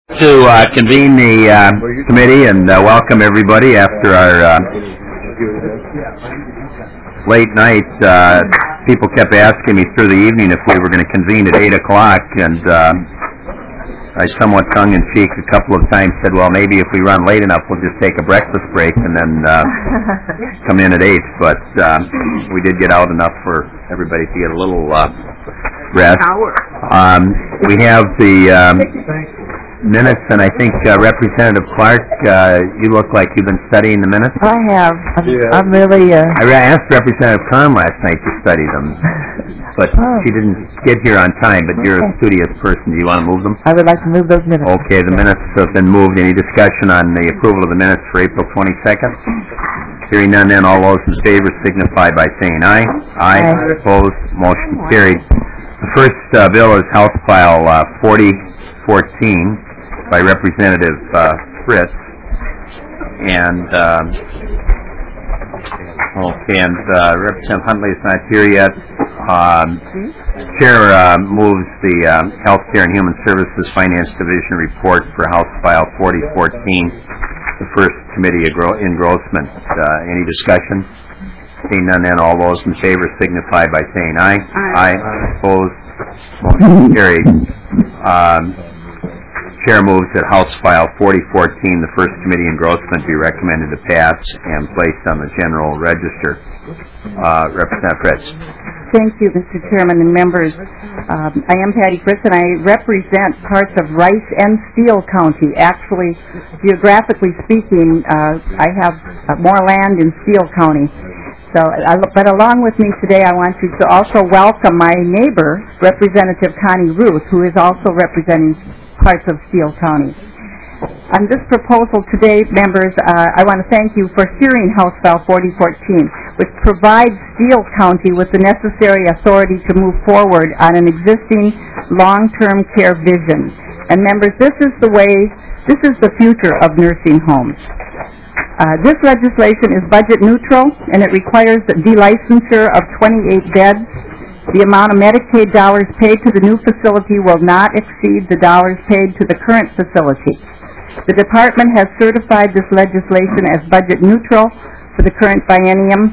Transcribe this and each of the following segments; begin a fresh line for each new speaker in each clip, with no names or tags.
To convene the committee and welcome everybody after our late night. People kept asking me through the evening if we were going to convene at 8 o'clock, and I somewhat tongue-in-cheek a couple of times said, well, maybe if we run late enough, we'll just take a breakfast break and then come in at 8. But we did get out enough for everybody to get a little rest. We have the minutes, and I think Representative Clark, you look like you've been studying the minutes.
I have. I'm really.
I asked Representative Kahn last night to study them, but she didn't get here on time. But you're a studious person. Do you want to move them?
I would like to move those minutes.
Okay, the minutes have been moved. Any discussion on the approval of the minutes for April 22nd? Hearing none, then all those in favor signify by saying aye. Aye. Opposed? Motion carried. The first bill is House File 4014. By Representative Fritz, and Representative Huntley is not here yet. Chair moves the Health Care and Human Services Finance Division report for House File 4014, the first committee engrossment. Any discussion? Seeing none, then all those in favor signify by saying aye. Aye. Opposed? Motion carried. Chair moves that House File 4014, the first committee engrossment, be recommended to pass and placed on the general register. Representative Fritz.
Thank you, Mr. Chairman and members. I am Patty Fritz, and I represent parts of Rice and Steele County. Actually, geographically speaking, I have more land in Steele County. But along with me today, I want to also welcome my neighbor, Representative Connie Ruth, who is also representing parts of Steele County. On this proposal today, members, I want to thank you for hearing House File 4014, which provides Steele County with the necessary authority to move forward on an existing long-term care vision. And members, this is the future of nursing homes. This legislation is budget neutral, and it requires the delicensure of 28 beds. The amount of Medicaid dollars paid to the new facility will not exceed the dollars paid to the current facility. The department has certified this legislation as budget neutral for the current biennium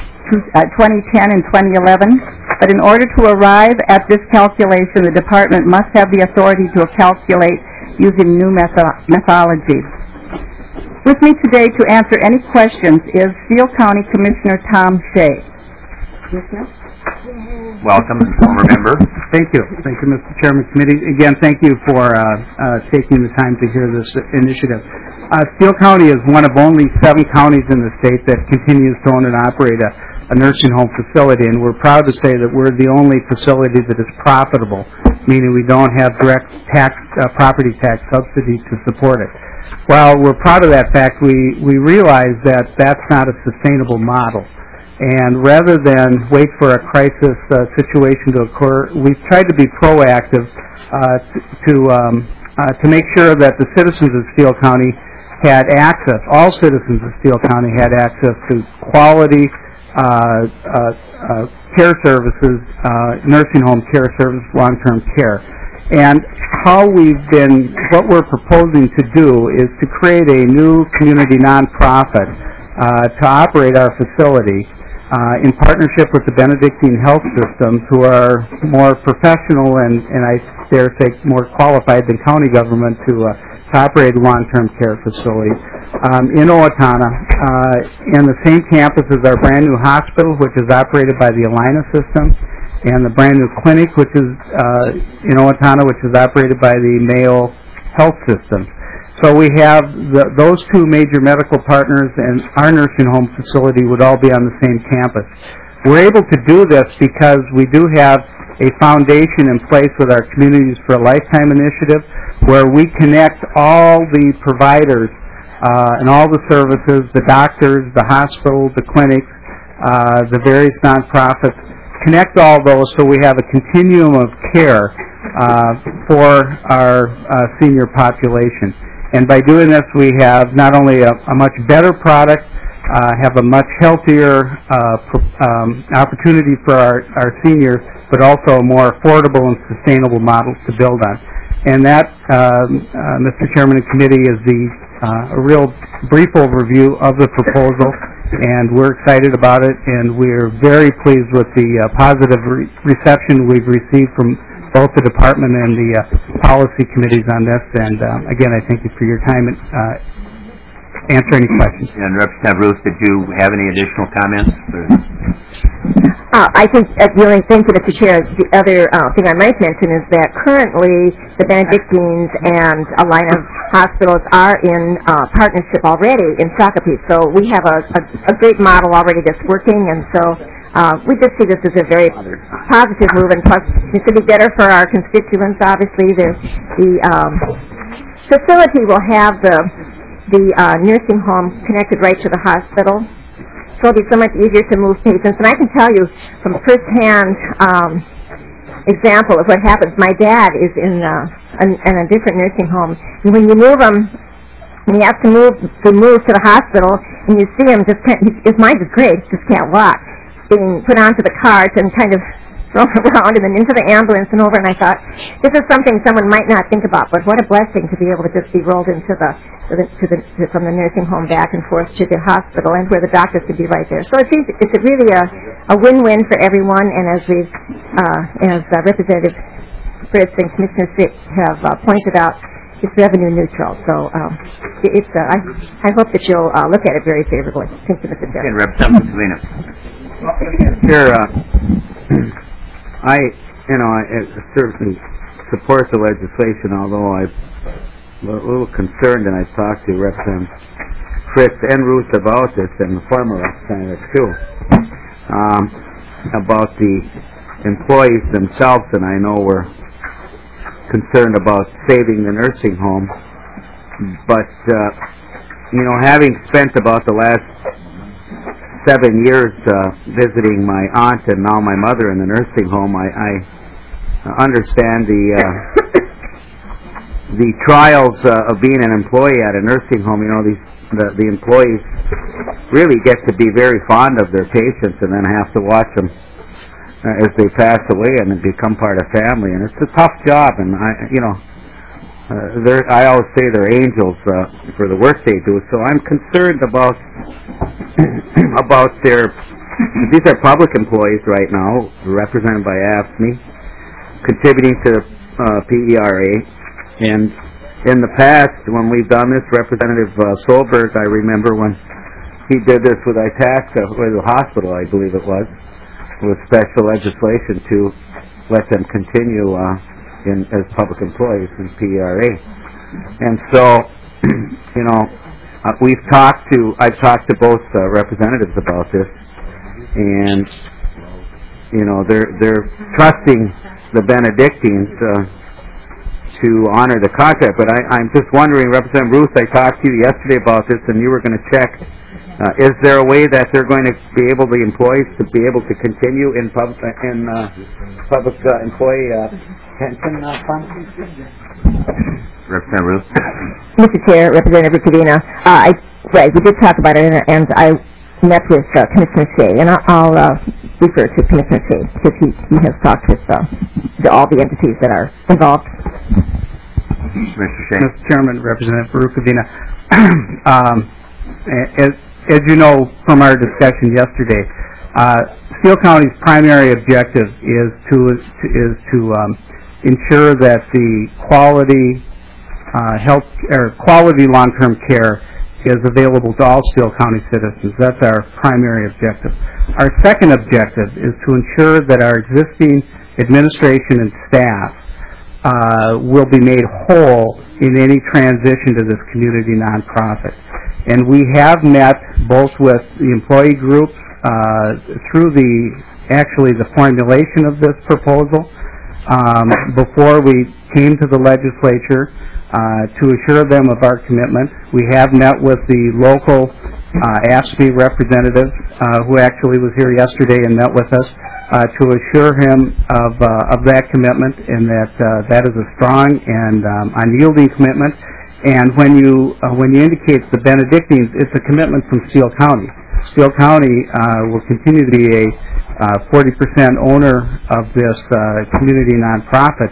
2010 and 2011, but in order to arrive at this calculation, the department must have the authority to calculate using new methodology. With me today to answer any questions is Steele County Commissioner Tom Shea. Commissioner?
Welcome, former member.
Thank you. Thank you, Mr. Chairman Committee. Again, thank you for taking the time to hear this initiative. Steele County is one of only 7 counties in the state that continues to own and operate a nursing home facility, and we're proud to say that we're the only facility that is profitable, meaning we don't have direct property tax subsidy to support it. While we're proud of that fact, we realize that that's not a sustainable model. And rather than wait for a crisis situation to occur, we've tried to be proactive to make sure that the citizens of Steele County had access, all citizens of Steele County had access to quality care services, nursing home care services, long-term care. And what we're proposing to do is to create a new community nonprofit to operate our facility in partnership with the Benedictine Health Systems, who are more professional and I dare say more qualified than county government to operate a long-term care facility in Owatonna, in the same campus as our brand new hospital, which is operated by the Alina system, and the brand new clinic, which is in Owatonna, which is operated by the Mayo Health System. So we have those 2 major medical partners, and our nursing home facility would all be on the same campus. We're able to do this because we do have a foundation in place with our Communities for a Lifetime initiative, where we connect all the providers and all the services, the doctors, the hospitals, the clinics, the various nonprofits, connect all those so we have a continuum of care for our senior population. And by doing this, we have not only a much better product, have a much healthier opportunity for our seniors, but also a more affordable and sustainable model to build on. And that, Mr. Chairman and Committee, is a real brief overview of the proposal, and we're excited about it, and we're very pleased with the positive reception we've received from both the department and the policy committees on this. And again, I thank you for your time and answer any questions.
And Representative Ruth, did you have any additional comments?
I think the only thing, Mr. Chair, the other thing I might mention is that currently the Benedictines and a line of hospitals are in partnership already in Shakopee. So we have a great model already that's working, and so we just see this as a very positive move, and plus it should be better for our constituents. Obviously, the facility will have the nursing home connected right to the hospital. So it'll be so much easier to move patients. And I can tell you from firsthand example of what happens. My dad is in a different nursing home. And when you move him, when he has to move to the hospital, and you see him his mind is great, just can't walk, being put onto the cart and kind of thrown around and then into the ambulance and over. And I thought, this is something someone might not think about, but what a blessing to be able to just be rolled into from the nursing home back and forth to the hospital, and where the doctors could be right there. So it's really a win-win for everyone. And as Representative Fritz and Commissioner Fick have pointed out, it's revenue neutral. So I hope that you'll look at it very favorably. Thank you, Mr. Chair.
And Representative Salina.
Chair, I certainly support the legislation, although I'm a little concerned, and I've talked to Representative Fritz and Ruth about this, and the former representative too, about the employees themselves, and I know we're concerned about saving the nursing home, but having spent about the last 7 years visiting my aunt and now my mother in the nursing home, I understand the trials of being an employee at a nursing home. The employees really get to be very fond of their patients, and then have to watch them as they pass away and become part of family. And it's a tough job, and I always say they're angels for the work they do. So I'm concerned about these are public employees right now, represented by AFSCME, contributing to PERA. And in the past, when we've done this, Representative Solberg, I remember when he did this with Itasca, with the hospital, I believe it was, with special legislation to let them continue as public employees in PERA. And so, I've talked to both representatives about this, and they're trusting the Benedictines to honor the contract. But I'm just wondering, Representative Ruth, I talked to you yesterday about this, and you were going to check. Is there a way that they're going to be able, the employees, to be able to continue in public employee pension funds?
Representative Ruth.
Mr. Chair, Representative Ricadina, we did talk about it, and I met with Commissioner Shea, and I'll refer to Commissioner Shea because he has talked with all the entities that are involved.
Mr. Shea.
Mr. Chairman, Representative Rukavina, as you know from our discussion yesterday, Steele County's primary objective is to ensure that the quality quality long-term care is available to all Steele County citizens. That's our primary objective. Our second objective is to ensure that our existing administration and staff will be made whole in any transition to this community nonprofit. And we have met both with the employee groups through the formulation of this proposal before we came to the legislature to assure them of our commitment. We have met with the local AFSCME representative who actually was here yesterday and met with us to assure him of that commitment, and that is a strong and unyielding commitment. And when you indicate the Benedictines, it's a commitment from Steele County. Steele County will continue to be a 40% owner of this community nonprofit.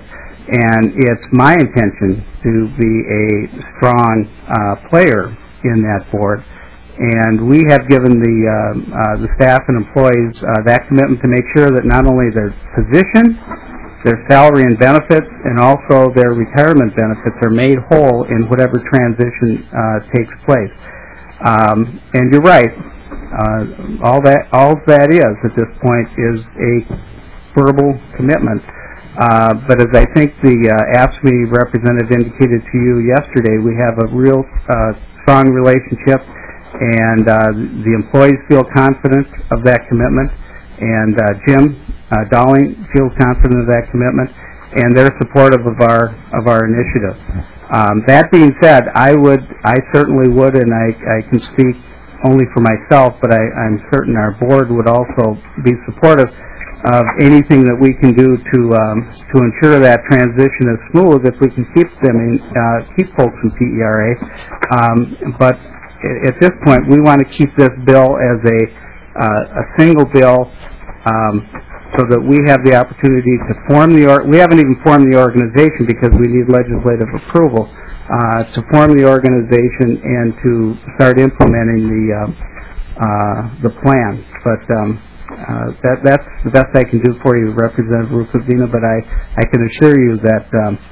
And it's my intention to be a strong player in that board. And we have given the staff and employees that commitment to make sure that not only their position, their salary and benefits, and also their retirement benefits are made whole in whatever transition takes place. And you're right. All that is at this point is a verbal commitment. But as I think the AFSCME representative indicated to you yesterday, we have a real strong relationship, and the employees feel confident of that commitment, and Jim Dowling feels confident of that commitment, and they're supportive of our initiative. That being said, I certainly would, and I can speak only for myself, but I'm certain our board would also be supportive of anything that we can do to ensure that transition is smooth. If we can keep folks in PERA, but at this point we want to keep this bill as a single bill, so that we have the opportunity to form we haven't even formed the organization because we need legislative approval to form the organization and to start implementing the plan. But that's the best I can do for you, Representative Rukavina. But I can assure you that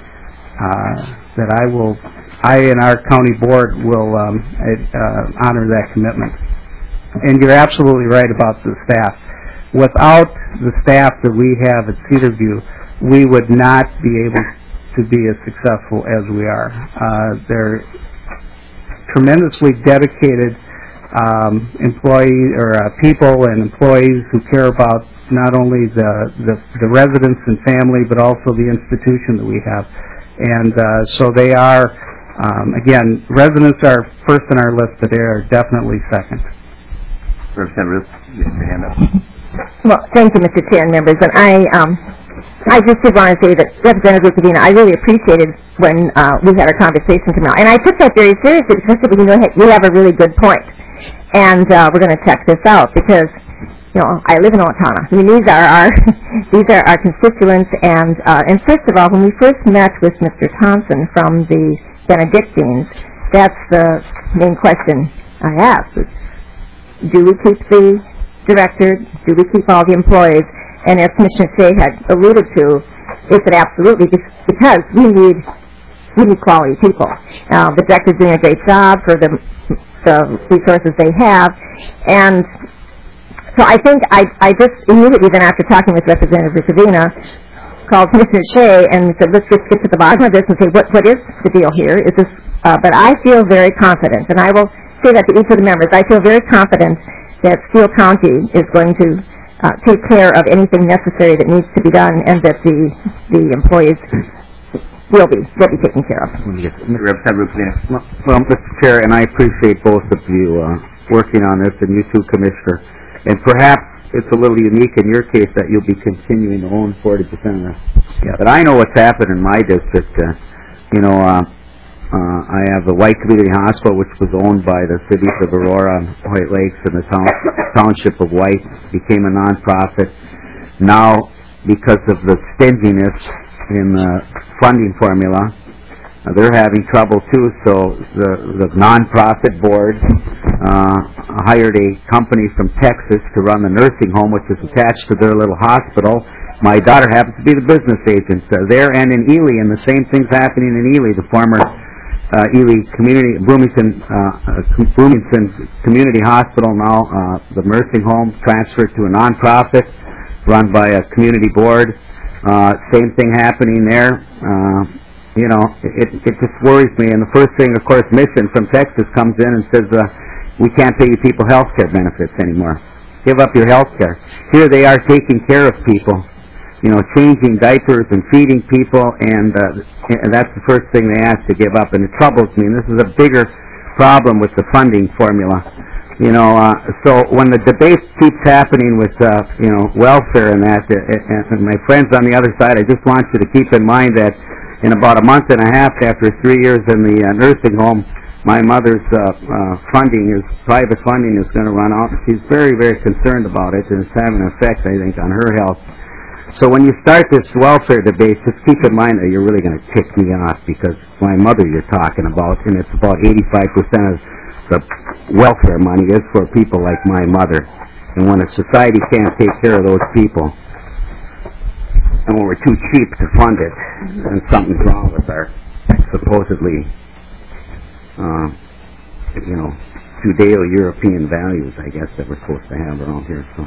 I and our county board will honor that commitment. And you're absolutely right about the staff. Without the staff that we have at Cedarview, we would not be able to be as successful as we are. They're tremendously dedicated people and employees who care about not only the residents and family, but also the institution that we have. And so they are, again, residents are first on our list, but they are definitely second.
Representative Ruth, you have your hand up.
Well, thank you, Mr. Chair and members. And I just did want to say that Representative Rukavina, I really appreciated when we had our conversation come out. And I took that very seriously because I said, well, you have a really good point. And we're going to check this out because, I live in Owatonna. I mean, these are our constituents. And first of all, when we first met with Mr. Thompson from the Benedictines, that's the main question I asked. Do we keep the director? Do we keep all the employees? And as Commissioner Shea had alluded to, they said absolutely, because we need quality people. The director's doing a great job for the resources they have, and so I think I just immediately then after talking with Representative Rukavina called Commissioner Shea and said, let's just get to the bottom of this and say what is the deal here? Is this? But I feel very confident, and I will say that to each of the members. I feel very confident that Steele County is going to take care of anything necessary that needs to be done, and that the employees will be taken care of.
Well, Mr. Chair, and I appreciate both of you working on this, and you too, Commissioner. And perhaps it's a little unique in your case that you'll be continuing to own 40% of this. Yeah. But I know what's happened in my district. I have the White Community Hospital, which was owned by the cities of Aurora and White Lakes, and the township of White became a nonprofit. Now, because of the stinginess in the funding formula, they're having trouble too. So the nonprofit board hired a company from Texas to run the nursing home, which is attached to their little hospital. My daughter happens to be the business agent there, and in Ely, and the same thing's happening in Ely. The former Ely Bloomington Community Hospital, now the nursing home, transferred to a nonprofit run by a community board. Same thing happening there. It just worries me. And the first thing, of course, Mission from Texas comes in and says, we can't pay you people health care benefits anymore. Give up your health care. Here they are taking care of people, changing diapers and feeding people, and that's the first thing they ask to give up. And it troubles me. And this is a bigger problem with the funding formula. So when the debate keeps happening with, welfare and that, and my friends on the other side, I just want you to keep in mind that in about a month and a half after 3 years in the nursing home, my mother's private funding is going to run out. She's very, very concerned about it, and it's having an effect, I think, on her health. So when you start this welfare debate, just keep in mind that you're really going to tick me off, because my mother you're talking about, and it's about 85% of the welfare money is for people like my mother. And when a society can't take care of those people, and when we're too cheap to fund it, then something's wrong with our supposedly, Judeo-European values, I guess, that we're supposed to have around here. So.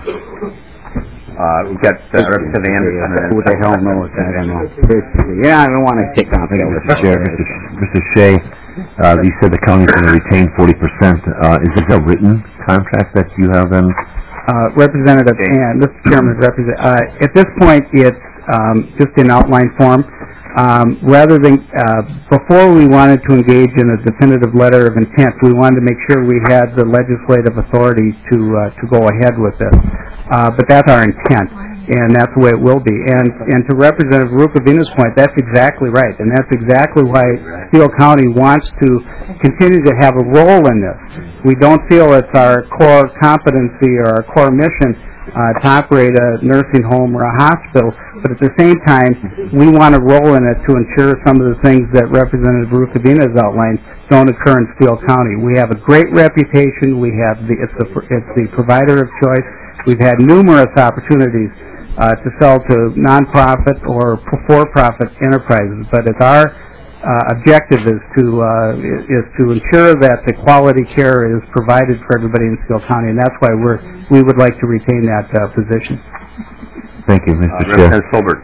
We've got Representative Anderson.
Who the hell knows? I don't know. Yeah, I don't want to kick off.
Mr. Chair, Mr. Shea, you said the county's going to retain 40%. Is this a written contract that you have then?
Representative and Mr. Chairman, at this point, it's just in outline form. Rather than before we wanted to engage in a definitive letter of intent, we wanted to make sure we had the legislative authority to go ahead with this. But that's our intent, and that's the way it will be. And to Representative Rukavina's point, that's exactly right, and that's exactly why Steele County wants to continue to have a role in this. We don't feel it's our core competency or our core mission to operate a nursing home or a hospital, but at the same time, we want to roll in it to ensure some of the things that Representative Rukavina has outlined don't occur in Steele County. We have a great reputation. We have it's the provider of choice. We've had numerous opportunities to sell to nonprofit or for-profit enterprises, but it's our objective is to ensure that the quality care is provided for everybody in Steele County, and that's why we would like to retain that position.
Thank you, Mr. Chair.
Representative Solberg.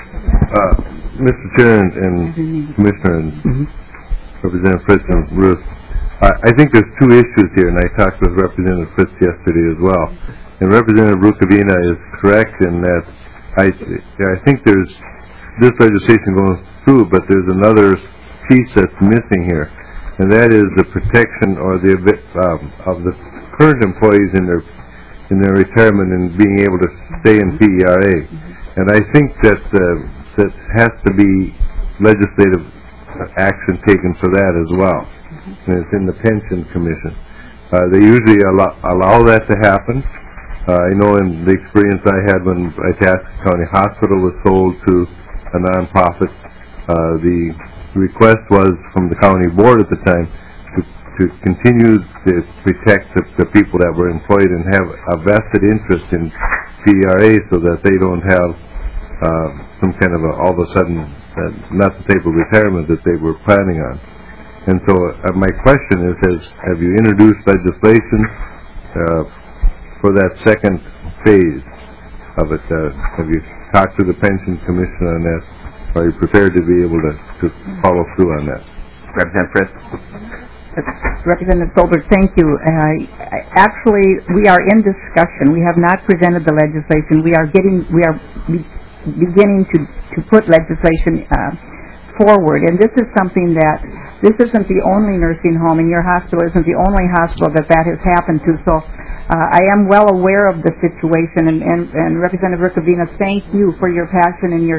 Mr. Chair and Commissioner and Representative Fritz and Ruth, I think there's two issues here, and I talked with Representative Fritz yesterday as well. And Representative Rukavina is correct in that I think there's this legislation going through, but there's another piece that's missing here, and that is the protection or the of the current employees in their retirement and being able to stay in PERA. And I think that that has to be legislative action taken for that as well. And it's in the Pension Commission. They usually allow that to happen. I know in the experience I had when Itasca County Hospital was sold to a nonprofit, the request was from the county board at the time to continue to protect the people that were employed and have a vested interest in PERA so that they don't have some kind of all of a sudden not the type of retirement that they were planning on. And so my question is, have you introduced legislation for that second phase of it? Have you talked to the Pension Commission on that? Are you prepared to be able to follow through on that?
Representative Fritz.
Representative Solberg, thank you. Actually, we are in discussion. We have not presented the legislation. We are beginning to put legislation forward, and this is something that this isn't the only nursing home, and your hospital isn't the only hospital that has happened to. So I am well aware of the situation, and Representative Rukavina, thank you for your passion and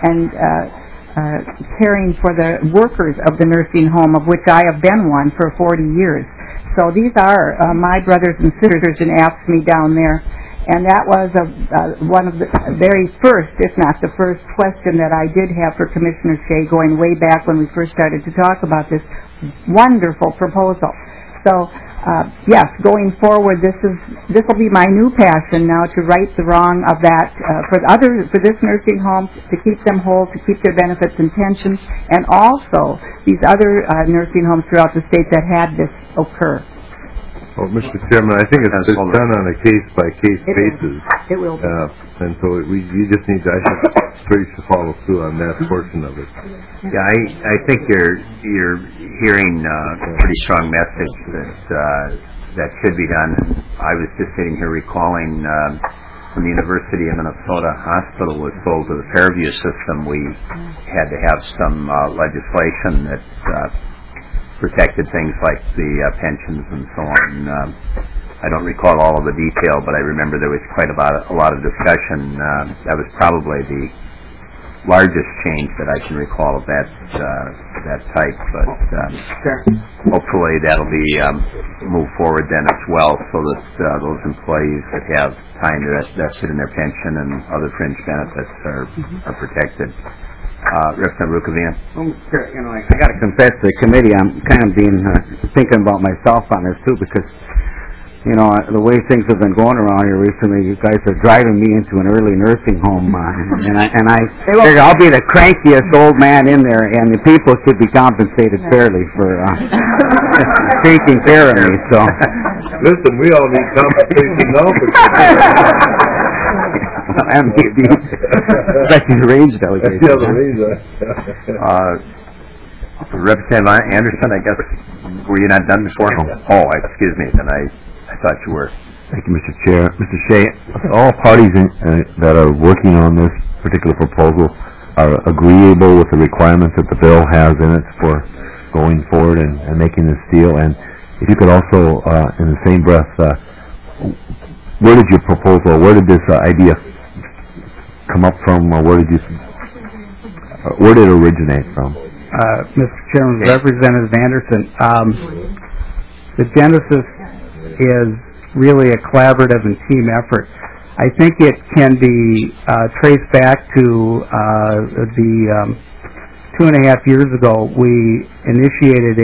caring for the workers of the nursing home, of which I have been one for 40 years. So these are my brothers and sisters in AFSCME down there. And that was one of the very first, if not the first, question that I did have for Commissioner Shea going way back when we first started to talk about this wonderful proposal. So, yes, going forward, this will be my new passion now, to right the wrong of that for this nursing home, to keep them whole, to keep their benefits and pensions, and also these other nursing homes throughout the state that had this occur.
Well, Mr. Chairman, I think it's done on a case-by-case basis.
It will be.
And so you just need to, I think, to follow through on that portion of it.
Yeah, I think you're hearing a pretty strong message that should be done. I was just sitting here recalling when the University of Minnesota Hospital was sold to the Fairview system, we had to have some legislation that protected things like the pensions and so on. I don't recall all of the detail, but I remember there was quite a lot of discussion. That was probably the largest change that I can recall of that type, but hopefully that'll be moved forward then as well, so that those employees that have time vested in their pension and other fringe benefits are protected. Representative Rukavina.
Sure, I got to confess to the committee, I'm kind of thinking about myself on this too, because the way things have been going around here recently, you guys are driving me into an early nursing home, and I figure I'll be the crankiest old man in there, and the people should be compensated fairly for taking care of me. So,
listen, we all need compensation now.
I'm the range delegation.
Yeah, the range.
Representative Anderson, I guess, were you not done before? Oh, excuse me, then I thought you were.
Thank you, Mr. Chair. Mr. Shea, all parties that are working on this particular proposal are agreeable with the requirements that the bill has in it for going forward and making this deal. And if you could also, in the same breath, where did your proposal, where did this idea come up from, or where did it originate from?
Mr. Chairman, Representative Anderson, the genesis is really a collaborative and team effort. I think it can be traced back to the 2.5 years ago. We initiated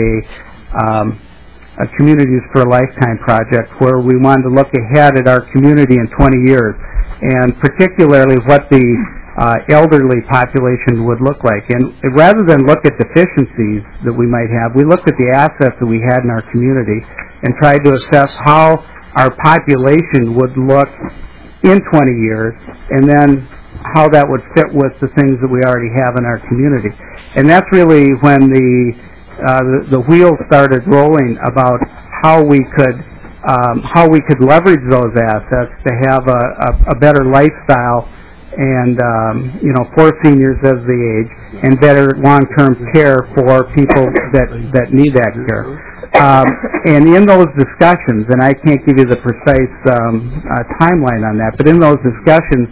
a Communities for a Lifetime project where we wanted to look ahead at our community in 20 years, and particularly what the elderly population would look like. And rather than look at deficiencies that we might have, we looked at the assets that we had in our community and tried to assess how our population would look in 20 years, and then how that would fit with the things that we already have in our community. And that's really when the wheels started rolling about how we could leverage those assets to have a better lifestyle and for seniors as they age, and better long-term care for people that need that care. And in those discussions, and I can't give you the precise timeline on that, but in those discussions,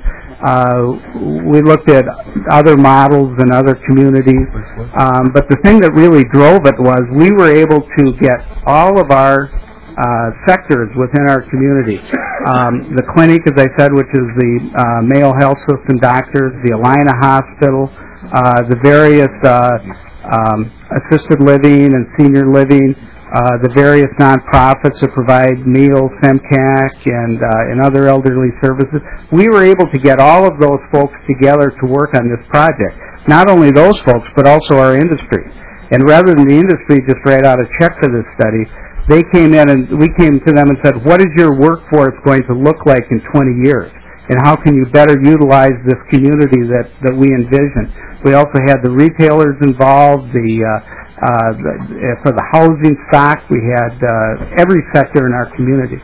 we looked at other models and other communities. But the thing that really drove it was we were able to get all of our sectors within our community. The clinic, as I said, which is the Mayo Health System doctors, the Allina Hospital, the various assisted living and senior living, the various nonprofits that provide meals, FEMCAC, and other elderly services. We were able to get all of those folks together to work on this project. Not only those folks, but also our industry. And rather than the industry just write out a check for this study, they came in and we came to them and said, what is your workforce going to look like in 20 years? And how can you better utilize this community that we envision? We also had the retailers involved, for the housing stock. We had every sector in our community.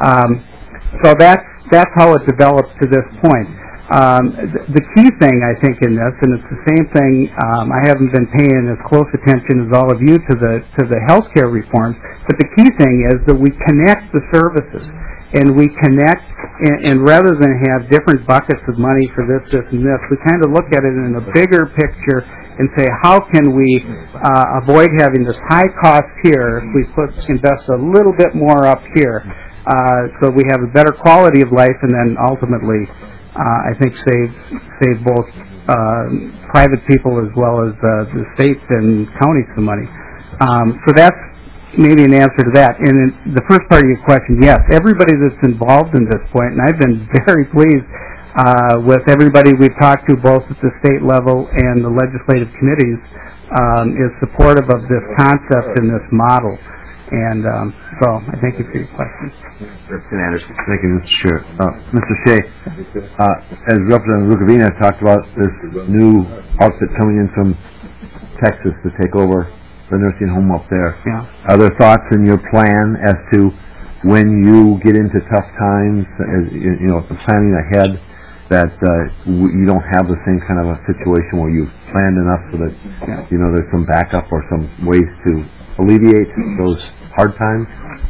So that's how it developed to this point. The key thing, I think, in this, and it's the same thing, I haven't been paying as close attention as all of you to the healthcare reforms, but the key thing is that we connect the services, and we connect, and rather than have different buckets of money for this, and this, we kind of look at it in a bigger picture and say, how can we avoid having this high cost here if we invest a little bit more up here, so we have a better quality of life, and then ultimately I think save both private people as well as the states and counties some money. So that's maybe an answer to that. And in the first part of your question, yes, everybody that's involved in this point, and I've been very pleased with everybody we've talked to both at the state level and the legislative committees, is supportive of this concept and this model. And so I thank you for your question.
Representative Anderson.
Thank you, Mr. Chair. Mr. Shea, as Representative Rukavina talked about this new outfit coming in from Texas to take over the nursing home up there.
Yeah.
Are there thoughts in your plan as to when you get into tough times, as planning ahead, that you don't have the same kind of a situation where you've planned enough so that there's some backup or some ways to alleviate those hard times?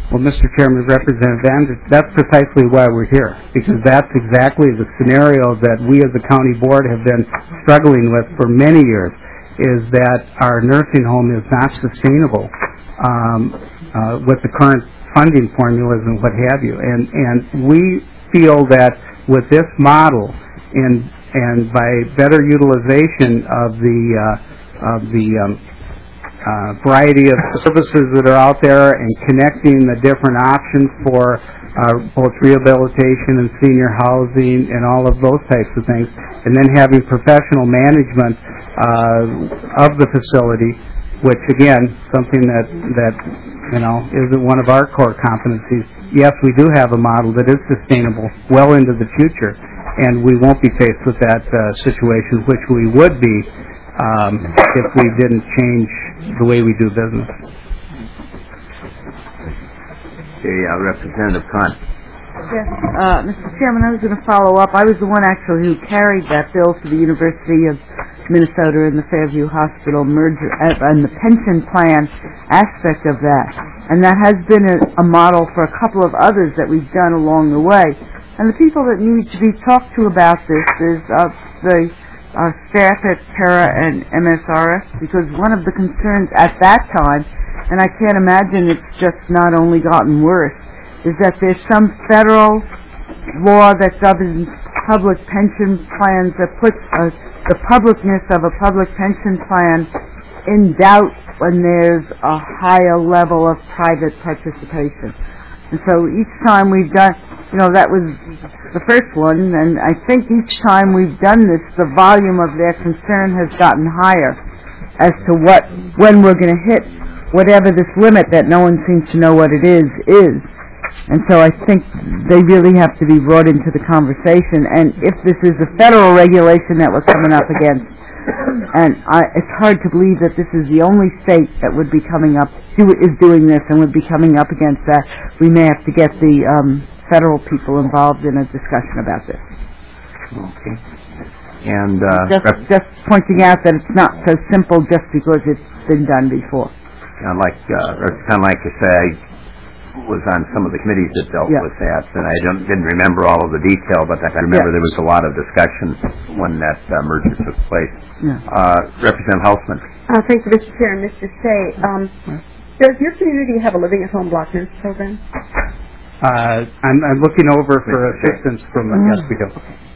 Well, Mr. Chairman, Representative Andrews, that's precisely why we're here, because that's exactly the scenario that we as a county board have been struggling with for many years, is that our nursing home is not sustainable with the current funding formulas and what have you. And we feel that with this model and by better utilization of the variety of services that are out there and connecting the different options for both rehabilitation and senior housing and all of those types of things, and then having professional management of the facility, which again, something that isn't one of our core competencies. Yes, we do have a model that is sustainable well into the future, and we won't be faced with that situation, which we would be if we didn't change the way we do business.
Okay, Representative Khan.
Yes, Mr. Chairman, I was going to follow up. I was the one actually who carried that bill to the University of Minnesota and the Fairview Hospital merger and the pension plan aspect of that. And that has been a model for a couple of others that we've done along the way. And the people that need to be talked to about this is the staff at PARA and MSRS, because one of the concerns at that time, and I can't imagine it's just not only gotten worse, is that there's some federal law that governs public pension plans that puts the publicness of a public pension plan in doubt when there's a higher level of private participation. And so each time we've done, that was the first one, and I think each time we've done this, the volume of their concern has gotten higher as to when we're going to hit whatever this limit that no one seems to know what it is. And so I think they really have to be brought into the conversation. And if this is a federal regulation that we're coming up against, and it's hard to believe that this is the only state that would be is doing this and would be coming up against that, we may have to get the federal people involved in a discussion about this.
Okay. And
just pointing out that it's not so simple just because it's been done before.
Kind of like I say, I was on some of the committees that dealt with that, and I didn't remember all of the detail, but I remember there was a lot of discussion when that merger took place. Representative Hausman.
Thank you, Mr. Chair. And Mr. Shea, does your community have a living at home block nurse program?
I'm looking over for assistance from yes, we do.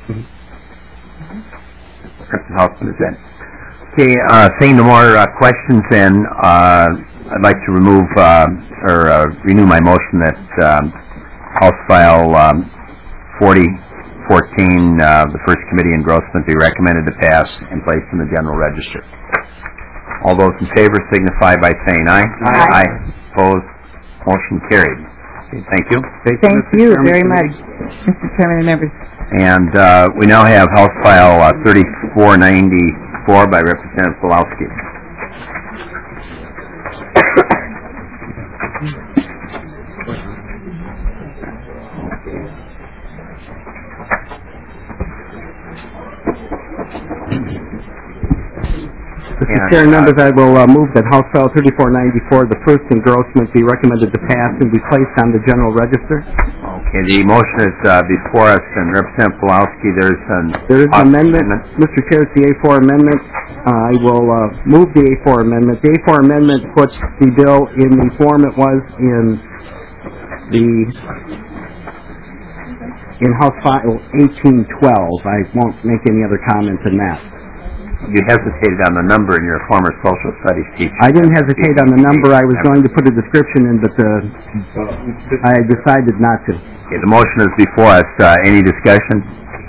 Representative Hausman is in. Okay, seeing no more questions, then I'd like to remove renew my motion that House File 4014, the first committee engrossment, be recommended to pass and placed in the General Register. All those in favor signify by saying aye. Aye. Opposed? Motion carried. Okay, thank you.
Thank you very much, Mr. Chairman and members.
And we now have House File 3494 by Representative Pulowski.
Mr. Chair, members, I will move that House File 3494, the first engrossment, be recommended to pass and be placed on the General Register.
Okay, the motion is before us, and Representative Pulowski, there is
an amendment. Mr. Chair, it's the A4 amendment. I will move the A4 amendment. The A4 amendment puts the bill in the form it was in House File 1812. I won't make any other comments on that.
You hesitated on the number in your former social studies teacher.
I didn't hesitate on the number. I was going to put a description in, but I decided not to.
Okay, the motion is before us. Any discussion?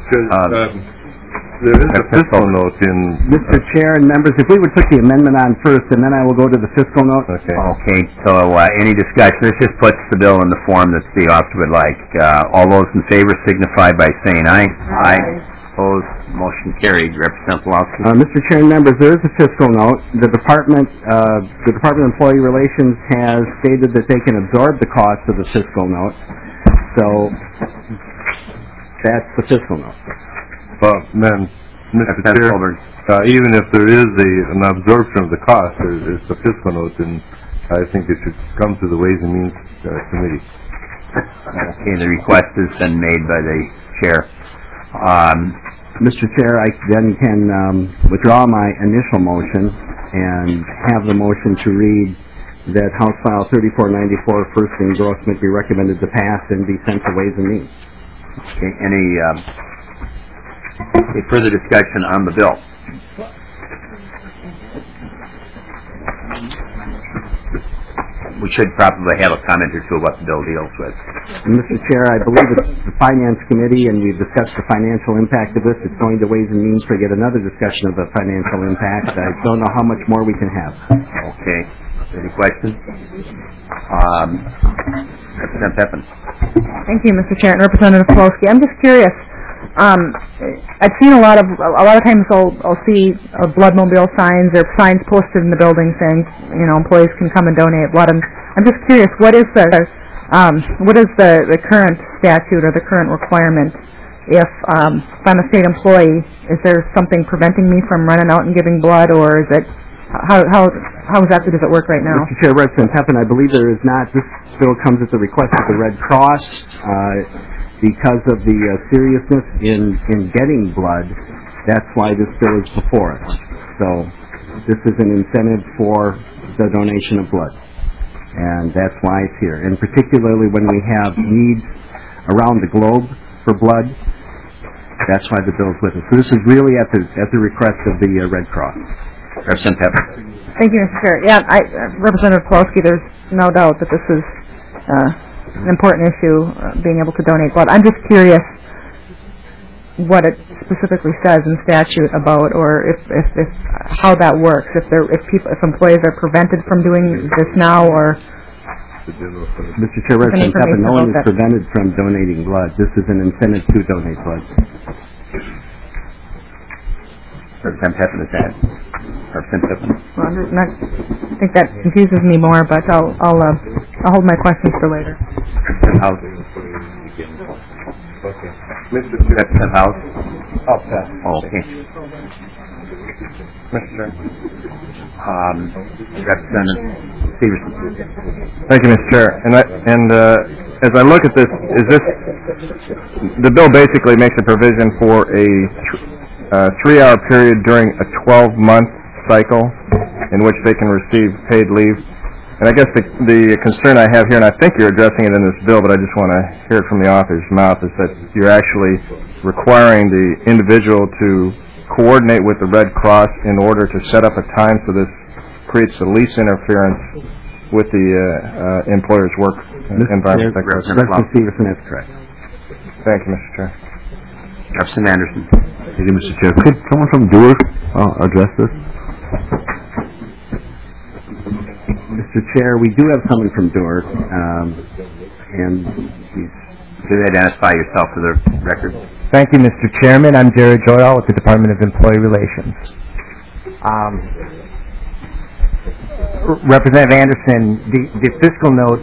There is a fiscal note in...
Mr. Chair and members, if we would put the amendment on first, and then I will go to the fiscal note.
Okay, so any discussion? This just puts the bill in the form that the author would like. All those in favor signify by saying aye. Aye. Opposed? Motion carried. Representative Pulowski.
Mr. Chair and members, there is a fiscal note. The Department of Employee Relations has stated that they can absorb the cost of the fiscal note. So that's the fiscal note.
Well, then, Mr. Chair, even if there is an absorption of the cost, there's the fiscal note, and I think it should come to the Ways and Means Committee.
Okay, the request has been made by the chair.
Mr. Chair, I then can withdraw my initial motion and have the motion to read that House File 3494, first endorsement, be recommended to pass and be sent to Ways and Means.
Okay, any further discussion on the bill? We should probably have a comment or two what the bill deals with.
Mr. Chair, I believe it's the Finance Committee, and we've discussed the financial impact of this. It's going to Ways and Means to get another discussion of the financial impact. I don't know how much more we can have.
Okay. Any questions? Representative Peppin.
Thank you, Mr. Chair, and Representative Pawlowski. I'm just curious. I've seen a lot of times I'll see bloodmobile signs or signs posted in the building saying, employees can come and donate blood. I'm just curious, what is the current statute or the current requirement if I'm a state employee? Is there something preventing me from running out and giving blood, or is it how exactly does it work right now?
Mr. Chair, Representative Peppin, I believe there is not. This bill comes at the request of the Red Cross. Because of the seriousness in getting blood, that's why this bill is before us. So this is an incentive for the donation of blood, and that's why it's here. And particularly when we have needs around the globe for blood, that's why the bill's with us. So this is really at the request of the Red Cross.
Representative Peppin.
Thank you, Mr. Chair. Yeah, Representative Pawlowski, there's no doubt that this is an important issue, being able to donate blood. I'm just curious what it specifically says in statute about, or if how that works. If employees are prevented from doing this now, or
Mr. Chair, Representative Peppin, no one is prevented from donating blood. This is an incentive to donate blood.
Representative Peppin is that. Representative Peppin.
Well, I think that confuses me more, but I'll hold my questions for later.
Representative House.
Okay.
Mr. Chair. Representative House. Okay. Mr. Chair. Representative Stevenson.
Thank you, Mr. Chair. And as I look at this, the bill basically makes a provision for a 3-hour period during a 12-month cycle in which they can receive paid leave. And I guess the concern I have here, and I think you're addressing it in this bill, but I just want to hear it from the author's mouth, is that you're actually requiring the individual to coordinate with the Red Cross in order to set up a time so this creates the least interference with the employer's work environment.
Representative Stevenson, that's correct.
Thank you, Mr. Chair.
Representative Anderson.
Thank you, Mr. Chair. Could someone from Dewar address this?
Mr. Chair, we do have someone from Dewar, and
please identify yourself for the record.
Thank you, Mr. Chairman. I'm Jared Joyal with the Department of Employee Relations. Representative Anderson, the fiscal note,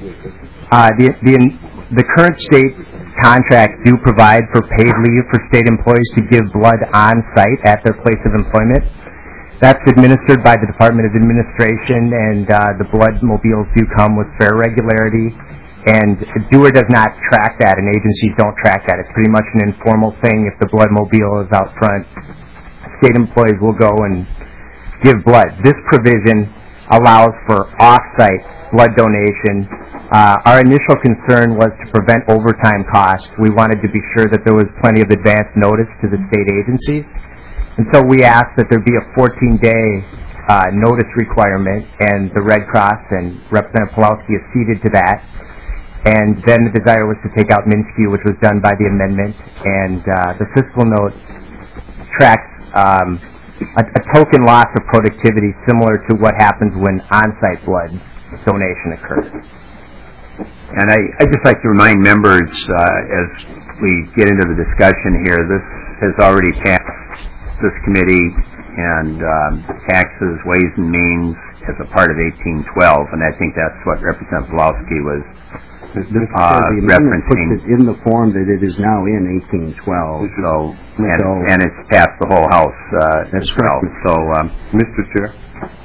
the current state contracts do provide for paid leave for state employees to give blood on site at their place of employment. That's administered by the Department of Administration, and the blood mobiles do come with fair regularity. And Dewar does not track that, and agencies don't track that. It's pretty much an informal thing. If the blood mobile is out front, state employees will go and give blood. This provision allows for off-site blood donation. Our initial concern was to prevent overtime costs. We wanted to be sure that there was plenty of advance notice to the state agencies. And so we asked that there be a 14-day notice requirement, and the Red Cross and Representative Pawlowski acceded to that. And then the desire was to take out MNSCU, which was done by the amendment. And the fiscal note tracks a token loss of productivity similar to what happens when on-site blood donation occurs.
And I'd just like to remind members, as we get into the discussion here, this has already passed this committee, and taxes, Ways and Means, as a part of 1812, and I think that's what Representative Pawlowski was referencing.
Puts it in the form that it is now in 1812.
So, and it's passed the whole House as well. So,
Mr. Chair.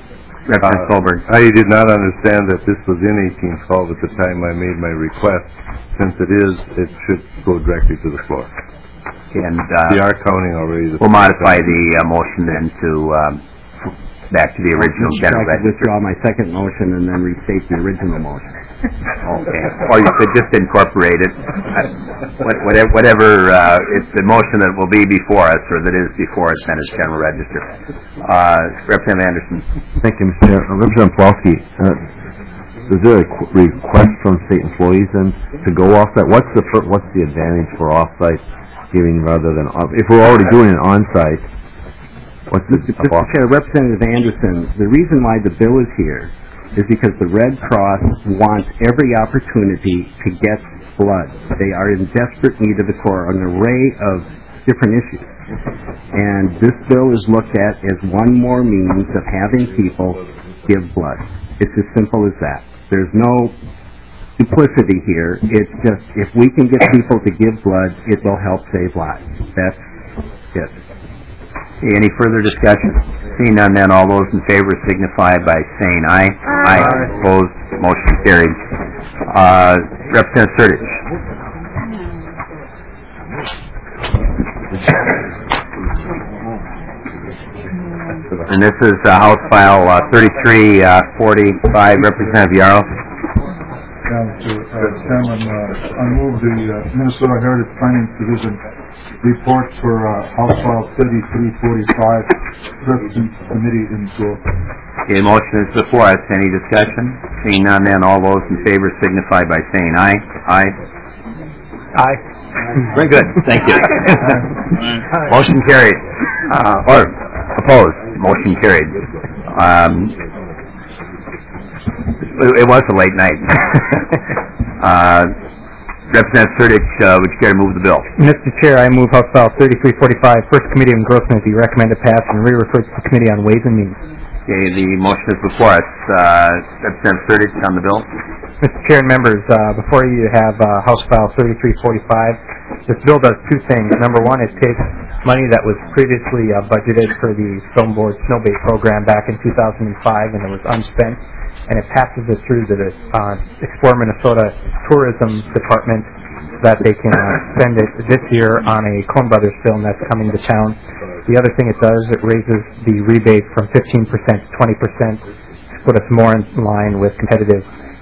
Representative Solberg.
I did not understand that this was in 1812 at the time I made my request. Since it is, it should go directly to the floor.
And
we are counting already.
We'll modify the motion then to back to the original general
I could
register.
withdraw my second motion and then restate the original motion.
Okay. Or you could just incorporate it. Whatever, it's the motion that will be before us or that is before us then is general register. Representative Anderson.
Thank you, Mr. Chair. Representative Plowski, is there a request from state employees then to go off that? What's the advantage for off-site hearing rather than if we're already doing it on-site? What's the
Mr. Chair, Representative Anderson, the reason why the bill is here is because the Red Cross wants every opportunity to get blood. They are in desperate need of the Corps on an array of different issues. And this bill is looked at as one more means of having people give blood. It's as simple as that. There's no duplicity here. It's just if we can get people to give blood, it will help save lives. That's it.
Any further discussion? Seeing none, then all those in favor signify by saying aye. Aye. Opposed? Motion carried. Representative Surdich. And this is House File 3345. Representative Yarrow.
Mr. Chairman, I move the Minnesota Heritage Planning Division report for House File 3345, President's Committee in growth.
The motion is before us. Any discussion? Seeing none, then all those in favor signify by saying aye. Aye. Aye. Very good. Thank you. Motion carried. Or opposed. Motion carried. It was a late night. Representative Surdich, would you care to move the bill?
Mr. Chair, I move House File 3345, First Committee on Engrossment be recommended pass and re-referred to the Committee on Ways and Means.
Okay, the motion is before us. Representative Surdich on the bill.
Mr. Chair and members, before you have House File 3345. This bill does two things. Number one, it takes money that was previously budgeted for the Film Board Snow Bait program back in 2005 and it was unspent, and it passes it through to the Explore Minnesota Tourism Department so that they can spend it this year on a Coen Brothers film that's coming to town. The other thing it does, it raises the rebate from 15% to 20% to put us more in line with competitive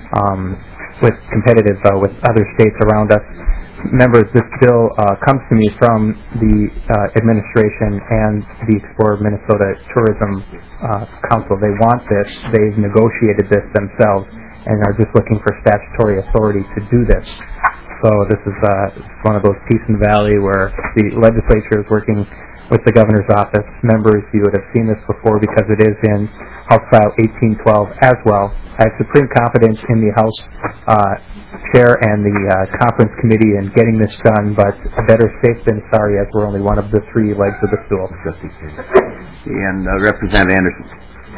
with other states around us. Members, this bill comes to me from the administration and the Explore Minnesota Tourism Council. They want this. They've negotiated this themselves and are just looking for statutory authority to do this. So this is one of those Peace in the Valley where the legislature is working with the governor's office. Members, you would have seen this before because it is in House File 1812 as well. I have supreme confidence in the House Chair and the Conference Committee in getting this done, but better safe than sorry as we're only one of the three legs of the stool.
And Representative Anderson.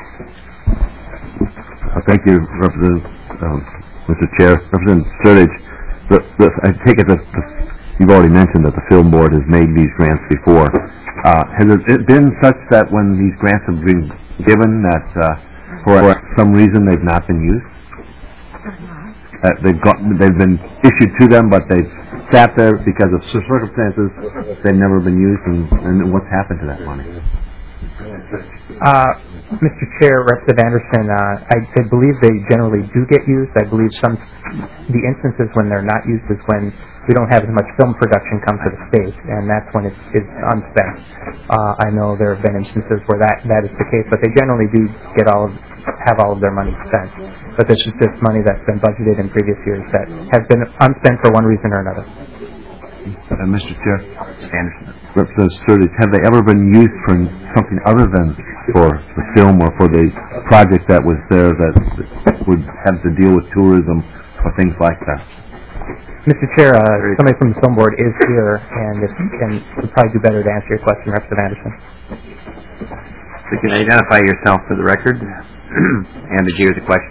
Thank you, Representative, Mr. Chair. Representative Surdich, I take it that you've already mentioned that the Film Board has made these grants before. Has it been such that when these grants have been given that for some reason they've not been used? They've been issued to them, but they've sat there because of circumstances. They've never been used, and what's happened to that money?
Mr. Chair, Representative Anderson, I believe they generally do get used. I believe the instances when they're not used is when we don't have as much film production come to the state, and that's when it's unspent. I know there have been instances where that is the case, but they generally do have all of their money spent. But this is just money that's been budgeted in previous years that has been unspent for one reason or another.
Mr. Chair, Anderson. Representative Surdich, have they ever been used for something other than for the film or for the project that was there that would have to deal with tourism or things like that?
Mr. Chair, somebody from the Film Board is here, and would probably do better to answer your question, Representative Anderson.
So you can identify yourself for the record and to hear the question.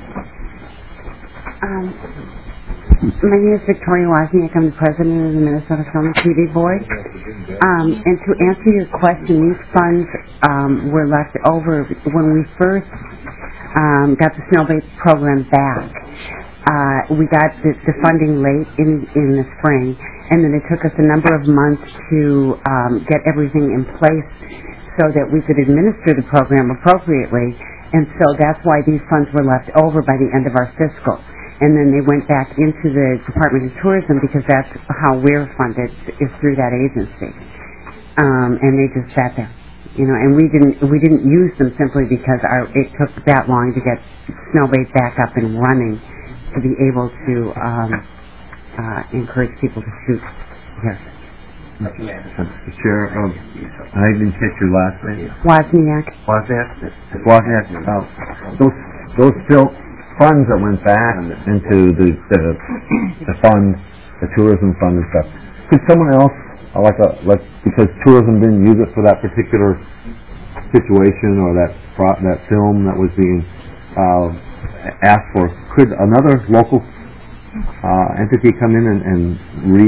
My name is Victoria Wozniak. I'm the president of the Minnesota Film and TV Board. And to answer your question, these funds were left over when we first got the Snowbait program back. We got the funding late in the spring, and then it took us a number of months to get everything in place so that we could administer the program appropriately, and so that's why these funds were left over by the end of our fiscal. And then they went back into the Department of Tourism because that's how we're funded, is through that agency. And they just sat there, and we didn't use them simply because it took that long to get Snowbait back up and running to be able to encourage people to shoot here.
Mr. Chair, I didn't catch your last name.
Wozniak.
Wozniak. Those funds that went back into the fund, the tourism fund and stuff. Could someone else, because tourism didn't use it for that particular situation or that film that was being asked for, could another local entity come in and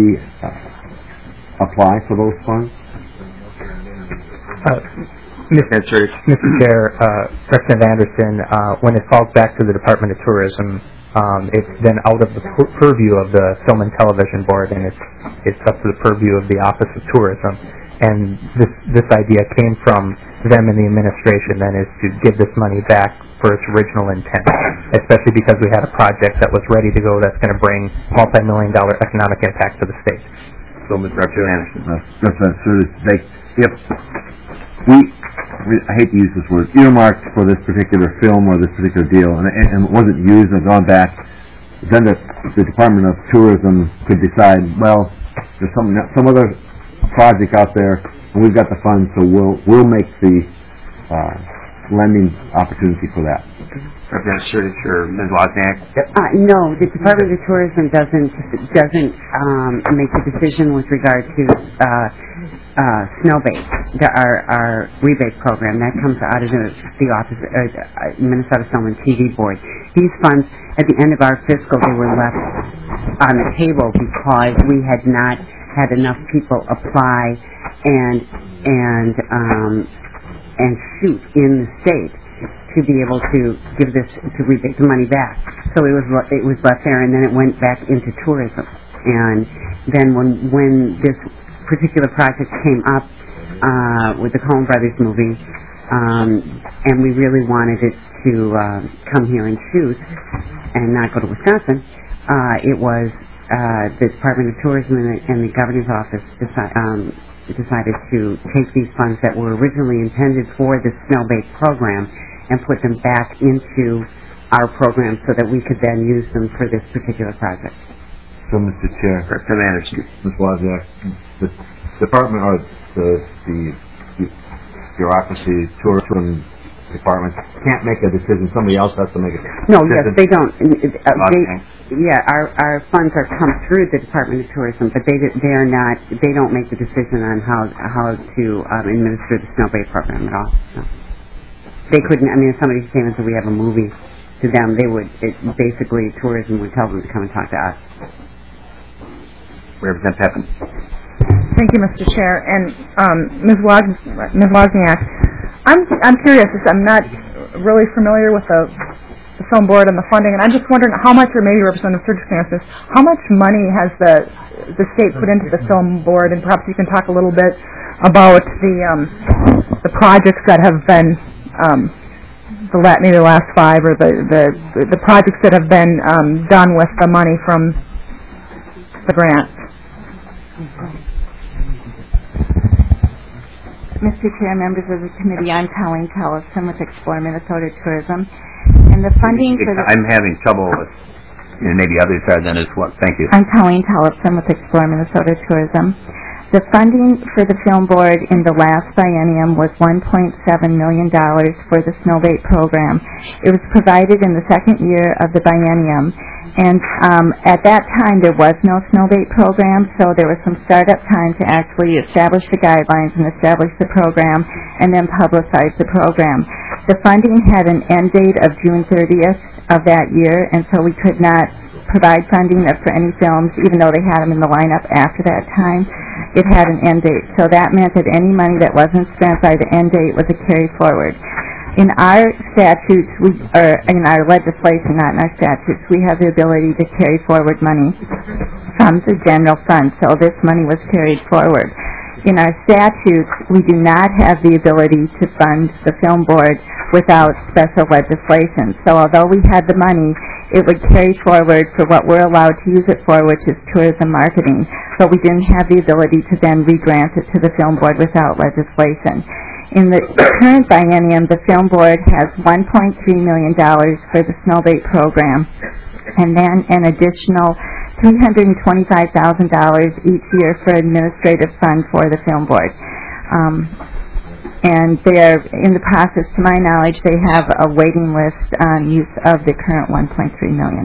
apply for those funds?
Mr. Chair, Representative Anderson, when it falls back to the Department of Tourism, it's then out of the purview of the Film and Television Board, and it's up to the purview of the Office of Tourism. And this idea came from them in the administration, then, is to give this money back for its original intent, especially because we had a project that was ready to go that's going to bring multi-million-dollar economic impact to the state.
So, Mr. Anderson, if I hate to use this word, earmarked for this particular film or this particular deal, and it wasn't used and gone back, then the Department of Tourism could decide, well, there's some other project out there, and we've got the funds, so we'll make the lending opportunity for that.
Representative Sure, Ms. Wozniak?
No, the Department of Tourism doesn't make the decision with regard to Snowbait, our rebate program. That comes out of the office, Minnesota Film and TV Board. These funds, at the end of our fiscal, they were left on the table because we had not had enough people apply and shoot in the state to be able to give to rebate the money back. So it was left there, and then it went back into tourism. And then when this particular project came up with the Coen Brothers movie, and we really wanted it to come here and shoot and not go to Wisconsin, it was the Department of Tourism and the Governor's Office decided to take these funds that were originally intended for the Snowbait program and put them back into our program so that we could then use them for this particular project.
So, Mr. Chair, Ms. Wozniak, the department or the bureaucracy, tourism department can't make a decision. Somebody else has to make a decision.
No, yes, they don't. Our funds are come through the Department of Tourism, but they don't make the decision on how to administer the Snowbait program at all. No. They couldn't. I mean, if somebody came and said we have a movie to them, basically tourism would tell them to come and talk to us.
Representative Pepin.
Thank you, Mr. Chair. And Ms. Wozniak, I'm curious. I'm not really familiar with the film board and the funding, and I'm just wondering how much, or maybe Representative Sturgis, how much money has the state put into the film board, and perhaps you can talk a little bit about the projects that have been maybe the last 5, or the projects that have been done with the money from the grant.
Mr. Chair, members of the committee, I'm Colleen Tellefson with Explore Minnesota Tourism, and the funding for the...
I'm having trouble with, maybe others are than as well. Thank you.
I'm Colleen Tellefson with Explore Minnesota Tourism. The funding for the film board in the last biennium was $1.7 million for the Snowbait program. It was provided in the second year of the biennium, and at that time there was no Snowbait program, so there was some startup time to actually establish the guidelines and establish the program and then publicize the program. The funding had an end date of June 30th of that year, and so we could not provide funding for any films, even though they had them in the lineup after that time. It had an end date, so that meant that any money that wasn't spent by the end date was a carry forward. In our statutes, or in our legislation, not in our statutes, we have the ability to carry forward money from the general fund, so this money was carried forward. In our statutes, we do not have the ability to fund the film board without special legislation. So although we had the money, it would carry forward for what we're allowed to use it for, which is tourism marketing. But we didn't have the ability to then re-grant it to the film board without legislation. In the current biennium, the film board has $1.3 million for the Snowbait program, and then an additional $325,000 each year for administrative fund for the film board. And they're in the process, to my knowledge, they have a waiting list on use of the current $1.3 million.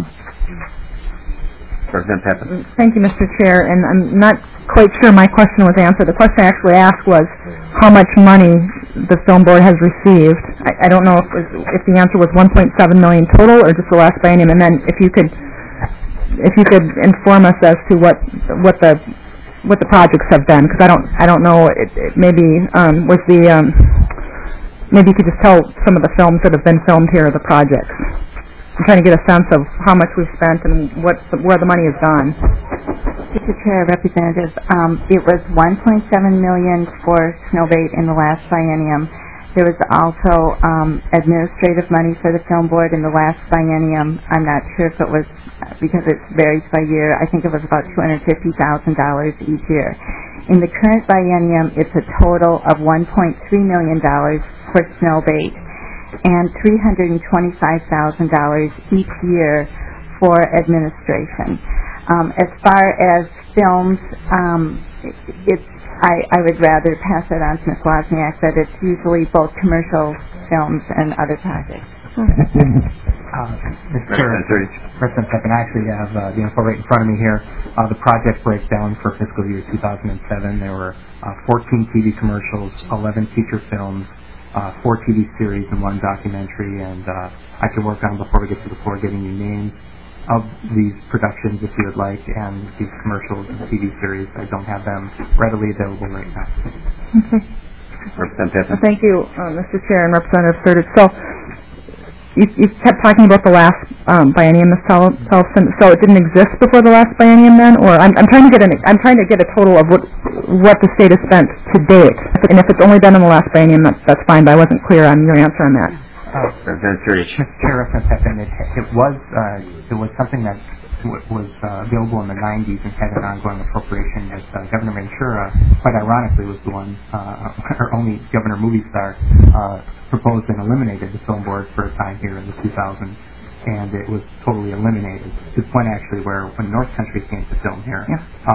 Thank you, Mr. Chair. And I'm not quite sure my question was answered. The question I actually asked was how much money the film board has received. I don't know if the answer was $1.7 million total or just the last biennium. And then if you could inform us as to what the projects have been, because I don't know. Maybe maybe you could just tell some of the films that have been filmed here, the projects. I'm trying to get a sense of how much we've spent and where the money has gone.
Mr. Chair, Representative, it was $1.7 million for Snowbait in the last biennium. There was also administrative money for the film board in the last biennium. I'm not sure if it was, because it varies by year, I think it was about $250,000 each year. In the current biennium, it's a total of $1.3 million for Snowbait and $325,000 each year for administration. As far as films, I would rather pass it on to Ms. Wozniak, that it's usually both commercial films and other projects.
Mr. Chair, President Pepin, I actually have the info right in front of me here. The project breakdown for fiscal year 2007, there were 14 TV commercials, 11 feature films, 4 TV series, and 1 documentary, and I can work on, before we get to the floor, getting you names of these productions if you would like, and these commercials and TV series. I don't have them readily available right now.
Okay. Thank you, Mr. Chair and Representative Sturridge. So you kept talking about the last biennium, Ms. Tellefson. So it didn't exist before the last biennium, then, or I'm trying to get a total of what the state has spent to date. And if it's only done in the last biennium, that's fine. But I wasn't clear on your answer on that.
Mr. Chair, it was something that was available in the 90s and had an ongoing appropriation. That Governor Ventura, quite ironically, was the one, our only governor movie star, proposed and eliminated the film board for a time here in the 2000s, and it was totally eliminated to the point actually where when North Country came to film here,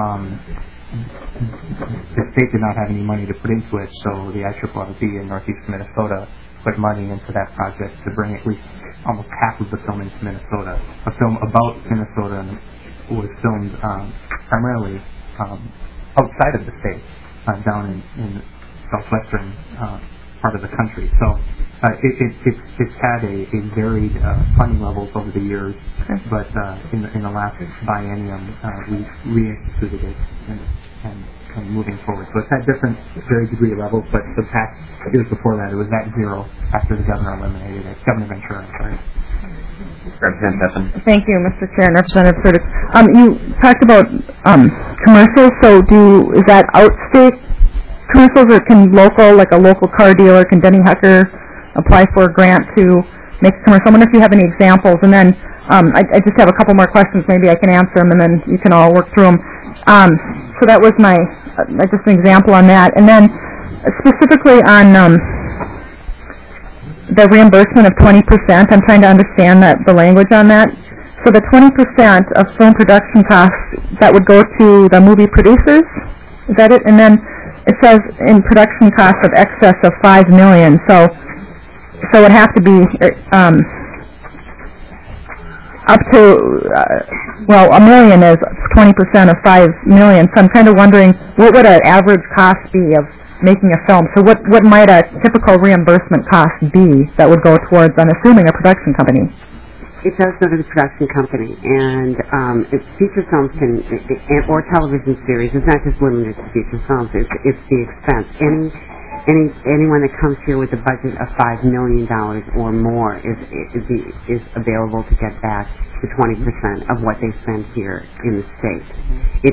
the state did not have any money to put into it, so the IRRB in Northeast Minnesota put money into that project to bring at least almost half of the film into Minnesota. A film about Minnesota was filmed primarily outside of the state, down in southwestern part of the country. So it's had a varied funding levels over the years, but in the last biennium we reinstituted it and moving forward. So it's had different very degree levels, but the past years before that it was at zero after the governor eliminated it. Governor Ventura, I'm sorry.
Thank you, Mr. Chair and Representative Curtis. You talked about commercials. So is that outstate commercials, or can a local car dealer, can Denny Hecker apply for a grant to make a commercial? I wonder if you have any examples. And then I just have a couple more questions. Maybe I can answer them, and then you can all work through them. So that was my just an example on that. And then specifically on the reimbursement of 20%, I'm trying to understand the language on that. So the 20% of film production costs, that would go to the movie producers? Is that it? And then it says in production costs of excess of $5 million. So it would have to be up to, $1 million is 20% of $5 million. So I'm kind of wondering, what would an average cost be of making a film? So what might a typical reimbursement cost be that would go towards, I'm assuming, a production company?
It does go to the production company, and feature films or television series. It's not just limited to feature films. It's the expense. anyone that comes here with a budget of $5 million or more is available to get back to 20% of what they spend here in the state. It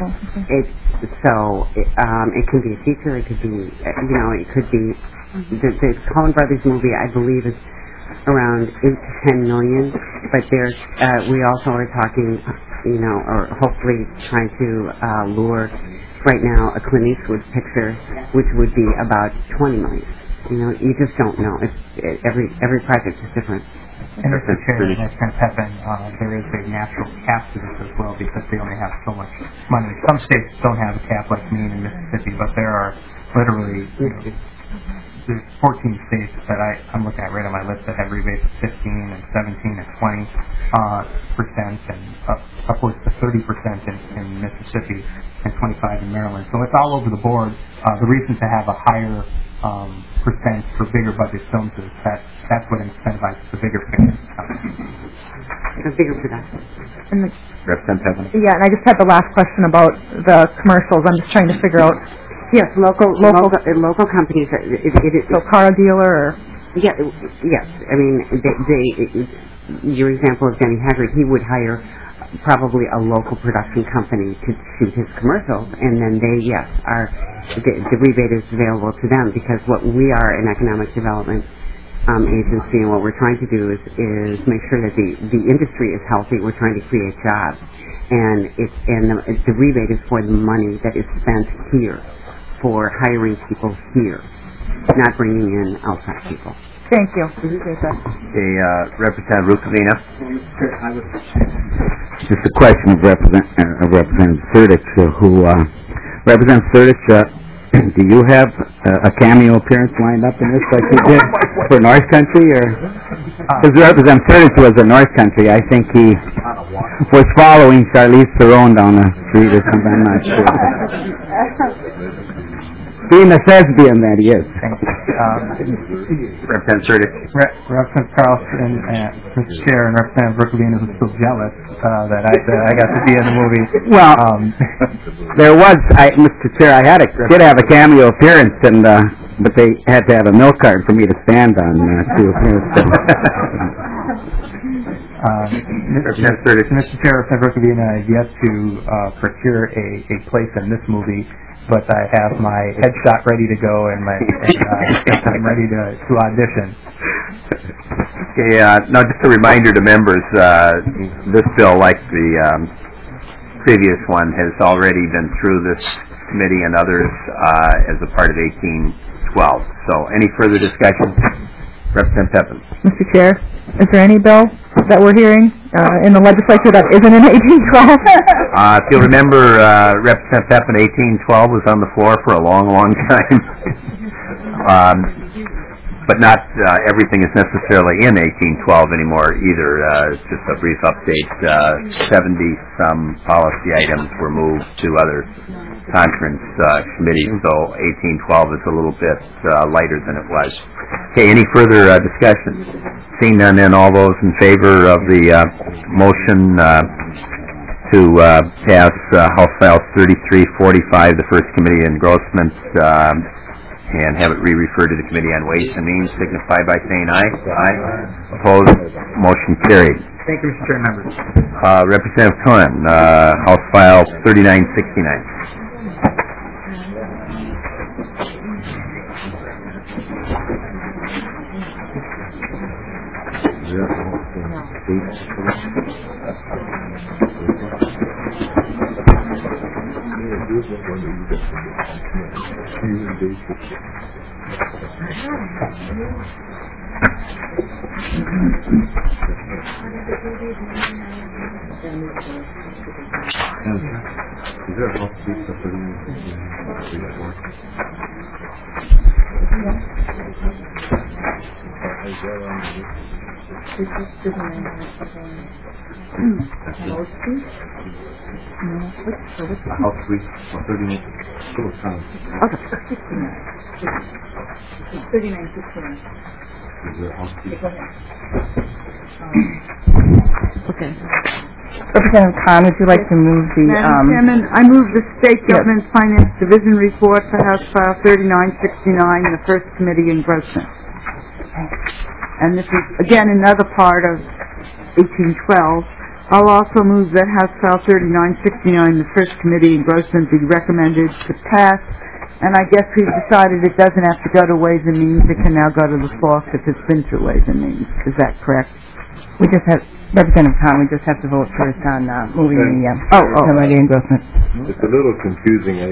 can be a teacher, it could be it could be the Coen Brothers movie, I believe, is around 8 to 10 million, but there's we also are talking, or hopefully trying to lure right now a Clint Eastwood picture, which would be about 20 million. You just don't know. Every project is different.
And Mr. Chair, Representative Pepin, there is a natural cap to this as well because they only have so much money. Some states don't have a cap like Maine and Mississippi, but there are literally there's 14 states that I'm looking at right on my list that have rebates of 15 and 17 and 20 percent and upwards to 30% in Mississippi and 25 in Maryland. So it's all over the board. The reason to have a higher percent for bigger budget films is that's what incentivizes the bigger pictures.
The bigger production.
Representative.
Yeah, and I just had the last question about the commercials. I'm just trying to figure out.
Yes, local companies.
So car dealer or?
Yeah, yes. I mean, your example of Denny Haggard, he would hire probably a local production company to shoot his commercials, and then the rebate is available to them because what we are an economic development agency, and what we're trying to do is make sure that the industry is healthy. We're trying to create jobs, and the rebate is for the money that is spent here for hiring people here, not bringing in outside people.
Thank you.
Representative Rukavina.
Just a question of Representative Surdich, Representative Surdich, do you have a cameo appearance lined up in this like you did for North Country? Because Representative Surdich was in North Country. I think he was following Charlize Theron down the street or something. I'm not sure. Being a thespian that he is.
Representative Surdich.
Representative Carlson, Mr. Chair, and Representative Rukavina was so jealous that I got to be in the movie.
Well, there was, Mr. Chair, I did have a cameo appearance, but they had to have a milk cart for me to stand on to appear.
Mr. Chair, Representative Rukavina has yet to procure a place in this movie, but I have my headshot ready to go and I'm ready to audition.
Okay, now just a reminder to members, this bill, like the previous one, has already been through this committee and others as a part of 1812. So any further discussion? Representative Pepin.
Mr. Chair, is there any bill that we're hearing in the legislature that isn't in 1812?
If you'll remember, Representative Pepin, 1812 was on the floor for a long, long time. But not everything is necessarily in 1812 anymore either. Just a brief update. 70-some policy items were moved to other conference committees, so 1812 is a little bit lighter than it was. Okay, any further discussion? Seeing none, then all those in favor of the motion to pass House File 3345, the first committee engrossment, and have it re-referred to the Committee on Ways and Means, signify by saying aye. Aye. Opposed? Motion carried.
Thank you, Mr. Chair, members.
Representative Cohen, House File 3969.
Okay.
Representative Khan, would you like to move the,
Madam Chairman, I move the State Government Finance Division report for House File 3969, the First Committee engrossment. And this is, again, another part of 1812. I'll also move that House File 3969, the First Committee engrossment, be recommended to pass. And I guess we've decided it doesn't have to go to Ways and Means. It can now go to the floor if it's been through Ways and Means. Is that correct?
We just have, Representative Khan, we just have to vote first on moving the engrossment.
It's a little confusing.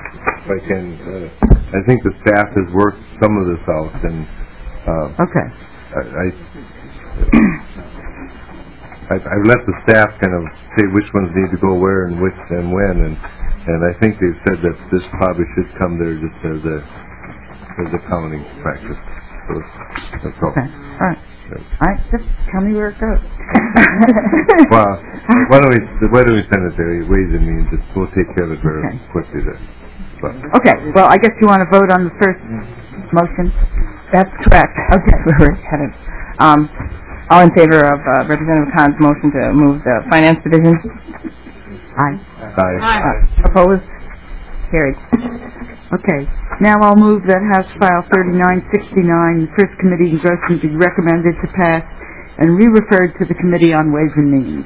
I think the staff has worked some of this out, and
okay.
I've let the staff kind of say which ones need to go where and which and when, and I think they've said that this probably should come there just as a counting practice. So that's all.
Okay. All right.
Yeah.
All right. Just tell me where it goes.
Well, why don't we send it there? Ways and Means. We'll take care of it very quickly there. But.
Okay. Well, I guess you want to vote on the first motion.
That's correct. Okay. We're headed. All in favor of Representative Khan's motion to move the Finance Division?
Aye.
Aye.
Opposed? Carried.
Okay. Now I'll move that House File 3969, the First Committee engrossment, be recommended to pass and re-referred to the Committee on Ways and Means.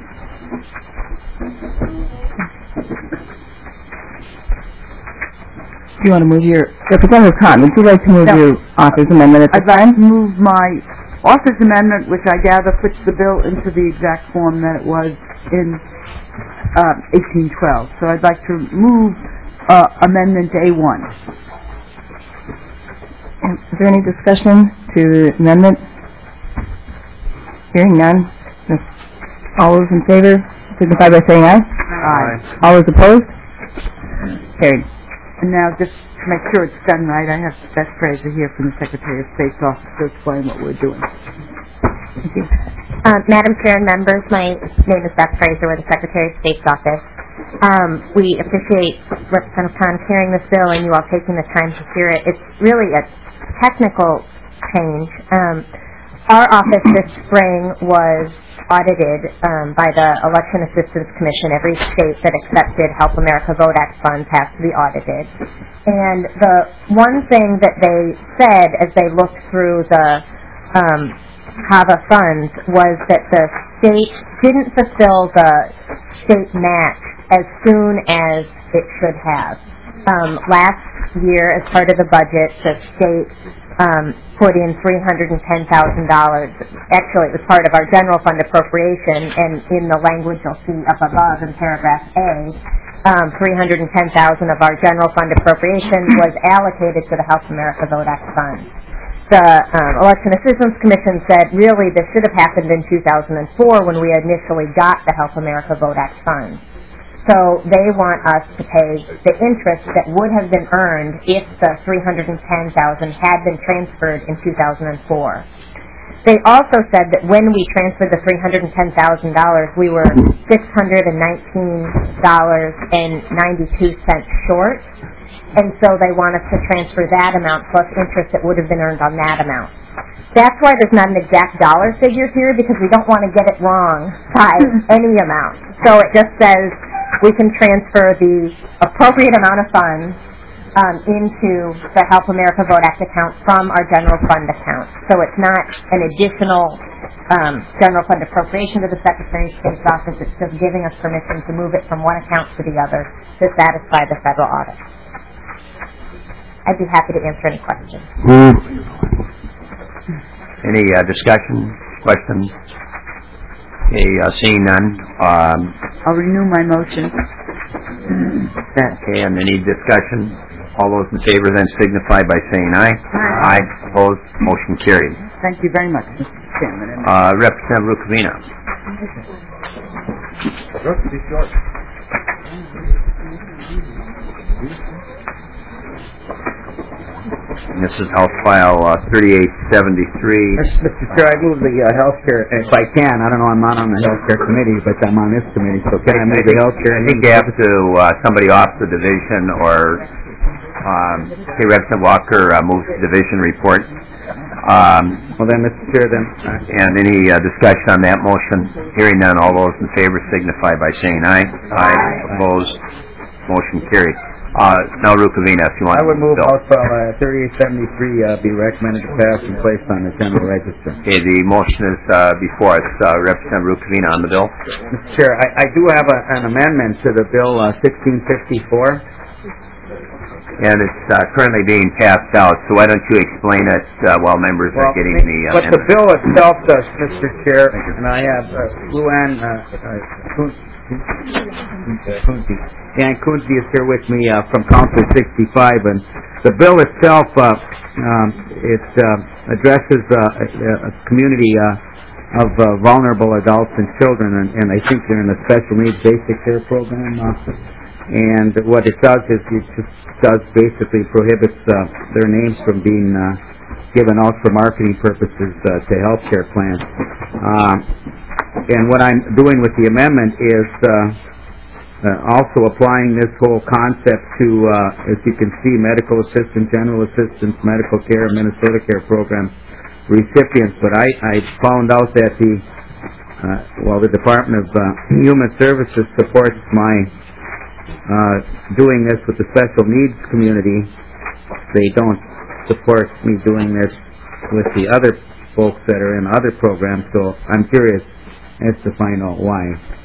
Do you want to move your... Representative Khan, would you like to move your author's amendment at this time?
I'd like to move my author's amendment, which I gather puts the bill into the exact form that it was in 1812. So I'd like to move amendment A1.
Is there any discussion to the amendment? Hearing none. All those in favor signify by saying aye.
Aye.
All those opposed? Carried.
And now, just to make sure it's done right, I have Beth Fraser here from the Secretary of State's office to explain what we're doing.
Thank you.
Madam Chair and members, my name is Beth Fraser with the Secretary of State's office. We appreciate Representative Khan carrying this bill and you all taking the time to hear it. It's really a technical change. Our office this spring was audited by the Election Assistance Commission. Every state that accepted Help America Vote Act funds has to be audited. And the one thing that they said as they looked through the HAVA funds was that the state didn't fulfill the state match as soon as it should have. Last year, as part of the budget, the state put in $310,000. Actually, it was part of our general fund appropriation, and in the language you'll see up above in paragraph A, $310,000 of our general fund appropriation was allocated to the Help America Vote Act fund. The Election Assistance Commission said, really, this should have happened in 2004 when we initially got the Help America Vote Act funds. So they want us to pay the interest that would have been earned if the $310,000 had been transferred in 2004. They also said that when we transferred the $310,000, we were $619.92 short, and so they want us to transfer that amount plus interest that would have been earned on that amount. That's why there's not an exact dollar figure here, because we don't want to get it wrong by any amount. So it just says we can transfer the appropriate amount of funds into the Help America Vote Act account from our general fund account. So it's not an additional general fund appropriation to the Secretary of State's office. It's just giving us permission to move it from one account to the other to satisfy the federal audit. I'd be happy to answer any questions.
Any discussion, questions? Okay, seeing none.
I'll renew my motion.
Okay, and any discussion? All those in favor then signify by saying aye.
Aye.
Aye. Opposed? Motion carried.
Thank you very much, Mr. Chairman.
Representative Rukavina. This is House File 3873.
Mr. Chair, I move the healthcare, if I can. I don't know, I'm not on the healthcare committee, but I'm on this committee, so can I move the healthcare?
I think you have to, somebody off the division, or, Representative Walker moves the division report.
Well then, Mr. Chair, then...
And any discussion on that motion? Hearing none, all those in favor signify by saying aye. Aye. Opposed? Motion carried. Now, Rukavina, if you want
I would move
Bill.
House Bill 3873 be recommended to pass and placed on the general register.
Okay, the motion is before us. Representative Rukavina on the bill.
Mr. Chair, I do have an amendment to the bill 1654.
And it's currently being passed out, so why don't you explain it while members are getting the
What the bill itself does, Mr. Chair, and I have Luann Kunze is here with me from Council 65, and the bill itself it addresses a community of vulnerable adults and children, and I think they're in a special needs basic care program. And what it does is it just basically prohibits their names from being given out for marketing purposes to health care plans. And what I'm doing with the amendment is also applying this whole concept to, as you can see, medical assistance, general assistance, medical care, Minnesota Care Program recipients. But I found out that the Department of Human Services supports my doing this with the special needs community. They don't support me doing this with the other folks that are in other programs, so I'm curious as to find out why.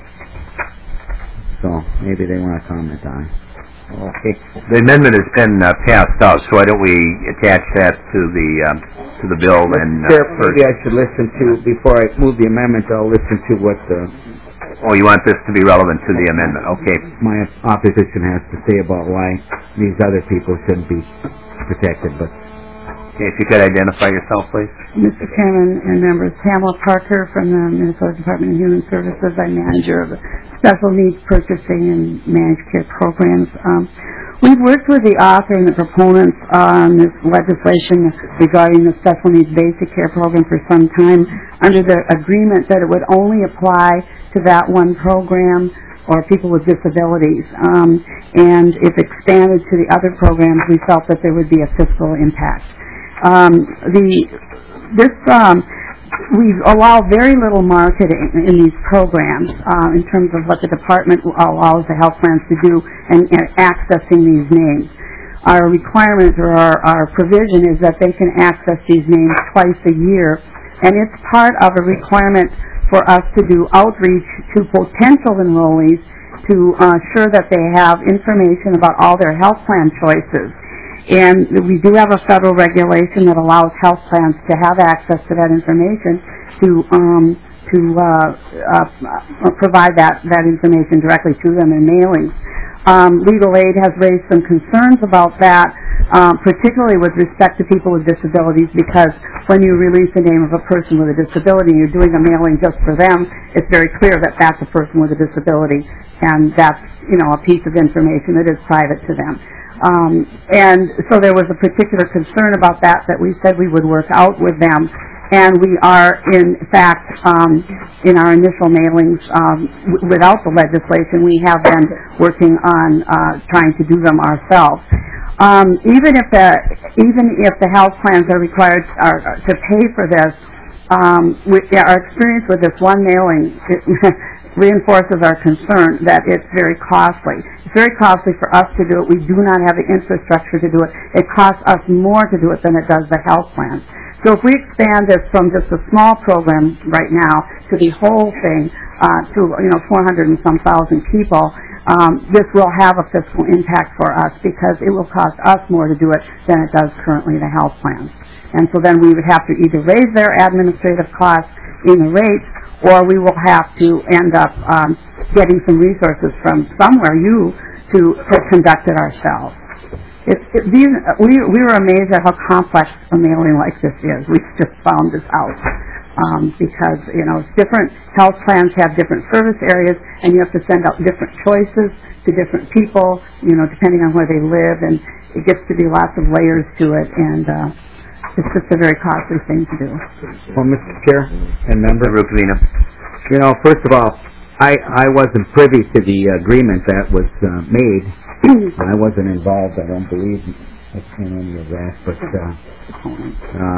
So maybe they want to comment on it.
Okay. The amendment has been passed out, so why don't we attach that to the bill and
maybe I should listen to, before I move the amendment, I'll listen to what
Oh, you want this to be relevant to the amendment? Okay.
My opposition has to say about why these other people shouldn't be protected. But
okay, if you could identify yourself, please.
Mr. Chairman and members, Pamela Parker from the Minnesota Department of Human Services. I'm manager of the Special Needs Purchasing and Managed Care Programs. We've worked with the author and the proponents on this legislation regarding the Special Needs Basic Care Program for some time under the agreement that it would only apply to that one program or people with disabilities. And if expanded to the other programs, we felt that there would be a fiscal impact. We allow very little marketing in these programs in terms of what the department allows the health plans to do and accessing these names. Our requirement or our provision is that they can access these names twice a year, and it's part of a requirement for us to do outreach to potential enrollees to ensure that they have information about all their health plan choices. And we do have a federal regulation that allows health plans to have access to that information to provide that information directly to them in mailings. Legal Aid has raised some concerns about that, particularly with respect to people with disabilities, because when you release the name of a person with a disability and you're doing a mailing just for them, it's very clear that that's a person with a disability, and that's, a piece of information that is private to them. And so there was a particular concern about that we said we would work out with them. And we are, in fact, in our initial mailings, without the legislation, we have been working on trying to do them ourselves. Even if the health plans are required to pay for this, our experience with this one mailing reinforces our concern that it's very costly. It's very costly for us to do it. We do not have the infrastructure to do it. It costs us more to do it than it does the health plans. So if we expand this from just a small program right now to the whole thing, to 400 and some thousand people, this will have a fiscal impact for us because it will cost us more to do it than it does currently the health plans. And so then we would have to either raise their administrative costs in the rates, or we will have to end up getting some resources from somewhere to conduct it ourselves. We were amazed at how complex a mailing like this is. We just found this out because different health plans have different service areas, and you have to send out different choices to different people, depending on where they live, and it gets to be lots of layers to it, and it's just a very costly thing to do.
Well, Mr. Chair and member
Rukavina,
first of all, I wasn't privy to the agreement that was made. I wasn't involved, I don't believe, in any of that, but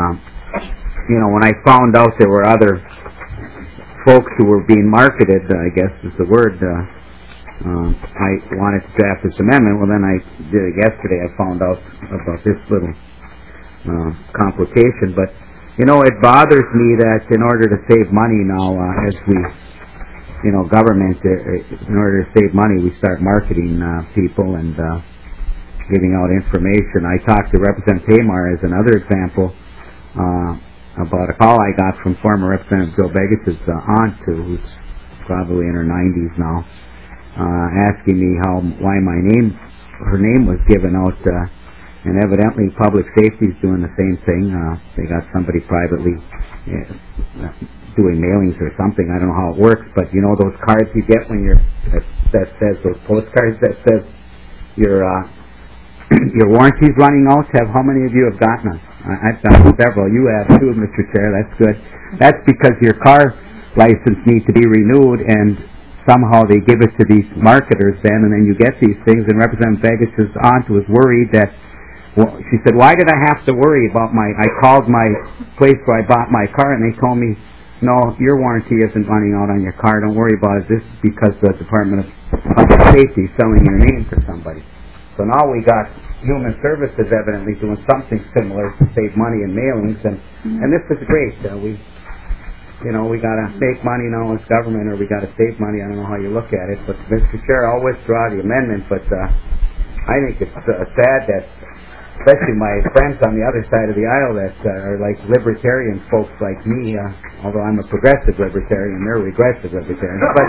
when I found out there were other folks who were being marketed, I guess is the word, I wanted to draft this amendment. Well, then I did it yesterday. I found out about this little complication. But, it bothers me that in order to save money now, as we, government, in order to save money, we start marketing people and giving out information. I talked to Representative Tamar as another example about a call I got from former Representative Joe Begis' aunt, who's probably in her 90s now, asking me why her name was given out, and evidently Public Safety is doing the same thing. They got somebody privately doing mailings or something. I don't know how it works, but those cards you get when that says, those postcards that says your warranty's running out. How many of you have gotten them? I've gotten several. You have too, Mr. Chair. That's good. That's because your car license needs to be renewed, and somehow they give it to these marketers then, and then you get these things. And Representative Begis' aunt was worried that, she said, why did I have to worry about I called my place where I bought my car, and they told me, no, your warranty isn't running out on your car. Don't worry about it. This is because the Department of Public Safety is selling your name to somebody. So now we got Human Services evidently doing something similar to save money in mailings, and this is great. We got to make money now as government, or we got to save money. I don't know how you look at it, but Mr. Chair, I'll withdraw the amendment. But I think it's sad that, especially my friends on the other side of the aisle that are like libertarian folks like me, although I'm a progressive libertarian, they're regressive libertarians. But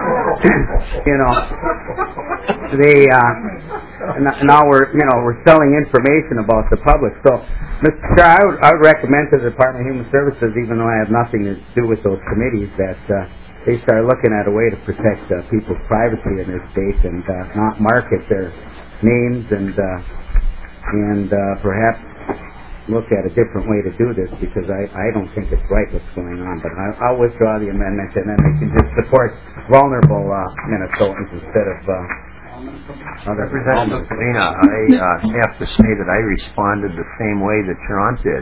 they now we're selling information about the public. So, Mr. Chair, I would recommend to the Department of Human Services, even though I have nothing to do with those committees, that they start looking at a way to protect people's privacy in their state and not market their names and perhaps look at a different way to do this, because I don't think it's right what's going on. But I'll withdraw the amendment, and then we can just support vulnerable Minnesotans instead of other.
Representative Medina, I have to say that I responded the same way that your aunt did.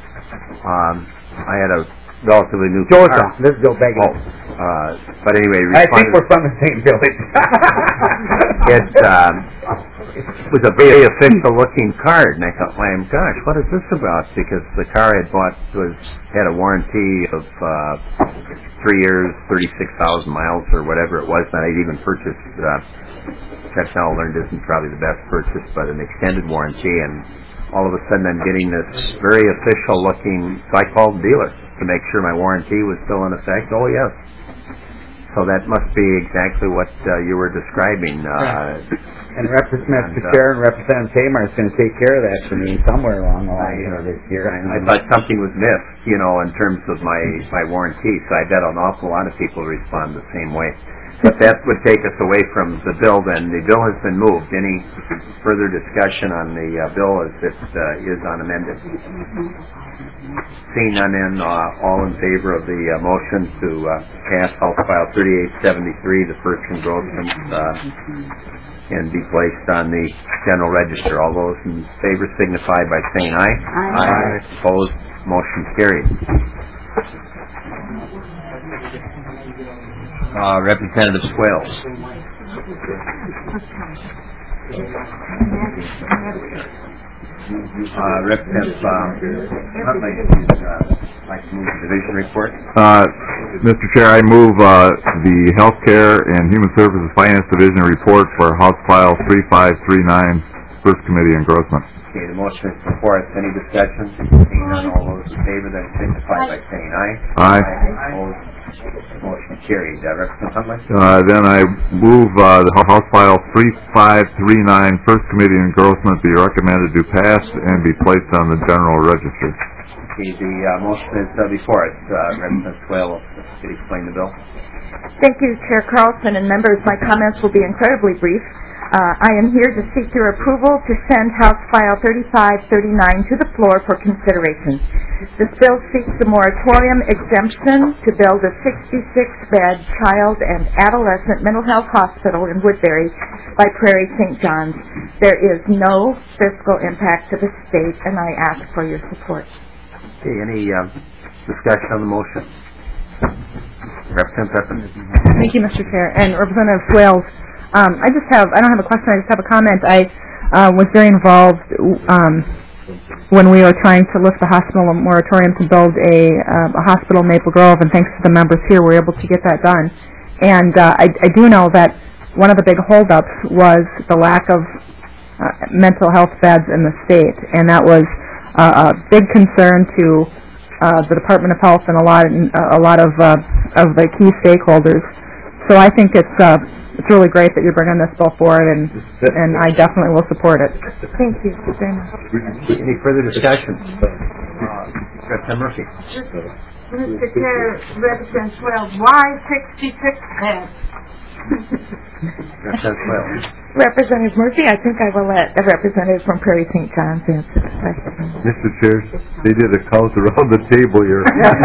I had a relatively new car.
This is Joe Begis.
But anyway,
I think we're from the same village.
It was a very official-looking card, and I thought, my gosh, what is this about? Because the car I bought had a warranty of 3 years, 36,000 miles, or whatever it was, and I'd even purchased, that's now learned isn't probably the best purchase, but an extended warranty, and all of a sudden I'm getting this very official-looking, so I called the dealer to make sure my warranty was still in effect. Oh, yes. So that must be exactly what you were describing.
And Mr. Chair and Representative Tamar is going to take care of that for me somewhere along the line this year.
I thought something was missed, in terms of my warranty, so I bet an awful lot of people respond the same way. But that would take us away from the bill then. The bill has been moved. Any further discussion on the bill as it is unamended? Seeing none, then all in favor of the motion to pass House File 3873, the first engrossment, and be placed on the General Register. All those in favor signify by saying aye. Aye. Opposed? Motion carried. Representative Swales. Representative Huntley, like to move the division report.
Mr. Chair, I move the Healthcare and Human Services Finance Division report for House File 3539, First Committee Engrossment.
Okay, the motion is before us. Any discussion? Seeing none, all those in favor then signify by saying aye.
Aye.
Opposed? Motion carried. Representative Huntley?
Then I move the House File 3539, First Committee Engrossment, be recommended to pass and be placed on the General Register.
Okay, the motion is before us. Representative Swale, could you explain the bill?
Thank you, Chair Carlson and members. My comments will be incredibly brief. I am here to seek your approval to send House File 3539 to the floor for consideration. This bill seeks a moratorium exemption to build a 66-bed child and adolescent mental health hospital in Woodbury by Prairie St. John's. There is no fiscal impact to the state, and I ask for your support.
Okay, any discussion on the motion? Representative Pepin.
Thank you, Mr. Chair. And Representative Swales, I don't have a question, I just have a comment. I was very involved when we were trying to lift the hospital moratorium to build a hospital in Maple Grove, and thanks to the members here, we were able to get that done. And I do know that one of the big holdups was the lack of mental health beds in the state, and that was a big concern to the Department of Health and a lot of the key stakeholders. So I think it's really great that you're bringing this bill forward, and I definitely will support it. Thank you very much.
Any further discussion? Representative Murphy.
Mr. Chair, Representative Swales, why 66 beds?
Representative Murphy, I think I will let a representative from Prairie St. John's answer the question.
Mr. Chair, they did a count around the table here.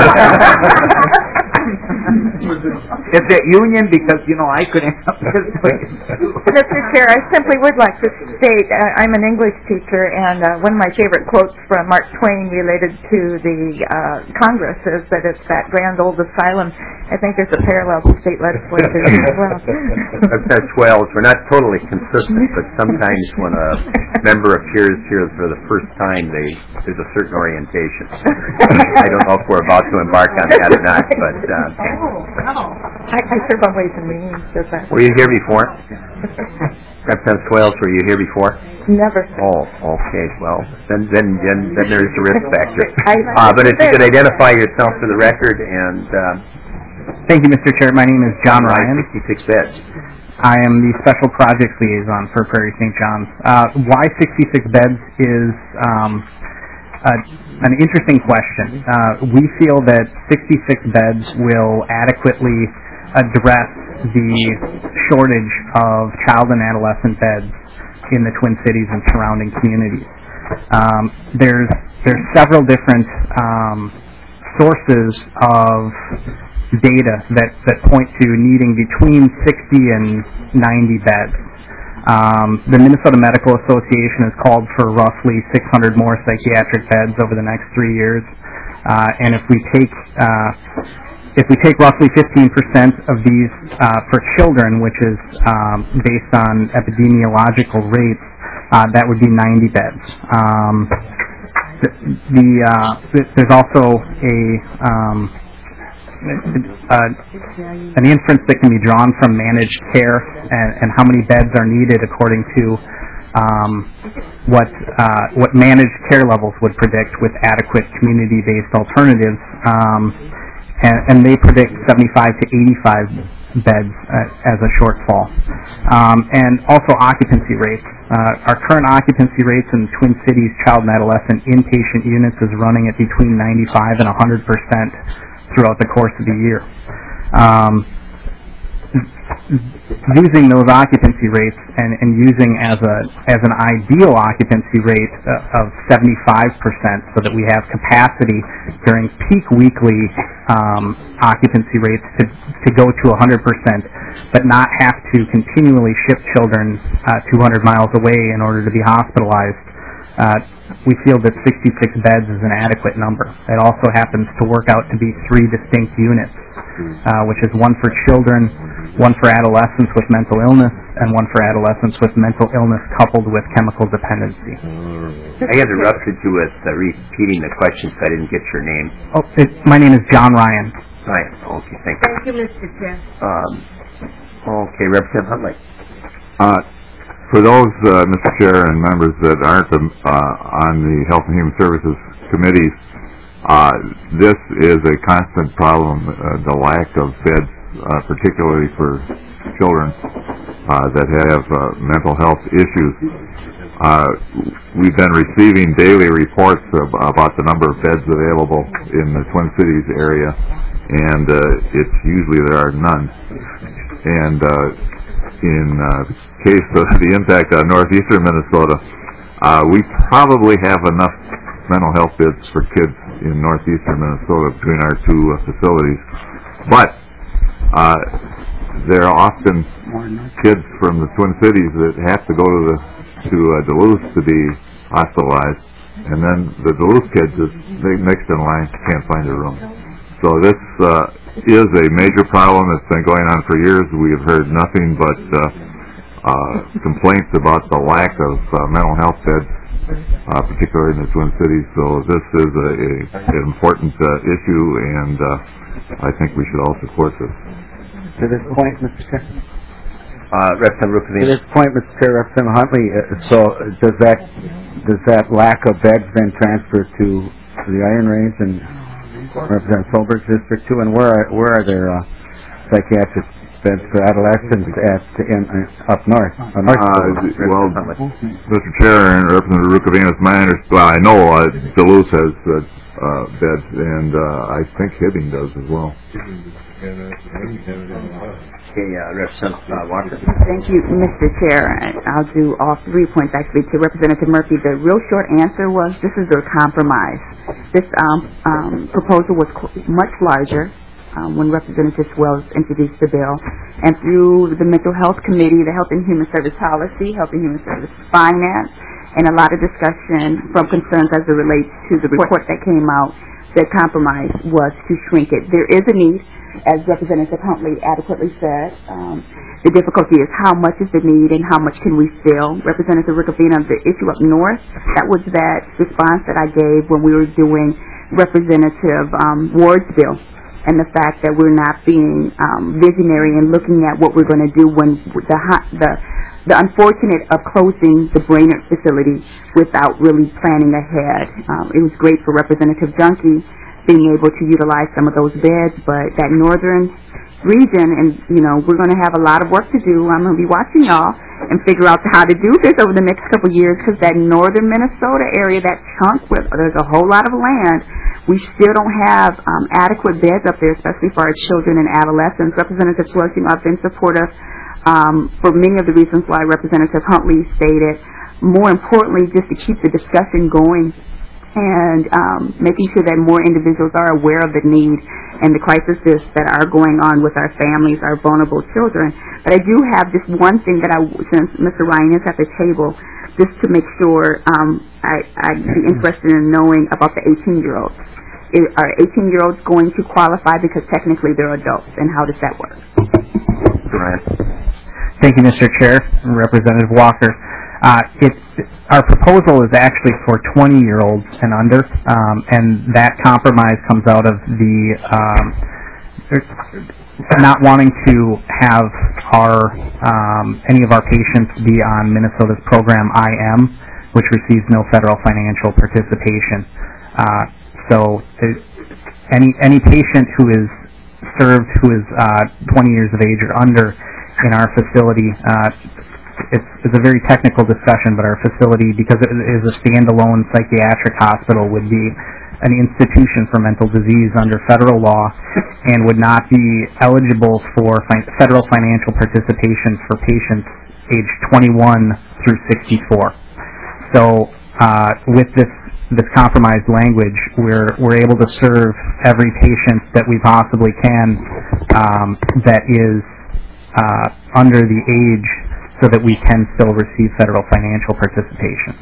Is it union? Because, I couldn't help this place.
Mr. Chair, I simply would like to state I'm an English teacher, and one of my favorite quotes from Mark Twain related to the Congress is that it's that grand old asylum. I think there's a parallel to state legislature as well.
Representative Swales, we're not totally consistent, but sometimes when a member appears here for the first time, there's a certain orientation. I don't know if we're about to embark on that or not, but...
I serve on Ways and Means.
Were you here before? Representative Swales, were you here before?
Never.
Oh, okay. Well, then there's the risk factor. But if you could identify yourself for the record and...
Thank you, Mr. Chair. My name is John Ryan.
66 beds.
I am the Special Projects Liaison for Prairie St. John's. Why 66 beds is an interesting question. We feel that 66 beds will adequately address the shortage of child and adolescent beds in the Twin Cities and surrounding communities. There's several different sources of data that point to needing between 60 and 90 beds. The Minnesota Medical Association has called for roughly 600 more psychiatric beds over the next 3 years, and if we take roughly 15% of these for children, which is based on epidemiological rates, that would be 90 beds. There's also an inference that can be drawn from managed care and how many beds are needed according to what managed care levels would predict with adequate community-based alternatives, and they predict 75 to 85 beds as a shortfall. And also occupancy rates. Our current occupancy rates in Twin Cities child and adolescent inpatient units is running at between 95 and 100% throughout the course of the year. Using those occupancy rates and using as an ideal occupancy rate of 75% so that we have capacity during peak weekly occupancy rates to go to 100%, but not have to continually ship children 200 miles away in order to be hospitalized. We feel that 66 beds is an adequate number. It also happens to work out to be 3 distinct units, which is one for children, one for adolescents with mental illness, and one for adolescents with mental illness coupled with chemical dependency.
I interrupted you with repeating the question, so I didn't get your name.
My name is John Ryan.
Right. Okay, thank you.
Thank you, Mr. Chair.
Okay, Representative Huntley.
For those, Mr. Chair, and members that aren't on the Health and Human Services committees, this is a constant problem, the lack of beds, particularly for children that have mental health issues. We've been receiving daily reports about the number of beds available in the Twin Cities area, and it's usually there are none. And in case of the impact on northeastern Minnesota, we probably have enough mental health beds for kids in northeastern Minnesota between our two facilities. But there are often kids from the Twin Cities that have to go to Duluth to be hospitalized, and then the Duluth kids, they next in line, can't find a room. So this is a major problem that's been going on for years. We have heard nothing but complaints about the lack of mental health beds, particularly in the Twin Cities. So this is an important issue, and I think we should all support this.
To this point, Mr. Chair.
Representative Rukavina.
To this point, Mr. Chair, Representative Huntley, so does that lack of beds then transfer to the Iron Range and Representative Solberg's district too? And where are there psychiatric beds for adolescents up north?
Well, Mr. Chair and Representative Rukavina, I know Duluth has beds, and I think Hibbing does as well.
Okay, Representative Walker.
Thank you, Mr. Chair. I'll do all 3 points actually to Representative Murphy. The real short answer was this is a compromise. This proposal was much larger when Representative Swales introduced the bill, and through the Mental Health Committee, the Health and Human Service Policy, Health and Human Service Finance, and a lot of discussion from concerns as it relates to the report that came out, the compromise was to shrink it. There is a need, as Representative Huntley adequately said. The difficulty is how much is the need and how much can we fill. Representative Rukavina, the issue up north, that was that response that I gave when we were doing Representative Ward's bill, and the fact that we're not being visionary and looking at what we're going to do when the unfortunate of closing the Brainerd facility without really planning ahead. It was great for Representative Junkie being able to utilize some of those beds, but that northern region, and we're going to have a lot of work to do. I'm going to be watching y'all and figure out how to do this over the next couple of years, because that northern Minnesota area, that chunk where there's a whole lot of land, we still don't have adequate beds up there, especially for our children and adolescents. Representative Swales, I've been supportive for many of the reasons why Representative Huntley stated. More importantly, just to keep the discussion going and making sure that more individuals are aware of the need and the crises that are going on with our families, our vulnerable children. But I do have just one thing that since Mr. Ryan is at the table, just to make sure I'd be interested in knowing about the 18-year-olds. Are 18-year-olds going to qualify because technically they're adults, and how does that work?
Thank you, Mr. Chair and Representative Walker. Our proposal is actually for 20-year-olds and under, and that compromise comes out of the not wanting to have any of our patients be on Minnesota's program IM, which receives no federal financial participation. So any patient who is served who is 20 years of age or under in our facility, it's a very technical discussion, but our facility, because it is a standalone psychiatric hospital, would be an institution for mental disease under federal law and would not be eligible for federal financial participation for patients aged 21 through 64. So with this compromised language, we're able to serve every patient that we possibly can that is under the age, so that we can still receive federal financial participation.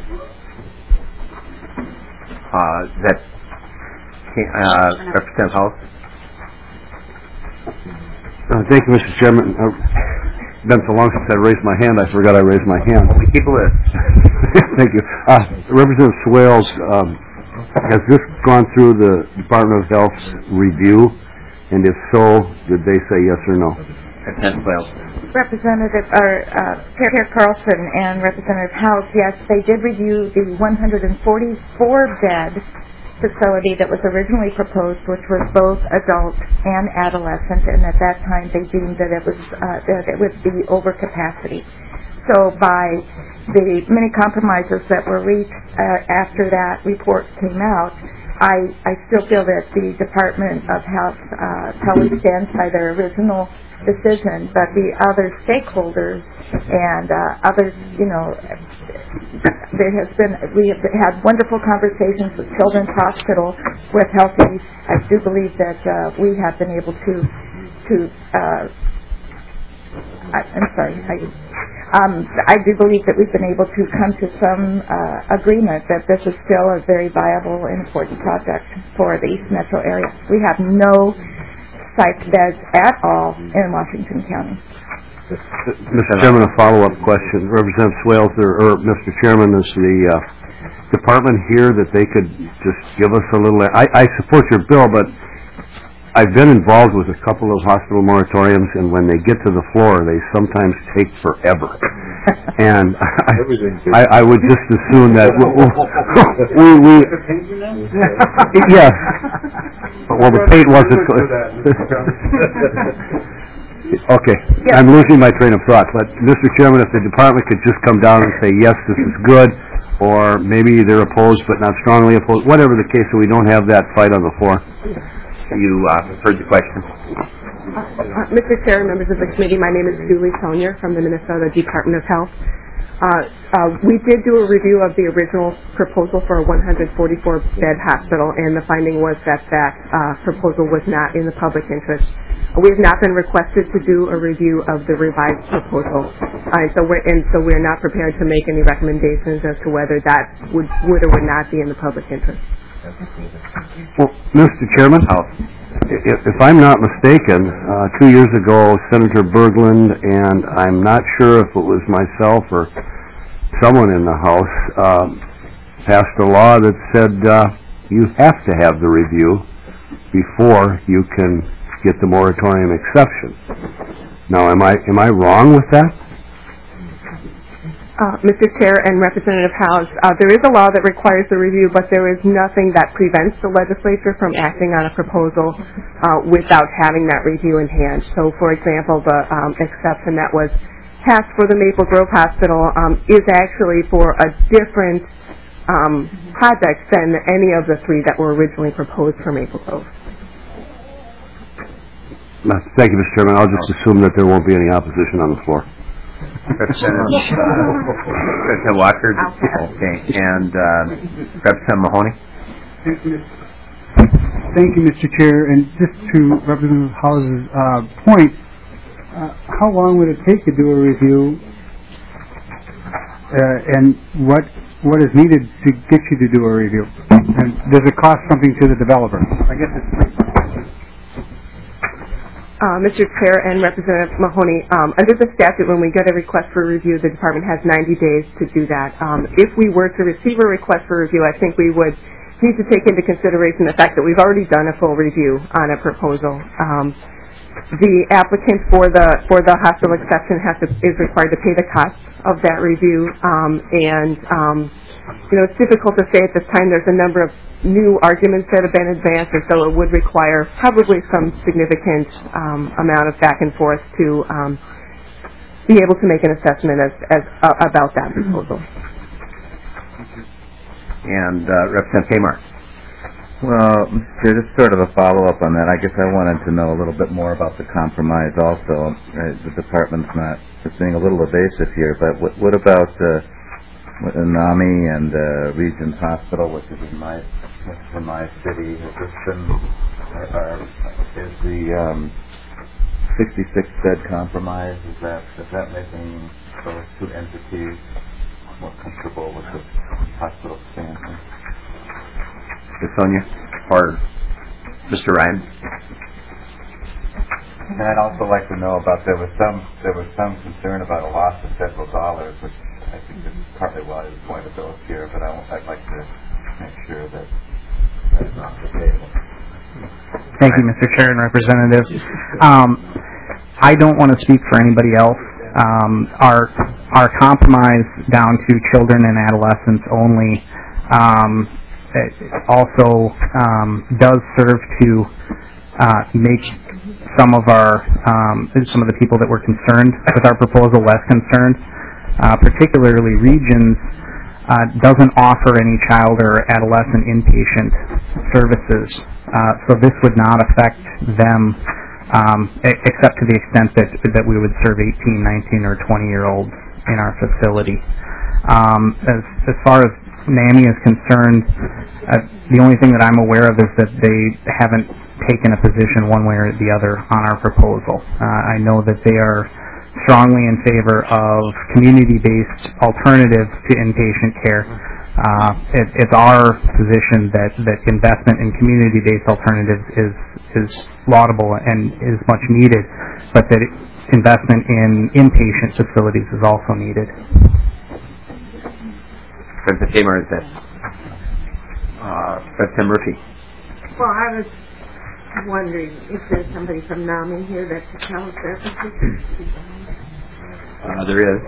Representative House.
Thank you, Mr. Chairman. It's been so long since I raised my hand, I forgot I raised my hand.
We keep a list.
Thank you. Representative Swales, has this gone through the Department of Health's review? And if so, did they say yes or no?
Representative Chair Carlson and Representative House, yes, they did review the 144-bed facility that was originally proposed, which was both adult and adolescent, and at that time they deemed that it would be overcapacity. So by the many compromises that were reached after that report came out, I still feel that the Department of Health probably stands by their original decision, but the other stakeholders and others, we have had wonderful conversations with Children's Hospital, with Healthy. I do believe that we have been able to
I do believe that we've been able to come to some agreement that this is still a very viable and important project for the East Metro area. We have no psych beds at all in Washington County.
Mr. Chairman, a follow-up question. Representative Swales, or Mr. Chairman, is the department here that they could just give us a little... I support your bill, but I've been involved with a couple of hospital moratoriums, and when they get to the floor, they sometimes take forever. And I would just assume that we yes. Well, the paint wasn't... Okay, I'm losing my train of thought, but Mr. Chairman, if the department could just come down and say, yes, this is good, or maybe they're opposed but not strongly opposed, whatever the case, so we don't have that fight on the floor.
You heard the question.
Mr. Chair, members of the committee, my name is Julie Sonier from the Minnesota Department of Health. We did do a review of the original proposal for a 144-bed hospital, and the finding was that proposal was not in the public interest. We have not been requested to do a review of the revised proposal, so we're not prepared to make any recommendations as to whether that would or would not be in the public interest.
Well, Mr. Chairman, if I'm not mistaken, 2 years ago, Senator Berglund, and I'm not sure if it was myself or someone in the House, passed a law that said you have to have the review before you can get the moratorium exception. Now, am I wrong with that?
Mr. Chair and Representative House, there is a law that requires the review, but there is nothing that prevents the legislature from acting on a proposal without having that review in hand. So, for example, the exception that was passed for the Maple Grove Hospital is actually for a different project than any of the three that were originally proposed for Maple Grove.
Thank you, Mr. Chairman. I'll just assume that there won't be any opposition on the floor.
Representative Walker? Okay. And Representative Mahoney?
Thank you, Mr. Chair. And just to Representative House's point, how long would it take to do a review, and what is needed to get you to do a review? And does it cost something to the developer? I guess it's...
Mr. Chair and Representative Mahoney, under the statute, when we get a request for review, the department has 90 days to do that. If we were to receive a request for review, I think we would need to take into consideration the fact that we've already done a full review on a proposal. The applicant for the hospital exception is required to pay the cost of that review, it's difficult to say at this time. There's a number of new arguments that have been advanced, and so it would require probably some significant amount of back and forth to be able to make an assessment about that proposal.
And Representative Kmart.
Well, Mr. Chair, just sort of a follow-up on that. I guess I wanted to know a little bit more about the compromise also. The department's not being a little evasive here, but what about NAMI and Regions Hospital, which is in my city? Has this been, is the 66-bed compromise, is that making those two entities more comfortable with the hospital expansion?
Sonia or Mr. Ryan.
And I'd also like to know about there was some concern about a loss of federal dollars, which I think is partly why the point of those here, but I'd like to make sure that that's off the table.
Thank you, Mr. Chair and Representative. I don't want to speak for anybody else. Our compromise down to children and adolescents only it also does serve to make some of the people that were concerned with our proposal less concerned. Particularly, Regions doesn't offer any child or adolescent inpatient services, so this would not affect them, except to the extent that we would serve 18, 19, or 20-year-olds in our facility. As far as NAMI is concerned, the only thing that I'm aware of is that they haven't taken a position one way or the other on our proposal. I know that they are strongly in favor of community-based alternatives to inpatient care. It's our position that investment in community-based alternatives is laudable and is much needed, but that investment in inpatient facilities is also needed.
President Hamer, is that President Murphy?
Well, I was wondering if there's somebody from NAMI here that could tell us that.
There is.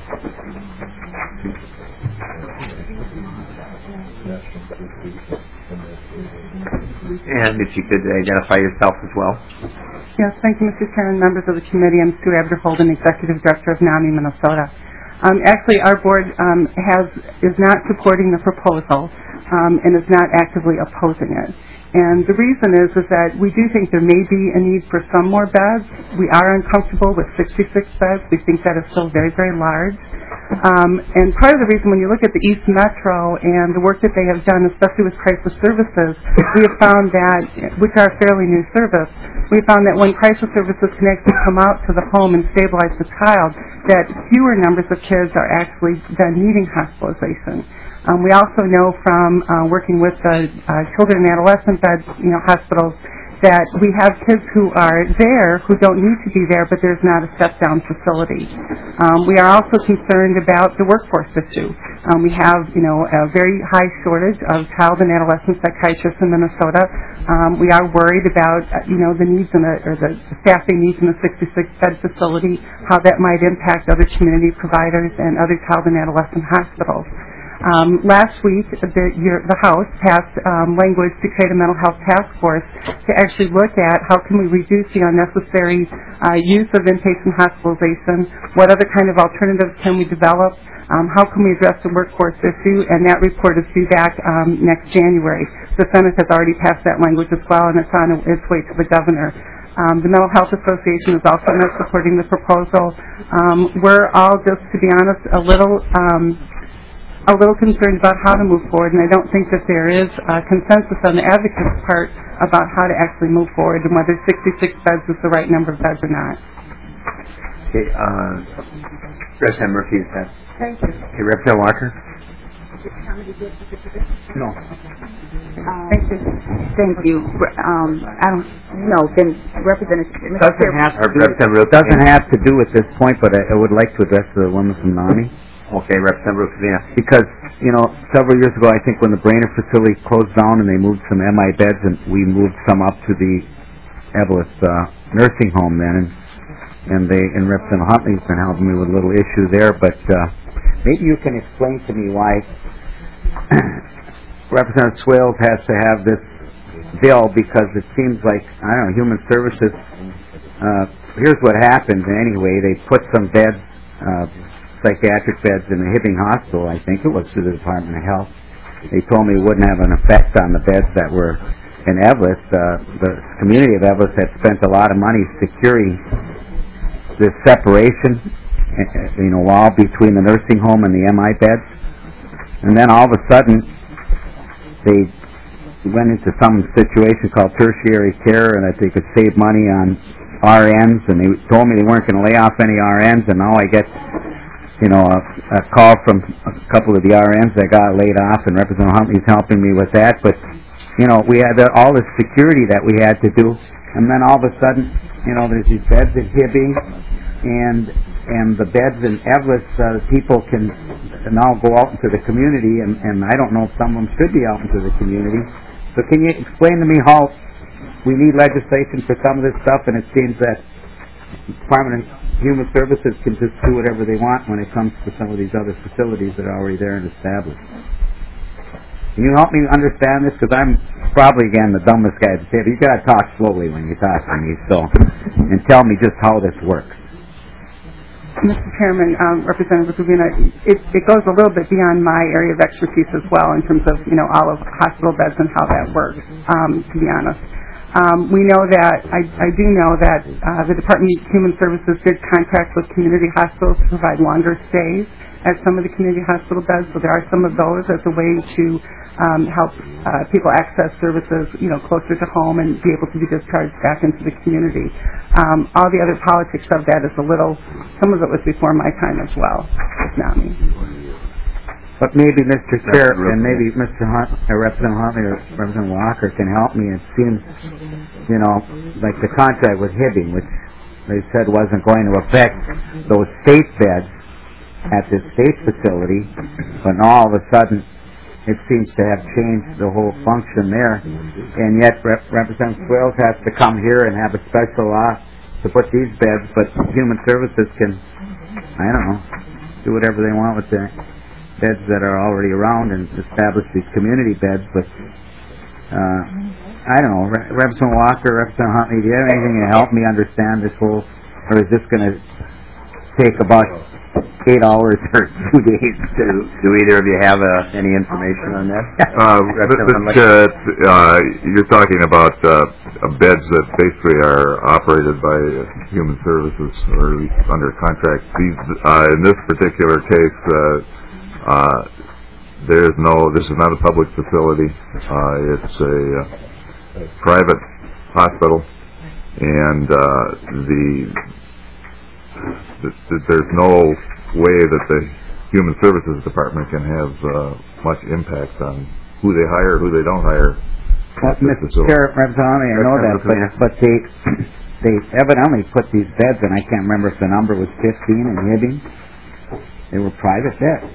And if you could identify yourself as well.
Yes, thank you, Mr. Chairman, members of the committee. I'm Sue Abderholden, Executive Director of NAMI Minnesota. Actually, our board is not supporting the proposal and is not actively opposing it. And the reason is that we do think there may be a need for some more beds. We are uncomfortable with 66 beds. We think that is still very, very large. And part of the reason, when you look at the East Metro and the work that they have done, especially with crisis services, we have found that, which are a fairly new service, we found that when crisis services can actually come out to the home and stabilize the child, that fewer numbers of kids are actually then needing hospitalization. We also know from working with the children and adolescent bed, hospitals, that we have kids who are there who don't need to be there, but there's not a step-down facility. We are also concerned about the workforce issue. We have, a very high shortage of child and adolescent psychiatrists in Minnesota. We are worried about, the needs the staffing needs in the 66-bed facility, how that might impact other community providers and other child and adolescent hospitals. Last week, the House passed language to create a mental health task force to actually look at how can we reduce the unnecessary use of inpatient hospitalization, what other kind of alternatives can we develop, how can we address the workforce issue, and that report is due back next January. The Senate has already passed that language as well, and it's on its way to the governor. The Mental Health Association is also not supporting the proposal. We're all, just to be honest, a little concerned about how to move forward, and I don't think that there is a consensus on the advocates' part about how to actually move forward and whether 66 beds is the right number of beds or not.
Okay, President Murphy, is that?
Thank you.
Okay, Representative Walker?
No. Thank you. I don't know. Then Representative
doesn't have to do with this point, but I would like to address the woman from NAMI.
Okay, Representative Rosavina.
Because, several years ago, I think when the Brainerd facility closed down and they moved some MI beds, and we moved some up to the Evelyn nursing home then, and Representative Huntley's been helping me with a little issue there, but maybe you can explain to me why Representative Swales has to have this bill, because it seems like, Human Services, here's what happened anyway. They put some beds, psychiatric beds in the Hibbing Hospital, I think it was, through the Department of Health. They told me it wouldn't have an effect on the beds that were in Evelyn. The community of Evelyn had spent a lot of money securing this separation, wall between the nursing home and the MI beds. And then all of a sudden, they went into some situation called tertiary care, and that they could save money on RNs, and they told me they weren't going to lay off any RNs, and now I get a call from a couple of the RNs that got laid off, and Representative Huntley's helping me with that. But, we had all the security that we had to do, and then all of a sudden, there's these beds at Hibbing, and the beds in Evelyn, people can now go out into the community, and I don't know if some of them should be out into the community. So can you explain to me how we need legislation for some of this stuff, and it seems that Department of Human Services can just do whatever they want when it comes to some of these other facilities that are already there and established. Can you help me understand this? Because I'm probably, again, the dumbest guy at the table. You've got to talk slowly when you talk to me, and tell me just how this works.
Mr. Chairman, Representative Rubina, it goes a little bit beyond my area of expertise as well in terms of, all of hospital beds and how that works, to be honest.
We know that, I do know that the Department of Human Services did contract with community hospitals to provide longer stays at some of the community hospital beds, so there are some of those as a way to help people access services, closer to home and be able to be discharged back into the community. All the other politics of that is some of it was before my time as well. It's not me.
But maybe Mr. Chair and maybe Mr. Representative Huntley or Representative Walker can help me. It seems, like the contract with Hibbing, which they said wasn't going to affect those state beds at this state facility, but all of a sudden it seems to have changed the whole function there, and yet Representative Swales has to come here and have a special law to put these beds, but Human Services can, do whatever they want with the beds that are already around and establish these community beds, but Representative Walker, Representative Huntley, do you have anything to help me understand this whole, or is this going to take about 8 hours or 2 days to...
Do either of you have any information on that?
You're talking about beds that basically are operated by Human Services or under contract. These, in this particular case, this is not a public facility. It's a private hospital, and there's no way that the Human Services Department can have much impact on who they hire, who they don't hire.
Mr. Chair, Representative, I know that, but they evidently put these beds, and I can't remember if the number was 15 in Hibbing. They were private beds,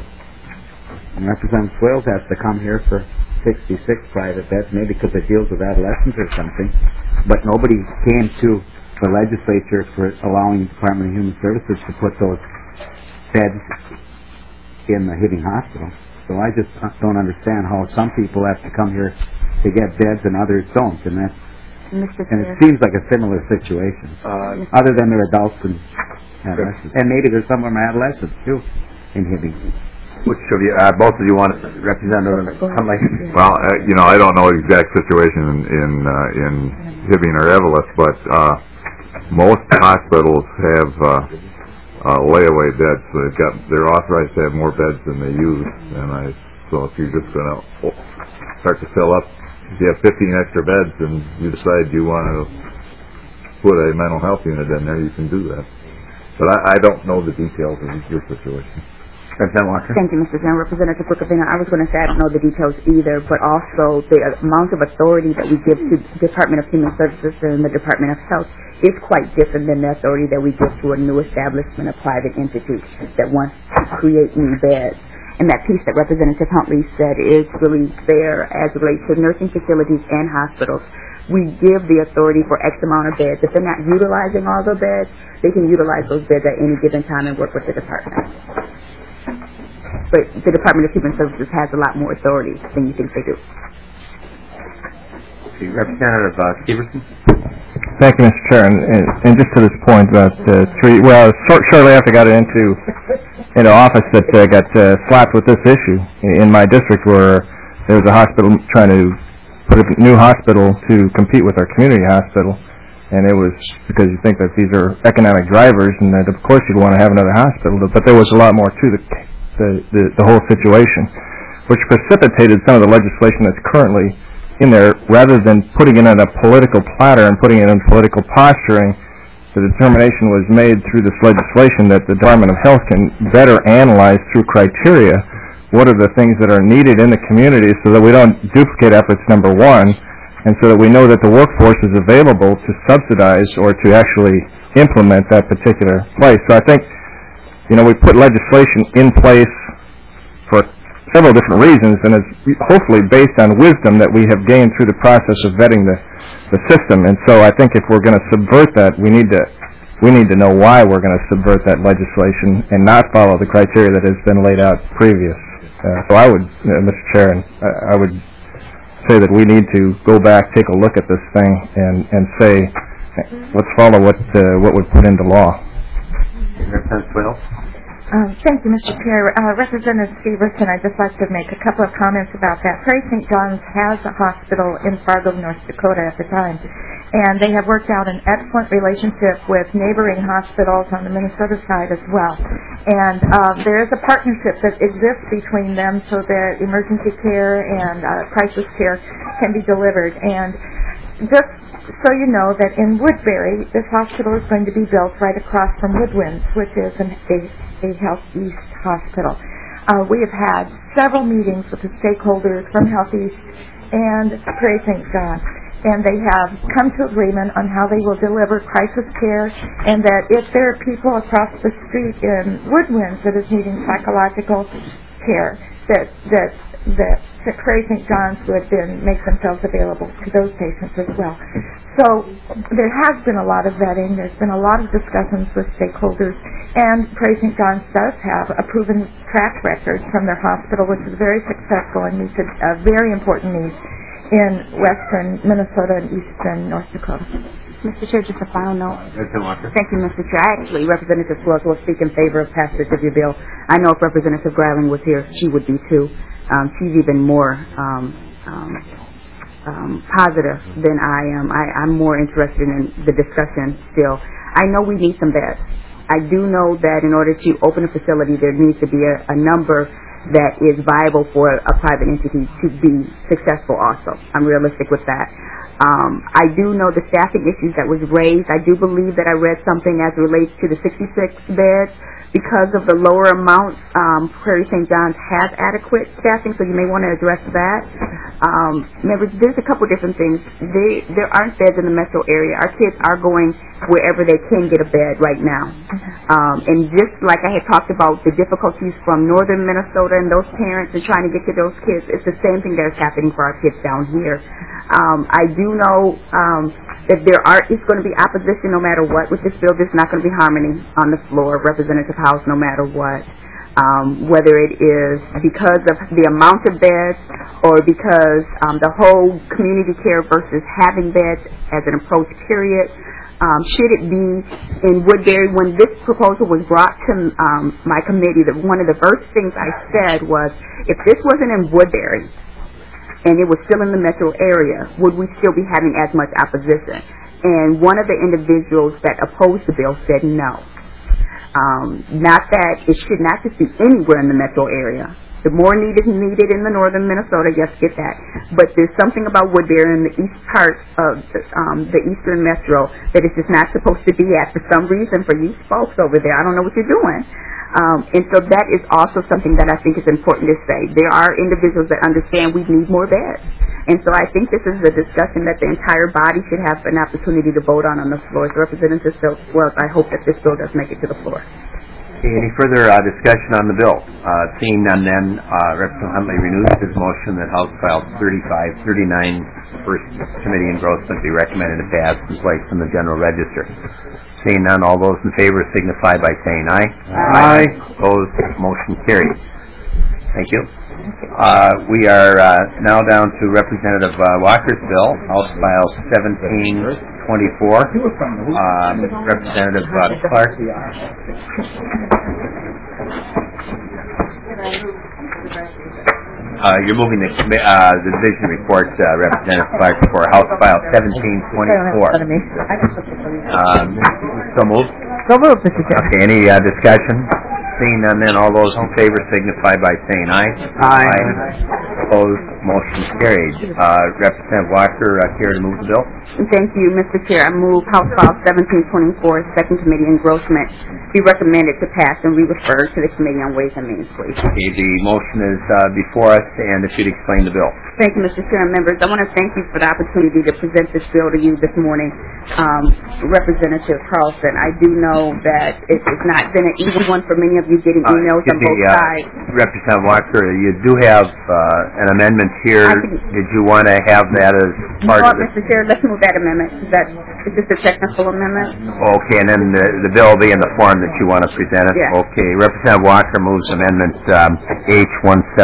And Representative Swales has to come here for 66 private beds, maybe because it deals with adolescents or something. But nobody came to the legislature for allowing the Department of Human Services to put those beds in the Hibbing Hospital. So I just don't understand how some people have to come here to get beds and others don't, and it seems like a similar situation. Other than they're adults and adolescents, and maybe there's some of them adolescents too in Hibbing.
Which of you, both of you, want to represent Huntley?
Well, I don't know the exact situation in Hibbing or Evelyn, but most hospitals have layaway beds. They're authorized to have more beds than they use, so if you're just going to start to fill up, if you have 15 extra beds and you decide you want to put a mental health unit in there, you can do that. But I don't know the details of your situation.
Representative Walker.
Thank you, Mr. Chairman. Representative Brookavina, I was going to say I don't know the details either, but also the amount of authority that we give to the Department of Human Services and the Department of Health is quite different than the authority that we give to a new establishment, a private entity that wants to create new beds. And that piece that Representative Huntley said is really fair as it relates to nursing facilities and hospitals. We give the authority for X amount of beds. If they're not utilizing all the beds, they can utilize those beds at any given time and work with the department. But the Department of Human Services has a lot more authority than you think they do.
Representative Stevenson.
Thank you, Mr. Chair. And just to this point about shortly after I got into office that got slapped with this issue in my district, where there was a hospital trying to put a new hospital to compete with our community hospital, and it was because you think that these are economic drivers, and that of course you'd want to have another hospital, but there was a lot more to the whole situation, which precipitated some of the legislation that's currently in there. Rather than putting it on a political platter and putting it in political posturing, the determination was made through this legislation that the Department of Health can better analyze through criteria what are the things that are needed in the community, so that we don't duplicate efforts, number one, and so that we know that the workforce is available to subsidize or to actually implement that particular place. So I think, we put legislation in place for several different reasons, and it's hopefully based on wisdom that we have gained through the process of vetting the system. And so I think if we're going to subvert that, we need to know why we're going to subvert that legislation and not follow the criteria that has been laid out previous. So I would, Mr. Chair, I would say that we need to go back, take a look at this thing, and say, let's follow what we put into law.
Thank you, Mr. Chair. Representative Steverson, I'd just like to make a couple of comments about that. Prairie St. John's has a hospital in Fargo, North Dakota at the time, and they have worked out an excellent relationship with neighboring hospitals on the Minnesota side as well. And there is a partnership that exists between them so that emergency care and crisis care can be delivered. And just so you know that in Woodbury, this hospital is going to be built right across from Woodwinds, which is a Health East hospital. We have had several meetings with the stakeholders from Health East and Prairie St. John, and they have come to agreement on how they will deliver crisis care, and that if there are people across the street in Woodwinds that is needing psychological care, that Prairie St. John's would then make themselves available to those patients as well. So there has been a lot of vetting. There's been a lot of discussions with stakeholders, and Prairie St. John's does have a proven track record from their hospital, which is very successful and meets a very important need in western Minnesota and eastern North Dakota.
Mr. Chair, just a final note.
Thank
you, Mr. Chair. Actually, Representative Swells will speak in favor of passage of your bill. I know if Representative Greiling was here, she would be too. She's even more positive than I am. I'm more interested in the discussion still. I know we need some beds. I do know that in order to open a facility, there needs to be a number that is viable for a private entity to be successful also. I'm realistic with that. I do know the staffing issues that was raised. I do believe that I read something as it relates to the 66 beds. Because of the lower amount, Prairie St. John's has adequate staffing, so you may want to address that. Remember, there's a couple different things. There aren't beds in the metro area. Our kids are going wherever they can get a bed right now. And just like I had talked about the difficulties from northern Minnesota and those parents and trying to get to those kids, it's the same thing that is happening for our kids down here. I do know that is going to be opposition no matter what with this bill. There's not going to be harmony on the floor of Representative House no matter what. Whether it is because of the amount of beds or because the whole community care versus having beds as an approach period. Should it be in Woodbury? When this proposal was brought to my committee, one of the first things I said was, if this wasn't in Woodbury, and it was still in the metro area, would we still be having as much opposition? And one of the individuals that opposed the bill said no. Not that it should not just be anywhere in the metro area. The more need is needed in the northern Minnesota, yes, get that. But there's something about Woodbury in the east part of the eastern metro that it's just not supposed to be at for some reason for you folks over there. I don't know what you're doing. And so that is also something that I think is important to say. There are individuals that understand we need more beds. And so I think this is a discussion that the entire body should have an opportunity to vote on the floor. So Representative Wells, I hope that this bill does make it to the floor.
Okay, any further discussion on the bill? Seeing none then, Representative Huntley renews his motion that House File 3539, First Committee Engrossment, be recommended to pass and placed in the General Register. Seeing none, all those in favor signify by saying aye.
Aye.
Opposed, motion carries. Thank you. We are now down to Representative Walker's bill, House File 1724. Representative Clark. You're moving the division report, Representative Clark, for House File 1724. So moved.
So moved, Mr. Chair.
Okay, any discussion? Seeing none, then all those in favor signify by saying aye. Aye. Opposed, motion carried. Representative Walker, care to move the bill?
Thank you, Mr. Chair. I move House File 1724, Second Committee Engrossment, be recommended to pass and re-referred to the Committee on Ways and Means, please.
Okay, the motion is before us, and it should explain the bill.
Thank you, Mr. Chair and members. I want to thank you for the opportunity to present this bill to you this morning. Representative Carlson, I do know that it's not been an easy one for many of you getting emails on both sides.
Representative Walker, you do have an amendment here. Did you want to have that as part of it?
Mr. Chair, let's move that amendment. Is this a technical amendment?
Okay, and then the bill will be in the form that you want to present it?
Yes.
Okay, Representative Walker moves amendment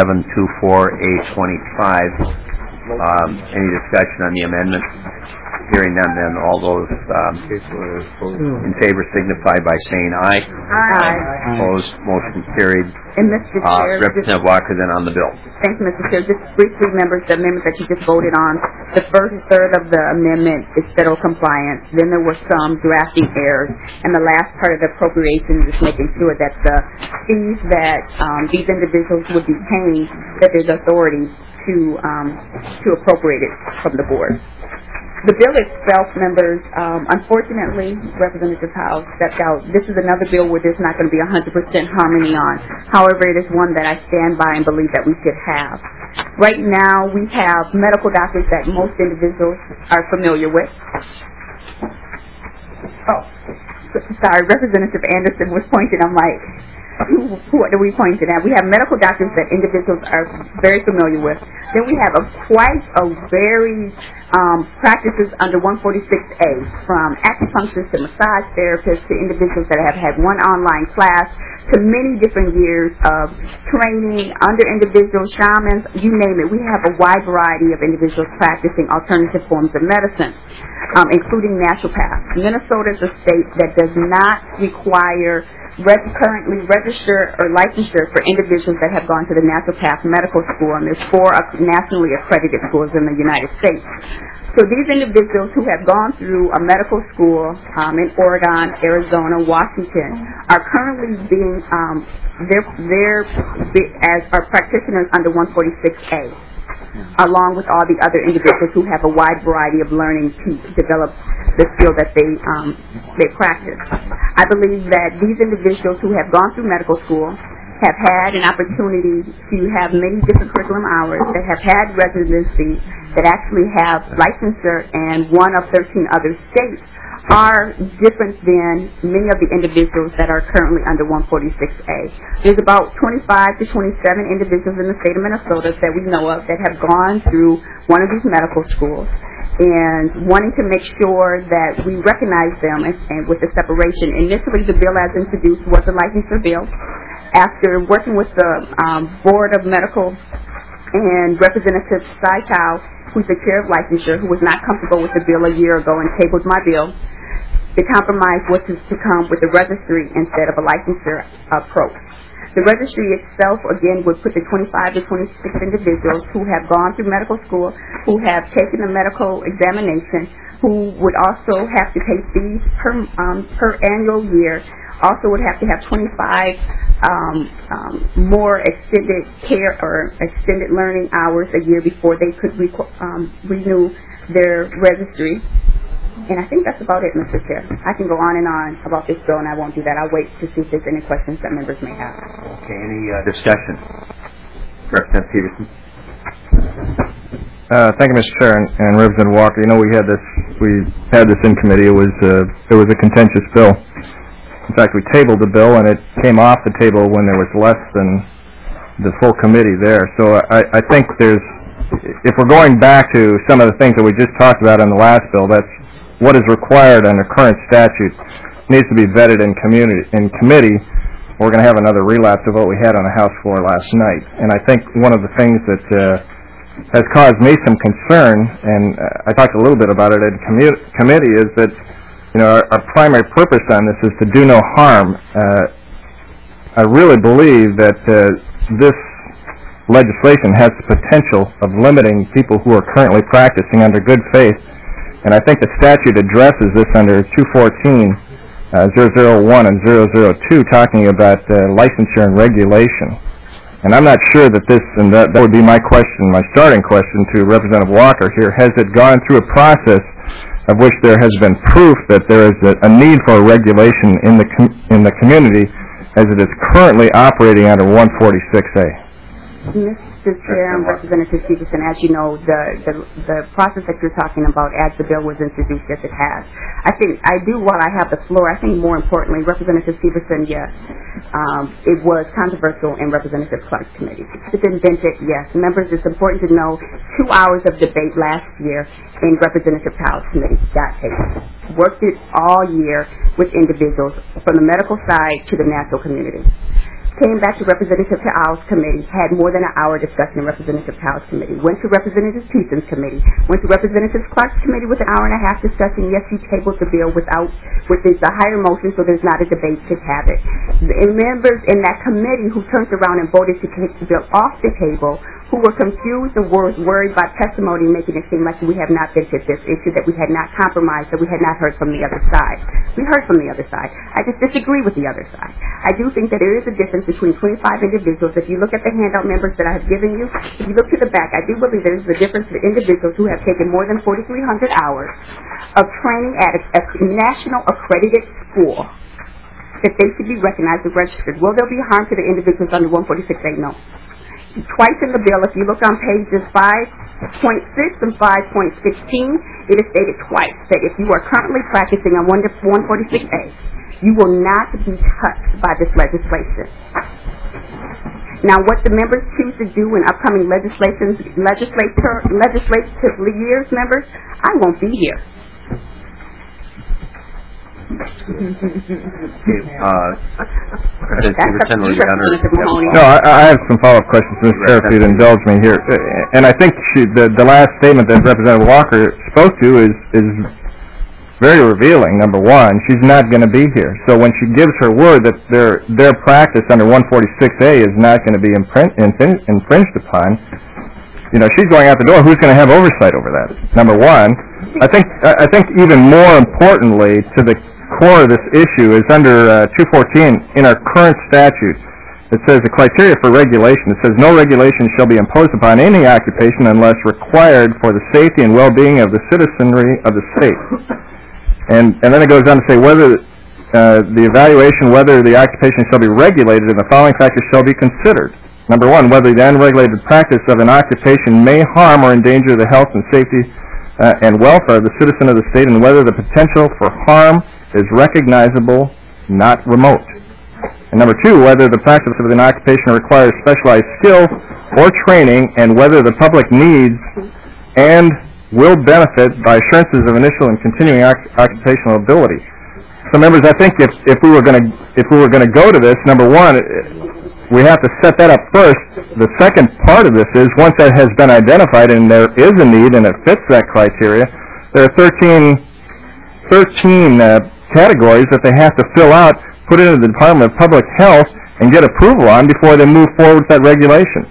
H1724A25. Any discussion on the amendment? Hearing none, then all those in favor signify by saying aye.
Aye.
Opposed, motion carried.
And Mr. Chair,
Representative Walker then on the bill.
thank you, Mr. Chair. Just briefly, members, the amendment that you just voted on, the first third of the amendment is federal compliance. Then there were some drafting errors. And the last part of the appropriations is making sure that the fees that these individuals would be paying, that there's authority to appropriate it from the board. The bill itself, members, unfortunately, Representative Howe stepped out. This is another bill where there's not going to be 100% harmony on. However, it is one that I stand by and believe that we should have. Right now, we have medical doctors that most individuals are familiar with. Oh, sorry, Representative Anderson was pointing. I'm like, what are we pointing at? We have medical doctors that individuals are very familiar with. Then we have quite a very practices under 146A, from acupuncturists to massage therapists to individuals that have had one online class to many different years of training under individuals, shamans, you name it. We have a wide variety of individuals practicing alternative forms of medicine, including naturopaths. Minnesota is a state that does not require currently register or licensure for individuals that have gone to the naturopath medical school, and there's 4 nationally accredited schools in the United States. So these individuals who have gone through a medical school in Oregon, Arizona, Washington are currently being as are practitioners under 146A, along with all the other individuals who have a wide variety of learning to develop the skill that they practice. I believe that these individuals who have gone through medical school have had an opportunity to have many different curriculum hours, that have had residency, that actually have licensure in one of 13 other states, are different than many of the individuals that are currently under 146A. There's about 25 to 27 individuals in the state of Minnesota that we know of that have gone through one of these medical schools, and wanting to make sure that we recognize them and with the separation. Initially, the bill as introduced was a licensure bill. After working with the Board of Medical and Representative Cy Chow, who's the chair of licensure, who was not comfortable with the bill a year ago and tabled my bill, the compromise was to come with a registry instead of a licensure approach. The registry itself, again, would put the 25 to 26 individuals who have gone through medical school, who have taken the medical examination, who would also have to pay fees per annual year, also would have to have 25 more extended care or extended learning hours a year before they could renew their registry. And I think that's about it, Mr. Chair. I can go on and on about this bill, and I won't do that. I'll wait to see if there's any questions that members may have.
Okay, any discussion? Representative Peterson.
Thank you, Mr. Chair, and Representative Walker. You know, we had this in committee. It was a contentious bill. In fact, we tabled the bill, and it came off the table when there was less than the full committee there. So I think if we're going back to some of the things that we just talked about in the last bill, that's what is required under current statute needs to be vetted in committee. We're going to have another relapse of what we had on the House floor last night. And I think one of the things that has caused me some concern, and I talked a little bit about it in committee, is that our primary purpose on this is to do no harm. I really believe that this legislation has the potential of limiting people who are currently practicing under good faith. And I think the statute addresses this under 214, 001 and 002, talking about licensure and regulation. And I'm not sure that that would be my question, my starting question to Representative Walker here. Has it gone through a process of which there has been proof that there is a need for a regulation in the community as it is currently operating under 146A?
Mr. Chair and Representative Stevenson, as you know, the process that you're talking about as the bill was introduced, yes, it has. While I have the floor, I think more importantly, Representative Stevenson, yes, it was controversial in Representative Clark's committee. It's invented, yes. Members, it's important to know 2 hours of debate last year in Representative Powell's committee got taken. Worked it all year with individuals from the medical side to the natural community.
came back to Representative Towles' committee, had more than an hour discussion in Representative Towles' committee, went to Representative Peterson's committee, went to Representative Clark's committee with an hour and a half discussion. Yes, he tabled the bill with the higher motion, so there's not a debate to have it. The members in that committee who turned around and voted to take the bill off the table, who were confused and were worried by testimony, making it seem like we have not been to this issue, that we had not compromised, that we had not heard from the other side. We heard from the other side. I just disagree with the other side. I do think that there is a difference between 25 individuals. If you look at the handout members that I have given you, if you look to the back, I do believe there is a difference for individuals who have taken more than 4,300 hours of training at a national accredited school, that they should be recognized and registered. Will there be harm to the individuals under 146A? No. Twice in the bill, if you look on pages 5.6 and 5.16, it is stated twice that if you are currently practicing on 146A, you will not be touched by this legislation. Now, what the members choose to do in upcoming legislatively years, members, I won't be here.
No,
I have some follow-up questions, Ms. Chair, if you'd indulge me here. And I think the last statement that Representative Walker spoke to is very revealing. Number one, she's not going to be here. So when she gives her word that their practice under 146A is not going to be infringed upon, she's going out the door. Who's going to have oversight over that? Number one. I think even more importantly to the core of this issue is under 214 in our current statute. It says the criteria for regulation. It says no regulation shall be imposed upon any occupation unless required for the safety and well-being of the citizenry of the state. And then it goes on to say whether the evaluation whether the occupation shall be regulated and the following factors shall be considered. Number one, whether the unregulated practice of an occupation may harm or endanger the health and safety and welfare of the citizen of the state, and whether the potential for harm is recognizable, not remote. And number two, whether the practice of an occupation requires specialized skill or training, and whether the public needs and will benefit by assurances of initial and continuing occupational ability. So, members, I think if we were going to go to this, number one, we have to set that up first. The second part of this is, once that has been identified and there is a need and it fits that criteria, there are 13 categories that they have to fill out, put into the Department of Public Health, and get approval on before they move forward with that regulation.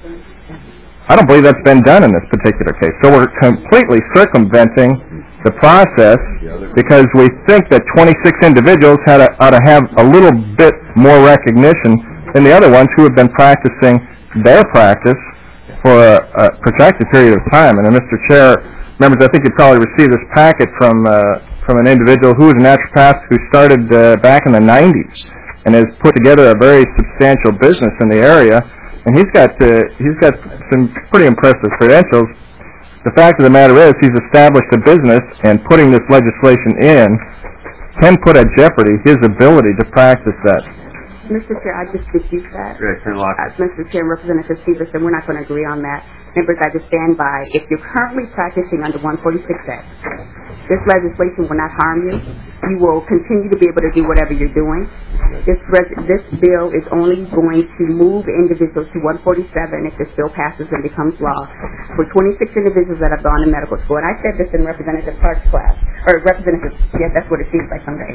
I don't believe that's been done in this particular case. So we're completely circumventing the process because we think that 26 individuals ought to have a little bit more recognition than the other ones who have been practicing their practice for a protracted period of time. And Mr. Chair, members, I think you probably received this packet from an individual who is a naturopath who started back in the 90s and has put together a very substantial business in the area. And he's got some pretty impressive credentials. The fact of the matter is he's established a business, and putting this legislation in can put at jeopardy his ability to practice that.
Mr. Chair, I just dispute that. Mr. Chair, Representative Stevenson, we're not going to agree on that. Members, I just stand by. If you're currently practicing under 146A, this legislation will not harm you. You will continue to be able to do whatever you're doing. This bill is only going to move individuals to 147 if this bill passes and becomes law for 26 individuals that have gone to medical school. And I said this in Representative Clark's class, or Representative, yes, that's what it seems like some days.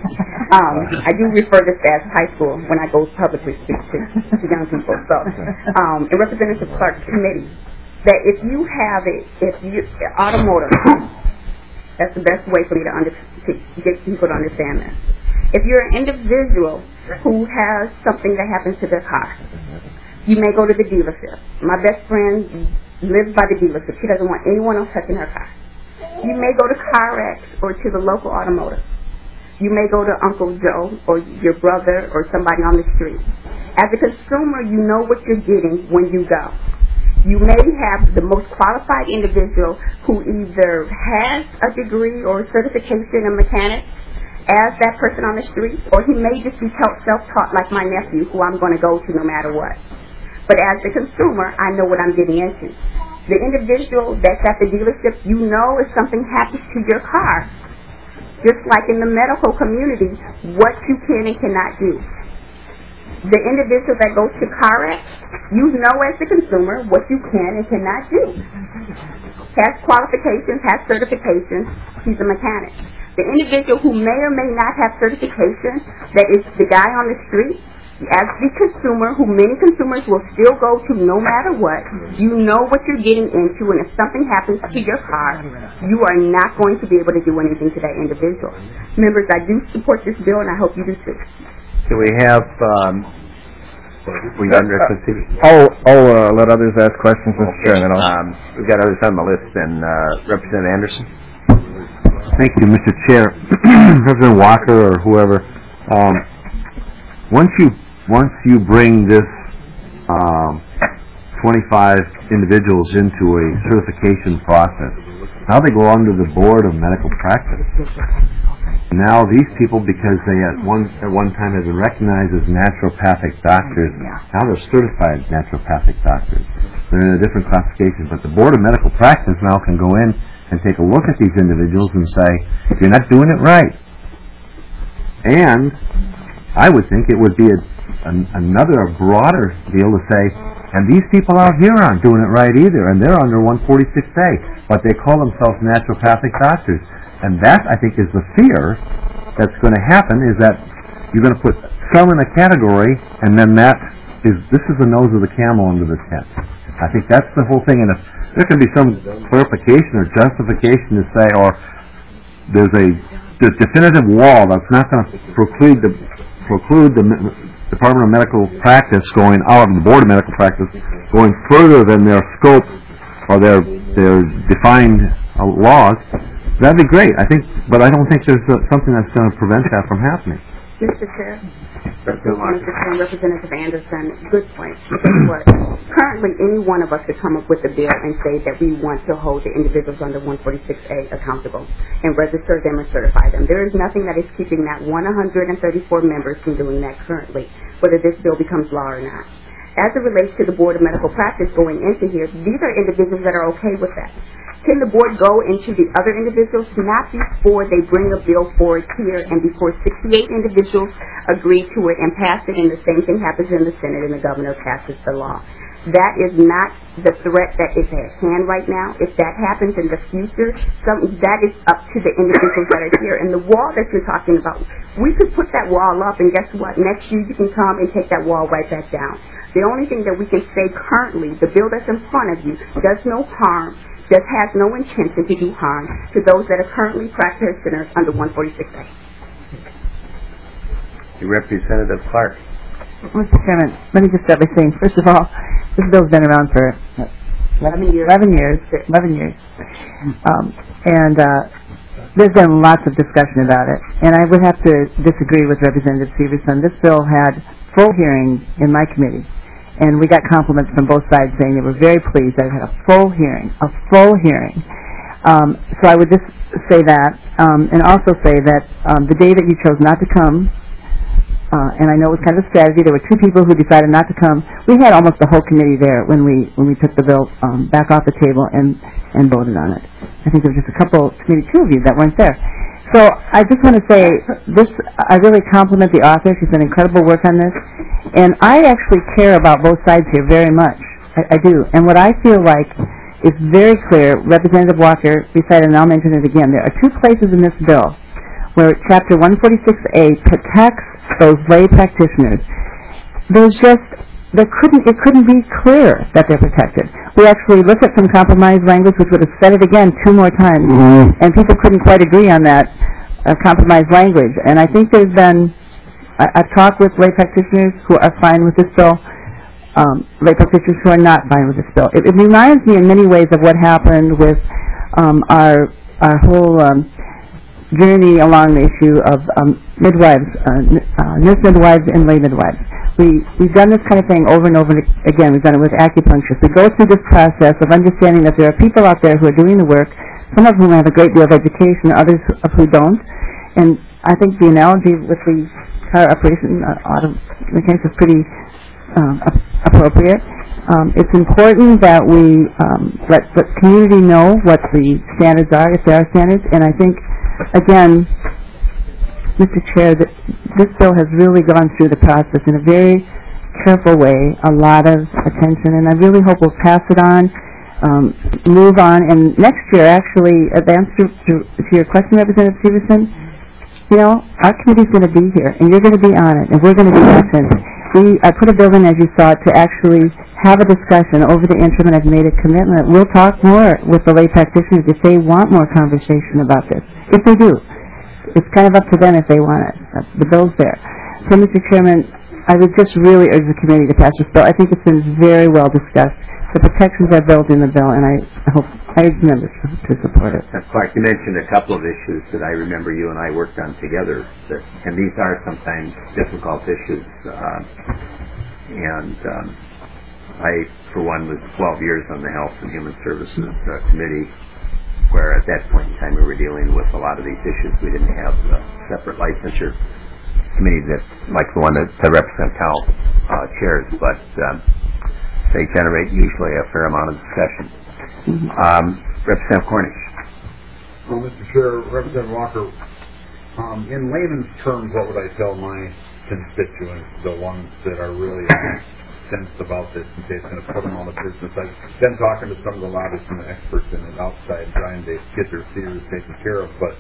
I do refer this as high school when I go publicly speak to young people. So, in Representative Clark's committee, that if you have automotive, that's the best way for me to get people to understand this. If you're an individual who has something that happens to their car, you may go to the dealership. My best friend lives by the dealership. She doesn't want anyone else touching her car. You may go to CarX or to the local automotive. You may go to Uncle Joe or your brother or somebody on the street. As a consumer, you know what you're getting when you go. You may have the most qualified individual who either has a degree or certification in mechanics as that person on the street, or he may just be self-taught like my nephew, who I'm going to go to no matter what. But as the consumer, I know what I'm getting into. The individual that's at the dealership, you know if something happens to your car, just like in the medical community, what you can and cannot do. The individual that goes to CAREC, you know as the consumer what you can and cannot do. Has qualifications, has certifications, he's a mechanic. The individual who may or may not have certification, that is the guy on the street, as the consumer, who many consumers will still go to no matter what, you know what you're getting into, and if something happens to your car, you are not going to be able to do anything to that individual. Members, I do support this bill, and I hope you do too.
Do we have,
I'll let others ask questions, Mr. Chairman.
We've got others on the list, and Representative Anderson.
Thank you, Mr. Chair. President Walker or whoever, once you bring this 25 individuals into a certification process, now they go under the Board of Medical Practice. Now these people, because they at one time have been recognized as naturopathic doctors, now they're certified naturopathic doctors. They're in a different classification, but the Board of Medical Practice now can go in and take a look at these individuals and say, you're not doing it right. And I would think it would be another broader deal to say, and these people out here aren't doing it right either, and they're under 146A, but they call themselves naturopathic doctors. And that, I think, is the fear that's going to happen, is that you're going to put some in a category, and then this is the nose of the camel under the tent. I think that's the whole thing, and if there can be some clarification or justification to say, or there's a definitive wall that's not going to preclude the Department of Medical Practice going out, and the Board of Medical Practice going further than their scope or their defined laws, that'd be great. I think, but I don't think there's something that's going to prevent that from happening.
Mr. Chair, Representative Anderson, good point. Because what? Currently, any one of us could come up with a bill and say that we want to hold the individuals under 146A accountable and register them and certify them. There is nothing that is keeping that 134 members from doing that currently, whether this bill becomes law or not. As it relates to the Board of Medical Practice going into here, these are individuals that are okay with that. Can the board go into the other individuals? Not before they bring a bill forward here and before 68 individuals agree to it and pass it, and the same thing happens in the Senate and the governor passes the law. That is not the threat that is at hand right now. If that happens in the future, that is up to the individuals that are here. And the wall that you're talking about, we could put that wall up, and guess what? Next year you can come and take that wall right back down. The only thing that we can say currently, the bill that's in front of you does no harm, just has no intention to do harm to those that are currently practitioners under 146A.
Representative Clark.
Mr. Chairman, let me just start by saying, first of all, this bill's been around for 11 years. There's been lots of discussion about it, and I would have to disagree with Representative Severson. This bill had full hearings in my committee, and we got compliments from both sides saying they were very pleased that it had a full hearing. So I would just say that, and also say that the day that you chose not to come, and I know it was kind of a strategy, there were two people who decided not to come. We had almost the whole committee there when we took the bill back off the table and voted on it. I think there was just a couple, maybe two of you that weren't there. So I just want to say this, I really compliment the author. She's done incredible work on this. And I actually care about both sides here very much. I do. And what I feel like is very clear, Representative Walker recited, and I'll mention it again, there are two places in this bill where Chapter 146A protects those lay practitioners. It couldn't be clearer that they're protected. We actually looked at some compromise language which would have said it again 2 more times, and people couldn't quite agree on that compromise language. And I think there's been, I've talked with lay practitioners who are fine with this bill, lay practitioners who are not fine with this bill. It reminds me in many ways of what happened with our whole journey along the issue of midwives, nurse midwives and lay midwives. We've done this kind of thing over and over again. We've done it with acupuncturists. We go through this process of understanding that there are people out there who are doing the work, some of whom have a great deal of education, others of who don't. And I think the analogy with the car operation, auto mechanics is pretty appropriate. It's important that we let the community know what the standards are, if there are standards. And I think, again, Mr. Chair, that this bill has really gone through the process in a very careful way, a lot of attention, and I really hope we'll pass it on, move on, and next year, actually, the answer to your question, Representative Severson, you know, our committee's going to be here, and you're going to be on it, and we're going to be listening. I put a bill in, as you saw, to actually have a discussion over the interim, and I've made a commitment. We'll talk more with the lay practitioners if they want more conversation about this. If they do. It's kind of up to them if they want it. The bill's there. So, Mr. Chairman, I would just really urge the committee to pass this bill. I think it's been very well discussed. The protections are built in the bill, and I urge members to support it.
Clark, you mentioned a couple of issues that I remember you and I worked on together, and these are sometimes difficult issues. I, for one, was 12 years on the Health and Human Services Committee, where at that point in time we were dealing with a lot of these issues. We didn't have a separate licensure committee like the one that Representative Cowell chairs, but they generate usually a fair amount of discussion. Representative Cornish.
Well, Mr. Chair, Representative Walker, in layman's terms, what would I tell my constituents, the ones that are really sensed about this and say it's going to put them out of business? I've been talking to some of the lobbyists and the experts in it outside trying to get their fears taken care of, but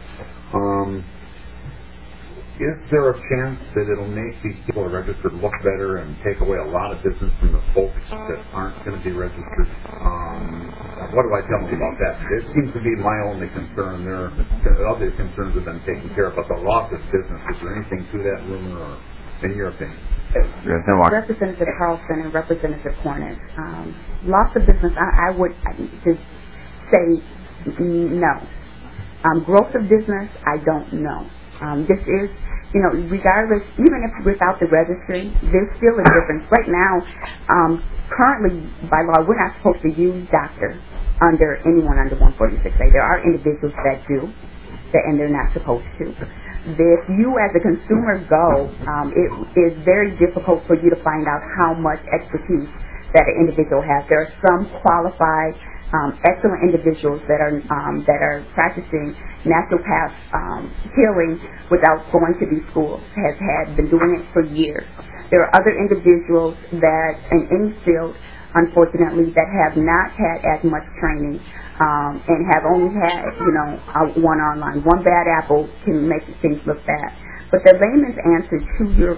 is there a chance that it'll make these people who are registered look better and take away a lot of business from the folks that aren't going to be registered? What do I tell them about that? It seems to be my only concern. Other concerns have been taken care of, but the loss of business, is there anything to that rumor, or in your opinion?
Representative Carlson and Representative Cornish, loss of business, I would just say no. Growth of business, I don't know. This is, you know, regardless, even if without the registry, there's still a difference. Right now, currently, by law, we're not supposed to use doctor under anyone under 146A. There are individuals that do, and they're not supposed to. If you as a consumer go, it is very difficult for you to find out how much expertise that an individual has. There are some qualified, excellent individuals that are practicing naturopath healing without going to these schools, have been doing it for years. There are other individuals that in any field, unfortunately, that have not had as much training and have only had, you know, one online. One bad apple can make things look bad. But the layman's answer to your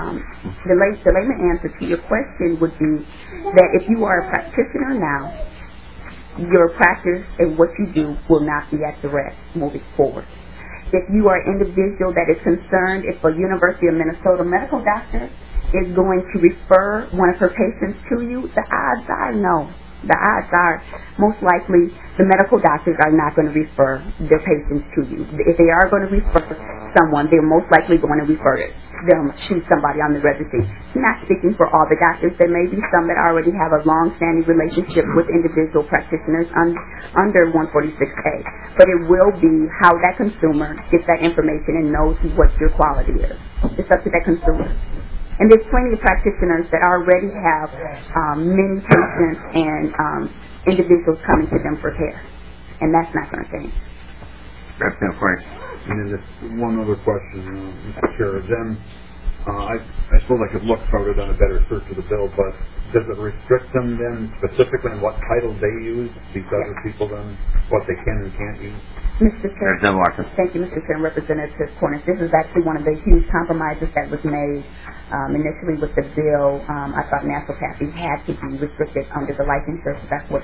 question would be that if you are a practitioner now, your practice and what you do will not be at the risk moving forward. If you are an individual that is concerned if a University of Minnesota medical doctor is going to refer one of her patients to you, the odds are no. The odds are most likely the medical doctors are not going to refer their patients to you. If they are going to refer someone, they're most likely going to refer them to somebody on the registry. Not speaking for all the doctors. There may be some that already have a long-standing relationship with individual practitioners under 146A. But it will be how that consumer gets that information and knows what your quality is. It's up to that consumer. And there's plenty of practitioners that already have many patients and individuals coming to them for care. And that's not going to change.
Representative Frank. And then just one other question, Mr. Chair. Then I suppose I could look further on a better search of the bill, but does it restrict them then specifically on what titles they use, these other people then, what they can and can't use?
Mr. Chair. Thank you, Mr. Chair and Representative Cornish. This is actually one of the huge compromises that was made initially with the bill. I thought naturopathy had to be restricted under the licensure, so that's what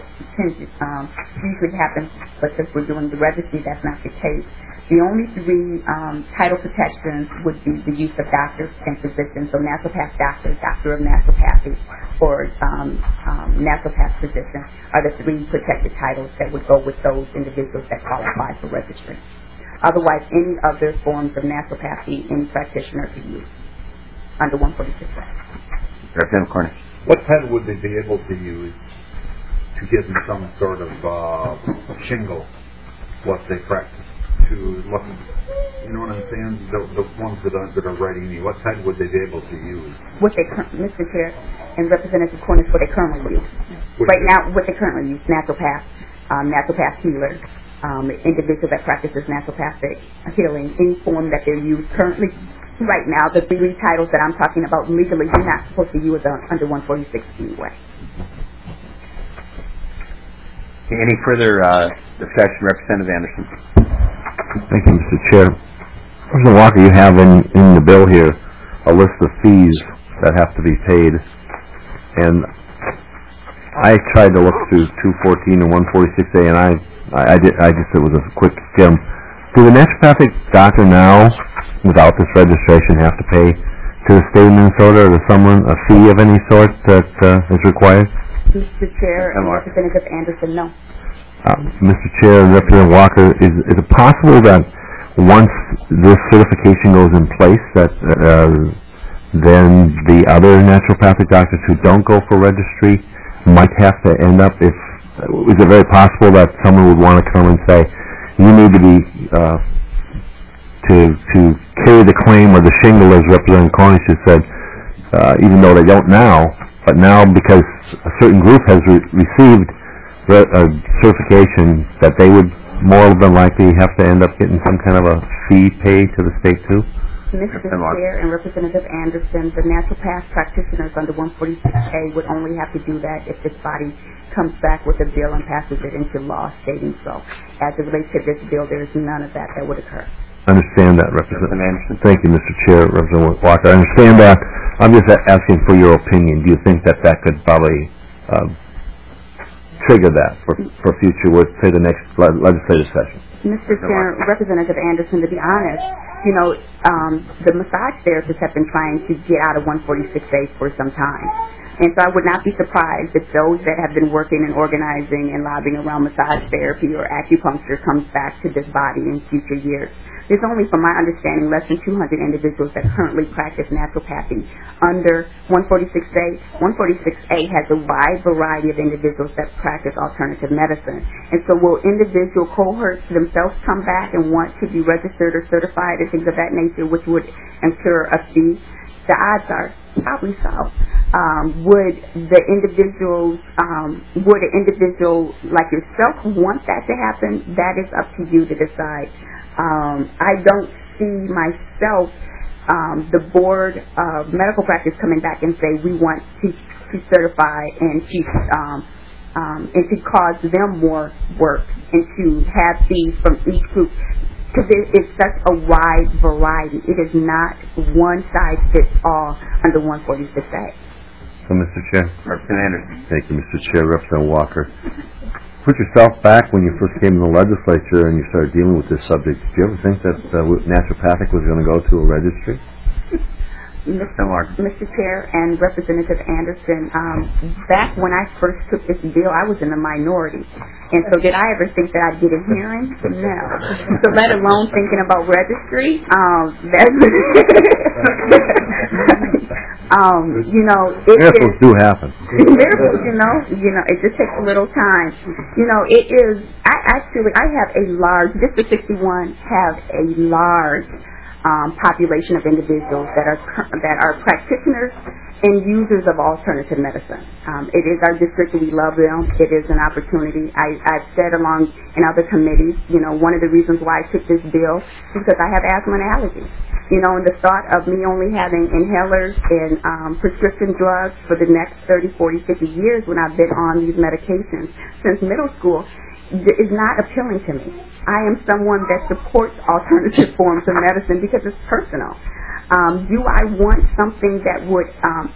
usually happens. But since we're doing the registry, that's not the case. The only three title protections would be the use of doctors and physicians. So naturopath doctor, doctor of naturopathy, or naturopath physician are the three protected titles that would go with those individuals that qualify for registry. Otherwise, any other forms of naturopathy, any practitioner could use under 146.
Representative Cornish.
What title would they be able to use to give them some sort of shingle what they practice? To look, you know what I'm saying? The ones that are writing me, what title would they be able to use?
What they, Mr. Chair and Representative Cornish, what they currently use. Right now, what they currently use, naturopath, naturopath healer, individual that practices naturopathic healing, any form that they're used currently. Right now, the three titles that I'm talking about legally, you're not supposed to use under 146 anyway.
Any further discussion, Representative Anderson?
Thank you, Mr. Chair. Representative Walker, you have in the bill here a list of fees that have to be paid, and I tried to look through 214 and 146A, and I just it was a quick skim. Do the naturopathic doctor now, without this registration, have to pay to the state of Minnesota or to someone a fee of any sort that is required?
Mr. Chair and Representative Anderson, no.
Mr. Chair and Representative Walker, is it possible that once this certification goes in place, that then the other naturopathic doctors who don't go for registry might have to end up, is it very possible that someone would want to come and say, you need to be to carry the claim or the shingle, as Representative Cornish has said, even though they don't now, but now because a certain group has received a certification, that they would more than likely have to end up getting some kind of a fee paid to the state too?
Mr. Chair and Representative Anderson, the naturopath practitioners under 146A would only have to do that if this body comes back with a bill and passes it into law stating so. As it relates to this bill, there is none of that would occur.
I understand that, Representative Anderson. Thank you, Mr. Chair. Representative Walker, I understand that. I'm just asking for your opinion. Do you think that could probably trigger that for future, with, say, the next legislative session?
Mr. Chair, Representative Anderson, to be honest, the massage therapists have been trying to get out of 146A for some time. And so I would not be surprised if those that have been working and organizing and lobbying around massage therapy or acupuncture comes back to this body in future years. There's only, from my understanding, less than 200 individuals that currently practice naturopathy under 146A. 146A has a wide variety of individuals that practice alternative medicine. And so will individual cohorts themselves come back and want to be registered or certified and things of that nature, which would incur a fee? The odds are probably so. Would an individual like yourself want that to happen? That is up to you to decide. I don't see myself, the board of medical practice coming back and say we want to certify and to cause them more work and to have fees from each group. Because it's such a wide variety. It is not one size fits all under 146A.
So, Mr. Chair. Representative Anderson. Thank you, Mr. Chair. Representative Walker. Put yourself back when you first came to the legislature and you started dealing with this subject. Did you ever think that naturopathic was going to go to a registry?
Mr. Chair and Representative Anderson, back when I first took this bill, I was in the minority. And so did I ever think that I'd get a hearing? No. So let alone thinking about registry,
miracles do happen.
Miracles, it just takes a little time. It is, I have a large, District 61 have a large population of individuals that are practitioners and users of alternative medicine. It is our district, we love them. It is an opportunity. I've said along in other committees, one of the reasons why I took this bill is because I have asthma and allergies. And the thought of me only having inhalers and prescription drugs for the next 30, 40, 50 years when I've been on these medications since middle school is not appealing to me. I am someone that supports alternative forms of medicine because it's personal. Do I want something that would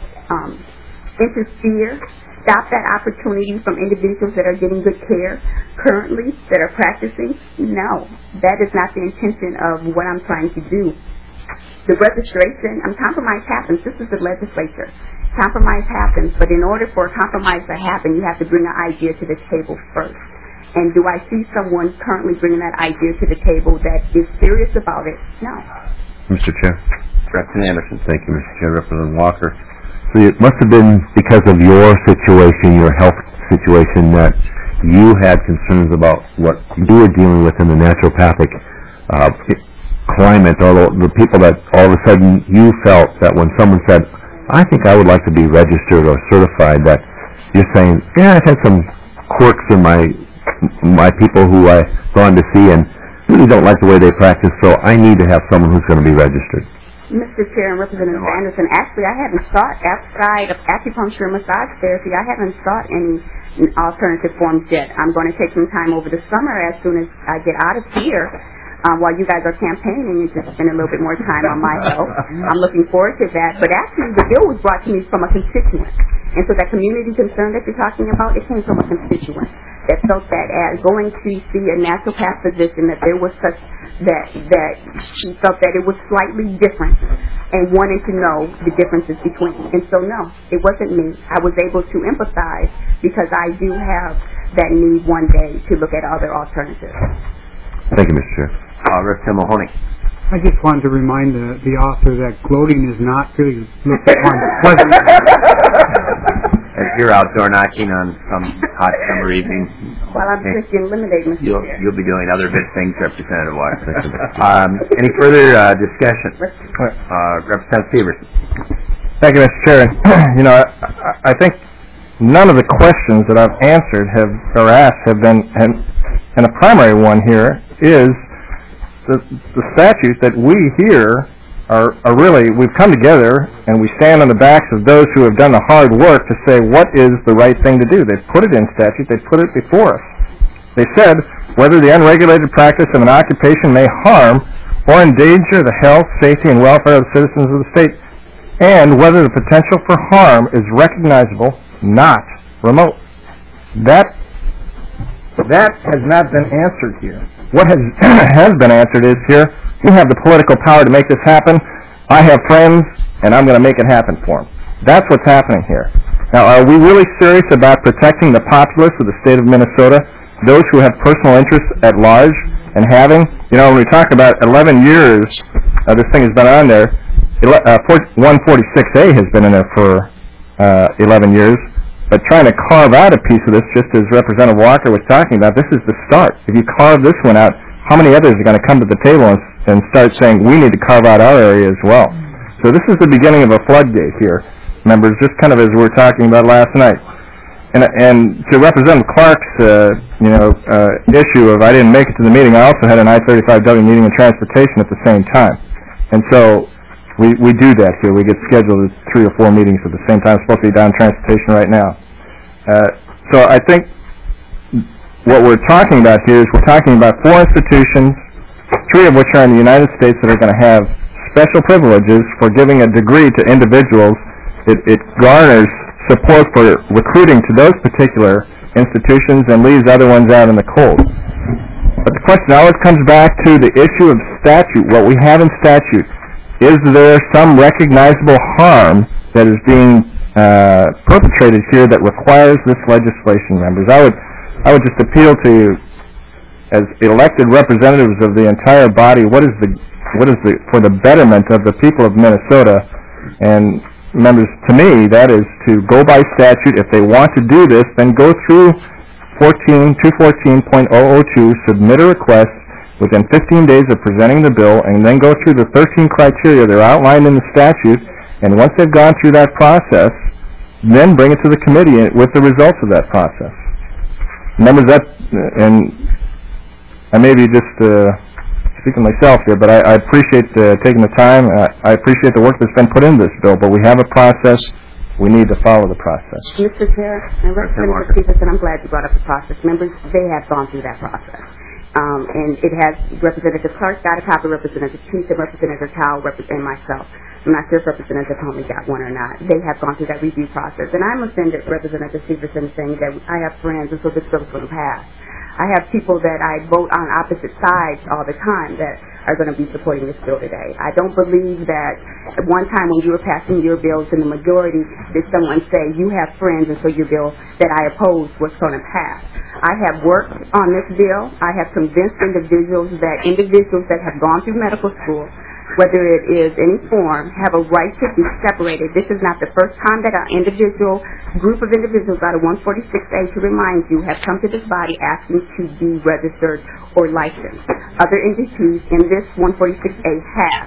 stop that opportunity from individuals that are getting good care currently, that are practicing? No. That is not the intention of what I'm trying to do. The registration, compromise happens. This is the legislature. Compromise happens, but in order for a compromise to happen, you have to bring an idea to the table first. And do I see someone currently bringing that idea to the table that is serious about it? No.
Mr. Chair. Representative Anderson. Thank you, Mr. Chair. Representative Walker. So it must have been because of your situation, your health situation, that you had concerns about what you were dealing with in the naturopathic climate, or the people that all of a sudden you felt that when someone said, I think I would like to be registered or certified, that you're saying, yeah, I've had some quirks in my people who I gone to see and really don't like the way they practice, so I need to have someone who's going to be registered.
Mr. Chair and Representative Anderson, actually, I haven't sought, outside of acupuncture and massage therapy, I haven't sought any alternative forms yet. I'm going to take some time over the summer as soon as I get out of here. While you guys are campaigning and just spend a little bit more time on my health. I'm looking forward to that. But actually, the bill was brought to me from a constituent. And so that community concern that you're talking about, it came from a constituent that felt that as going to see a naturopath physician, that there was such, that she felt that it was slightly different and wanted to know the differences between. And so, no, it wasn't me. I was able to empathize because I do have that need one day to look at other alternatives.
Thank you, Mr. Chair.
Representative Mahoney.
I just wanted to remind the author that gloating is not really looked upon pleasantly.
As you're outdoor knocking on some hot summer evening.
While I'm drinking lemonade, Mr. Chair.
You'll be doing other good things, Representative Walker. Any further discussion? Representative Severson.
Thank you, Mr. Chair. You know, I think none of the questions that I've answered or asked have been, and a primary one here is the statute that we here are really, we've come together and we stand on the backs of those who have done the hard work to say what is the right thing to do. They've put it in statute. They've put it before us. They said whether the unregulated practice of an occupation may harm or endanger the health, safety, and welfare of the citizens of the state, and whether the potential for harm is recognizable, not remote. That has not been answered here. What has been answered is here, you have the political power to make this happen. I have friends, and I'm going to make it happen for them. That's what's happening here. Now, are we really serious about protecting the populace of the state of Minnesota, those who have personal interests at large, and having, you know, when we talk about 11 years, this thing has been on there, 146A has been in there for 11 years. But trying to carve out a piece of this, just as Representative Walker was talking about, this is the start. If you carve this one out, how many others are going to come to the table and start saying, we need to carve out our area as well? So this is the beginning of a floodgate here, members, just kind of as we were talking about last night. And to Representative Clark's, issue of I didn't make it to the meeting, I also had an I-35W meeting in transportation at the same time. And so we do that here. We get scheduled 3 or 4 meetings at the same time. It's supposed to be down transportation right now. So I think what we're talking about here is we're talking about 4 institutions, 3 of which are in the United States that are going to have special privileges for giving a degree to individuals. It garners support for recruiting to those particular institutions and leaves other ones out in the cold. But the question always comes back to the issue of statute, what we have in statute. Is there some recognizable harm that is being perpetrated here that requires this legislation, members? I would just appeal to you, as elected representatives of the entire body, what is for the betterment of the people of Minnesota? And members, to me, that is to go by statute. If they want to do this, then go through 214.002, submit a request within 15 days of presenting the bill, and then go through the 13 criteria that are outlined in the statute, and once they've gone through that process, then bring it to the committee with the results of that process. Members, and I may be just speaking myself here, but I appreciate taking the time. I appreciate the work that's been put into this bill, but we have a process. We need to follow the process.
Mr. Chair, and Representative Stevenson, I'm glad you brought up the process. Members, they have gone through that process. And it has Representative Clark got a copy, Representative Keith, and Representative Cowell, and myself. I'm not sure if Representative Holmes got one or not. They have gone through that review process. And I'm offended, Representative Stevenson, saying that I have friends, and so this bill is going to pass. I have people that I vote on opposite sides all the time that are going to be supporting this bill today. I don't believe that at one time when you were passing your bills in the majority, did someone say, you have friends, and so your bill that I oppose was going to pass. I have worked on this bill. I have convinced individuals that have gone through medical school, whether it is any form, have a right to be separated. This is not the first time that an group of individuals out of 146A, to remind you, have come to this body asking to be registered or licensed. Other entities in this 146A have.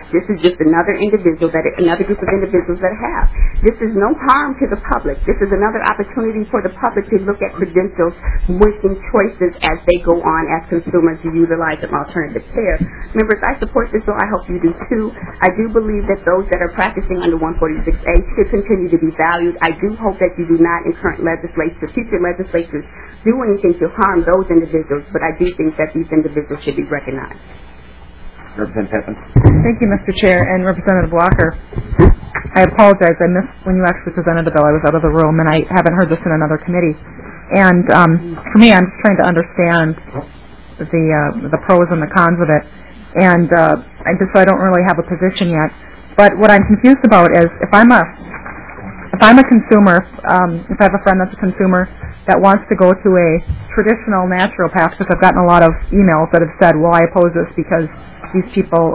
This is just another group of individuals that have. This is no harm to the public. This is another opportunity for the public to look at credentials, making choices as they go on as consumers to utilize an alternative care. Members, I support this bill. I hope you do too. I do believe that those that are practicing under 146A should continue to be valued. I do hope that you do not in current future legislatures do anything to harm those individuals, but I do think that these individuals should be recognized.
Representative Peppin.
Thank you, Mr. Chair, and Representative Walker. I apologize. I missed when you actually presented the bill. I was out of the room, and I haven't heard this in another committee. And for me, I'm just trying to understand the pros and the cons of it, and I don't really have a position yet. But what I'm confused about is if I'm a consumer, if I have a friend that's a consumer that wants to go to a traditional naturopath, because I've gotten a lot of emails that have said, well, I oppose this because these people,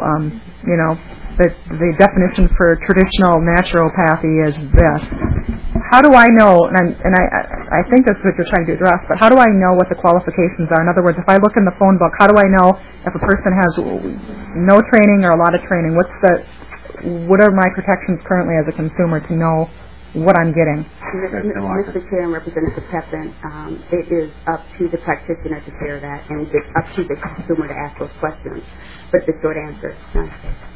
the definition for traditional naturopathy is this. How do I know, and I think that's what you're trying to address, but how do I know what the qualifications are? In other words, if I look in the phone book, how do I know if a person has no training or a lot of training? What are my protections currently as a consumer to know what I'm getting?
Mr. Chair and Representative Peppin, it is up to the practitioner to share that, and it's up to the consumer to ask those questions. But the short answer is no.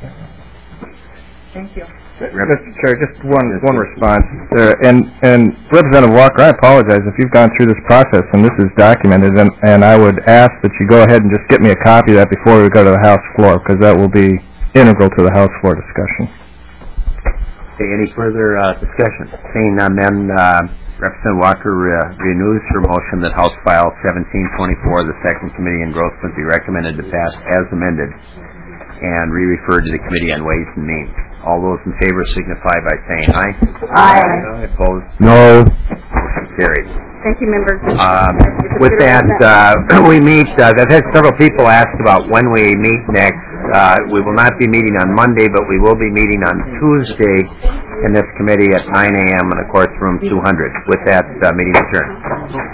Thank you.
Mr. Chair, just one response. And Representative Walker, I apologize if you've gone through this process and this is documented, and I would ask that you go ahead and just get me a copy of that before we go to the House floor, because that will be integral to the House floor discussion.
Okay, any further discussion? Seeing none, then Representative Walker renews her motion that House File 1724, the Second Committee on Growth, would be recommended to pass as amended and re-referred to the Committee on Ways and Means. All those in favor signify by saying aye.
Aye.
Opposed?
No.
Motion carried.
Thank you, members.
With that, we meet, I've had several people ask about when we meet next. We will not be meeting on Monday, but we will be meeting on Tuesday in this committee at 9 a.m. in, of course, room 200. With that, meeting adjourned.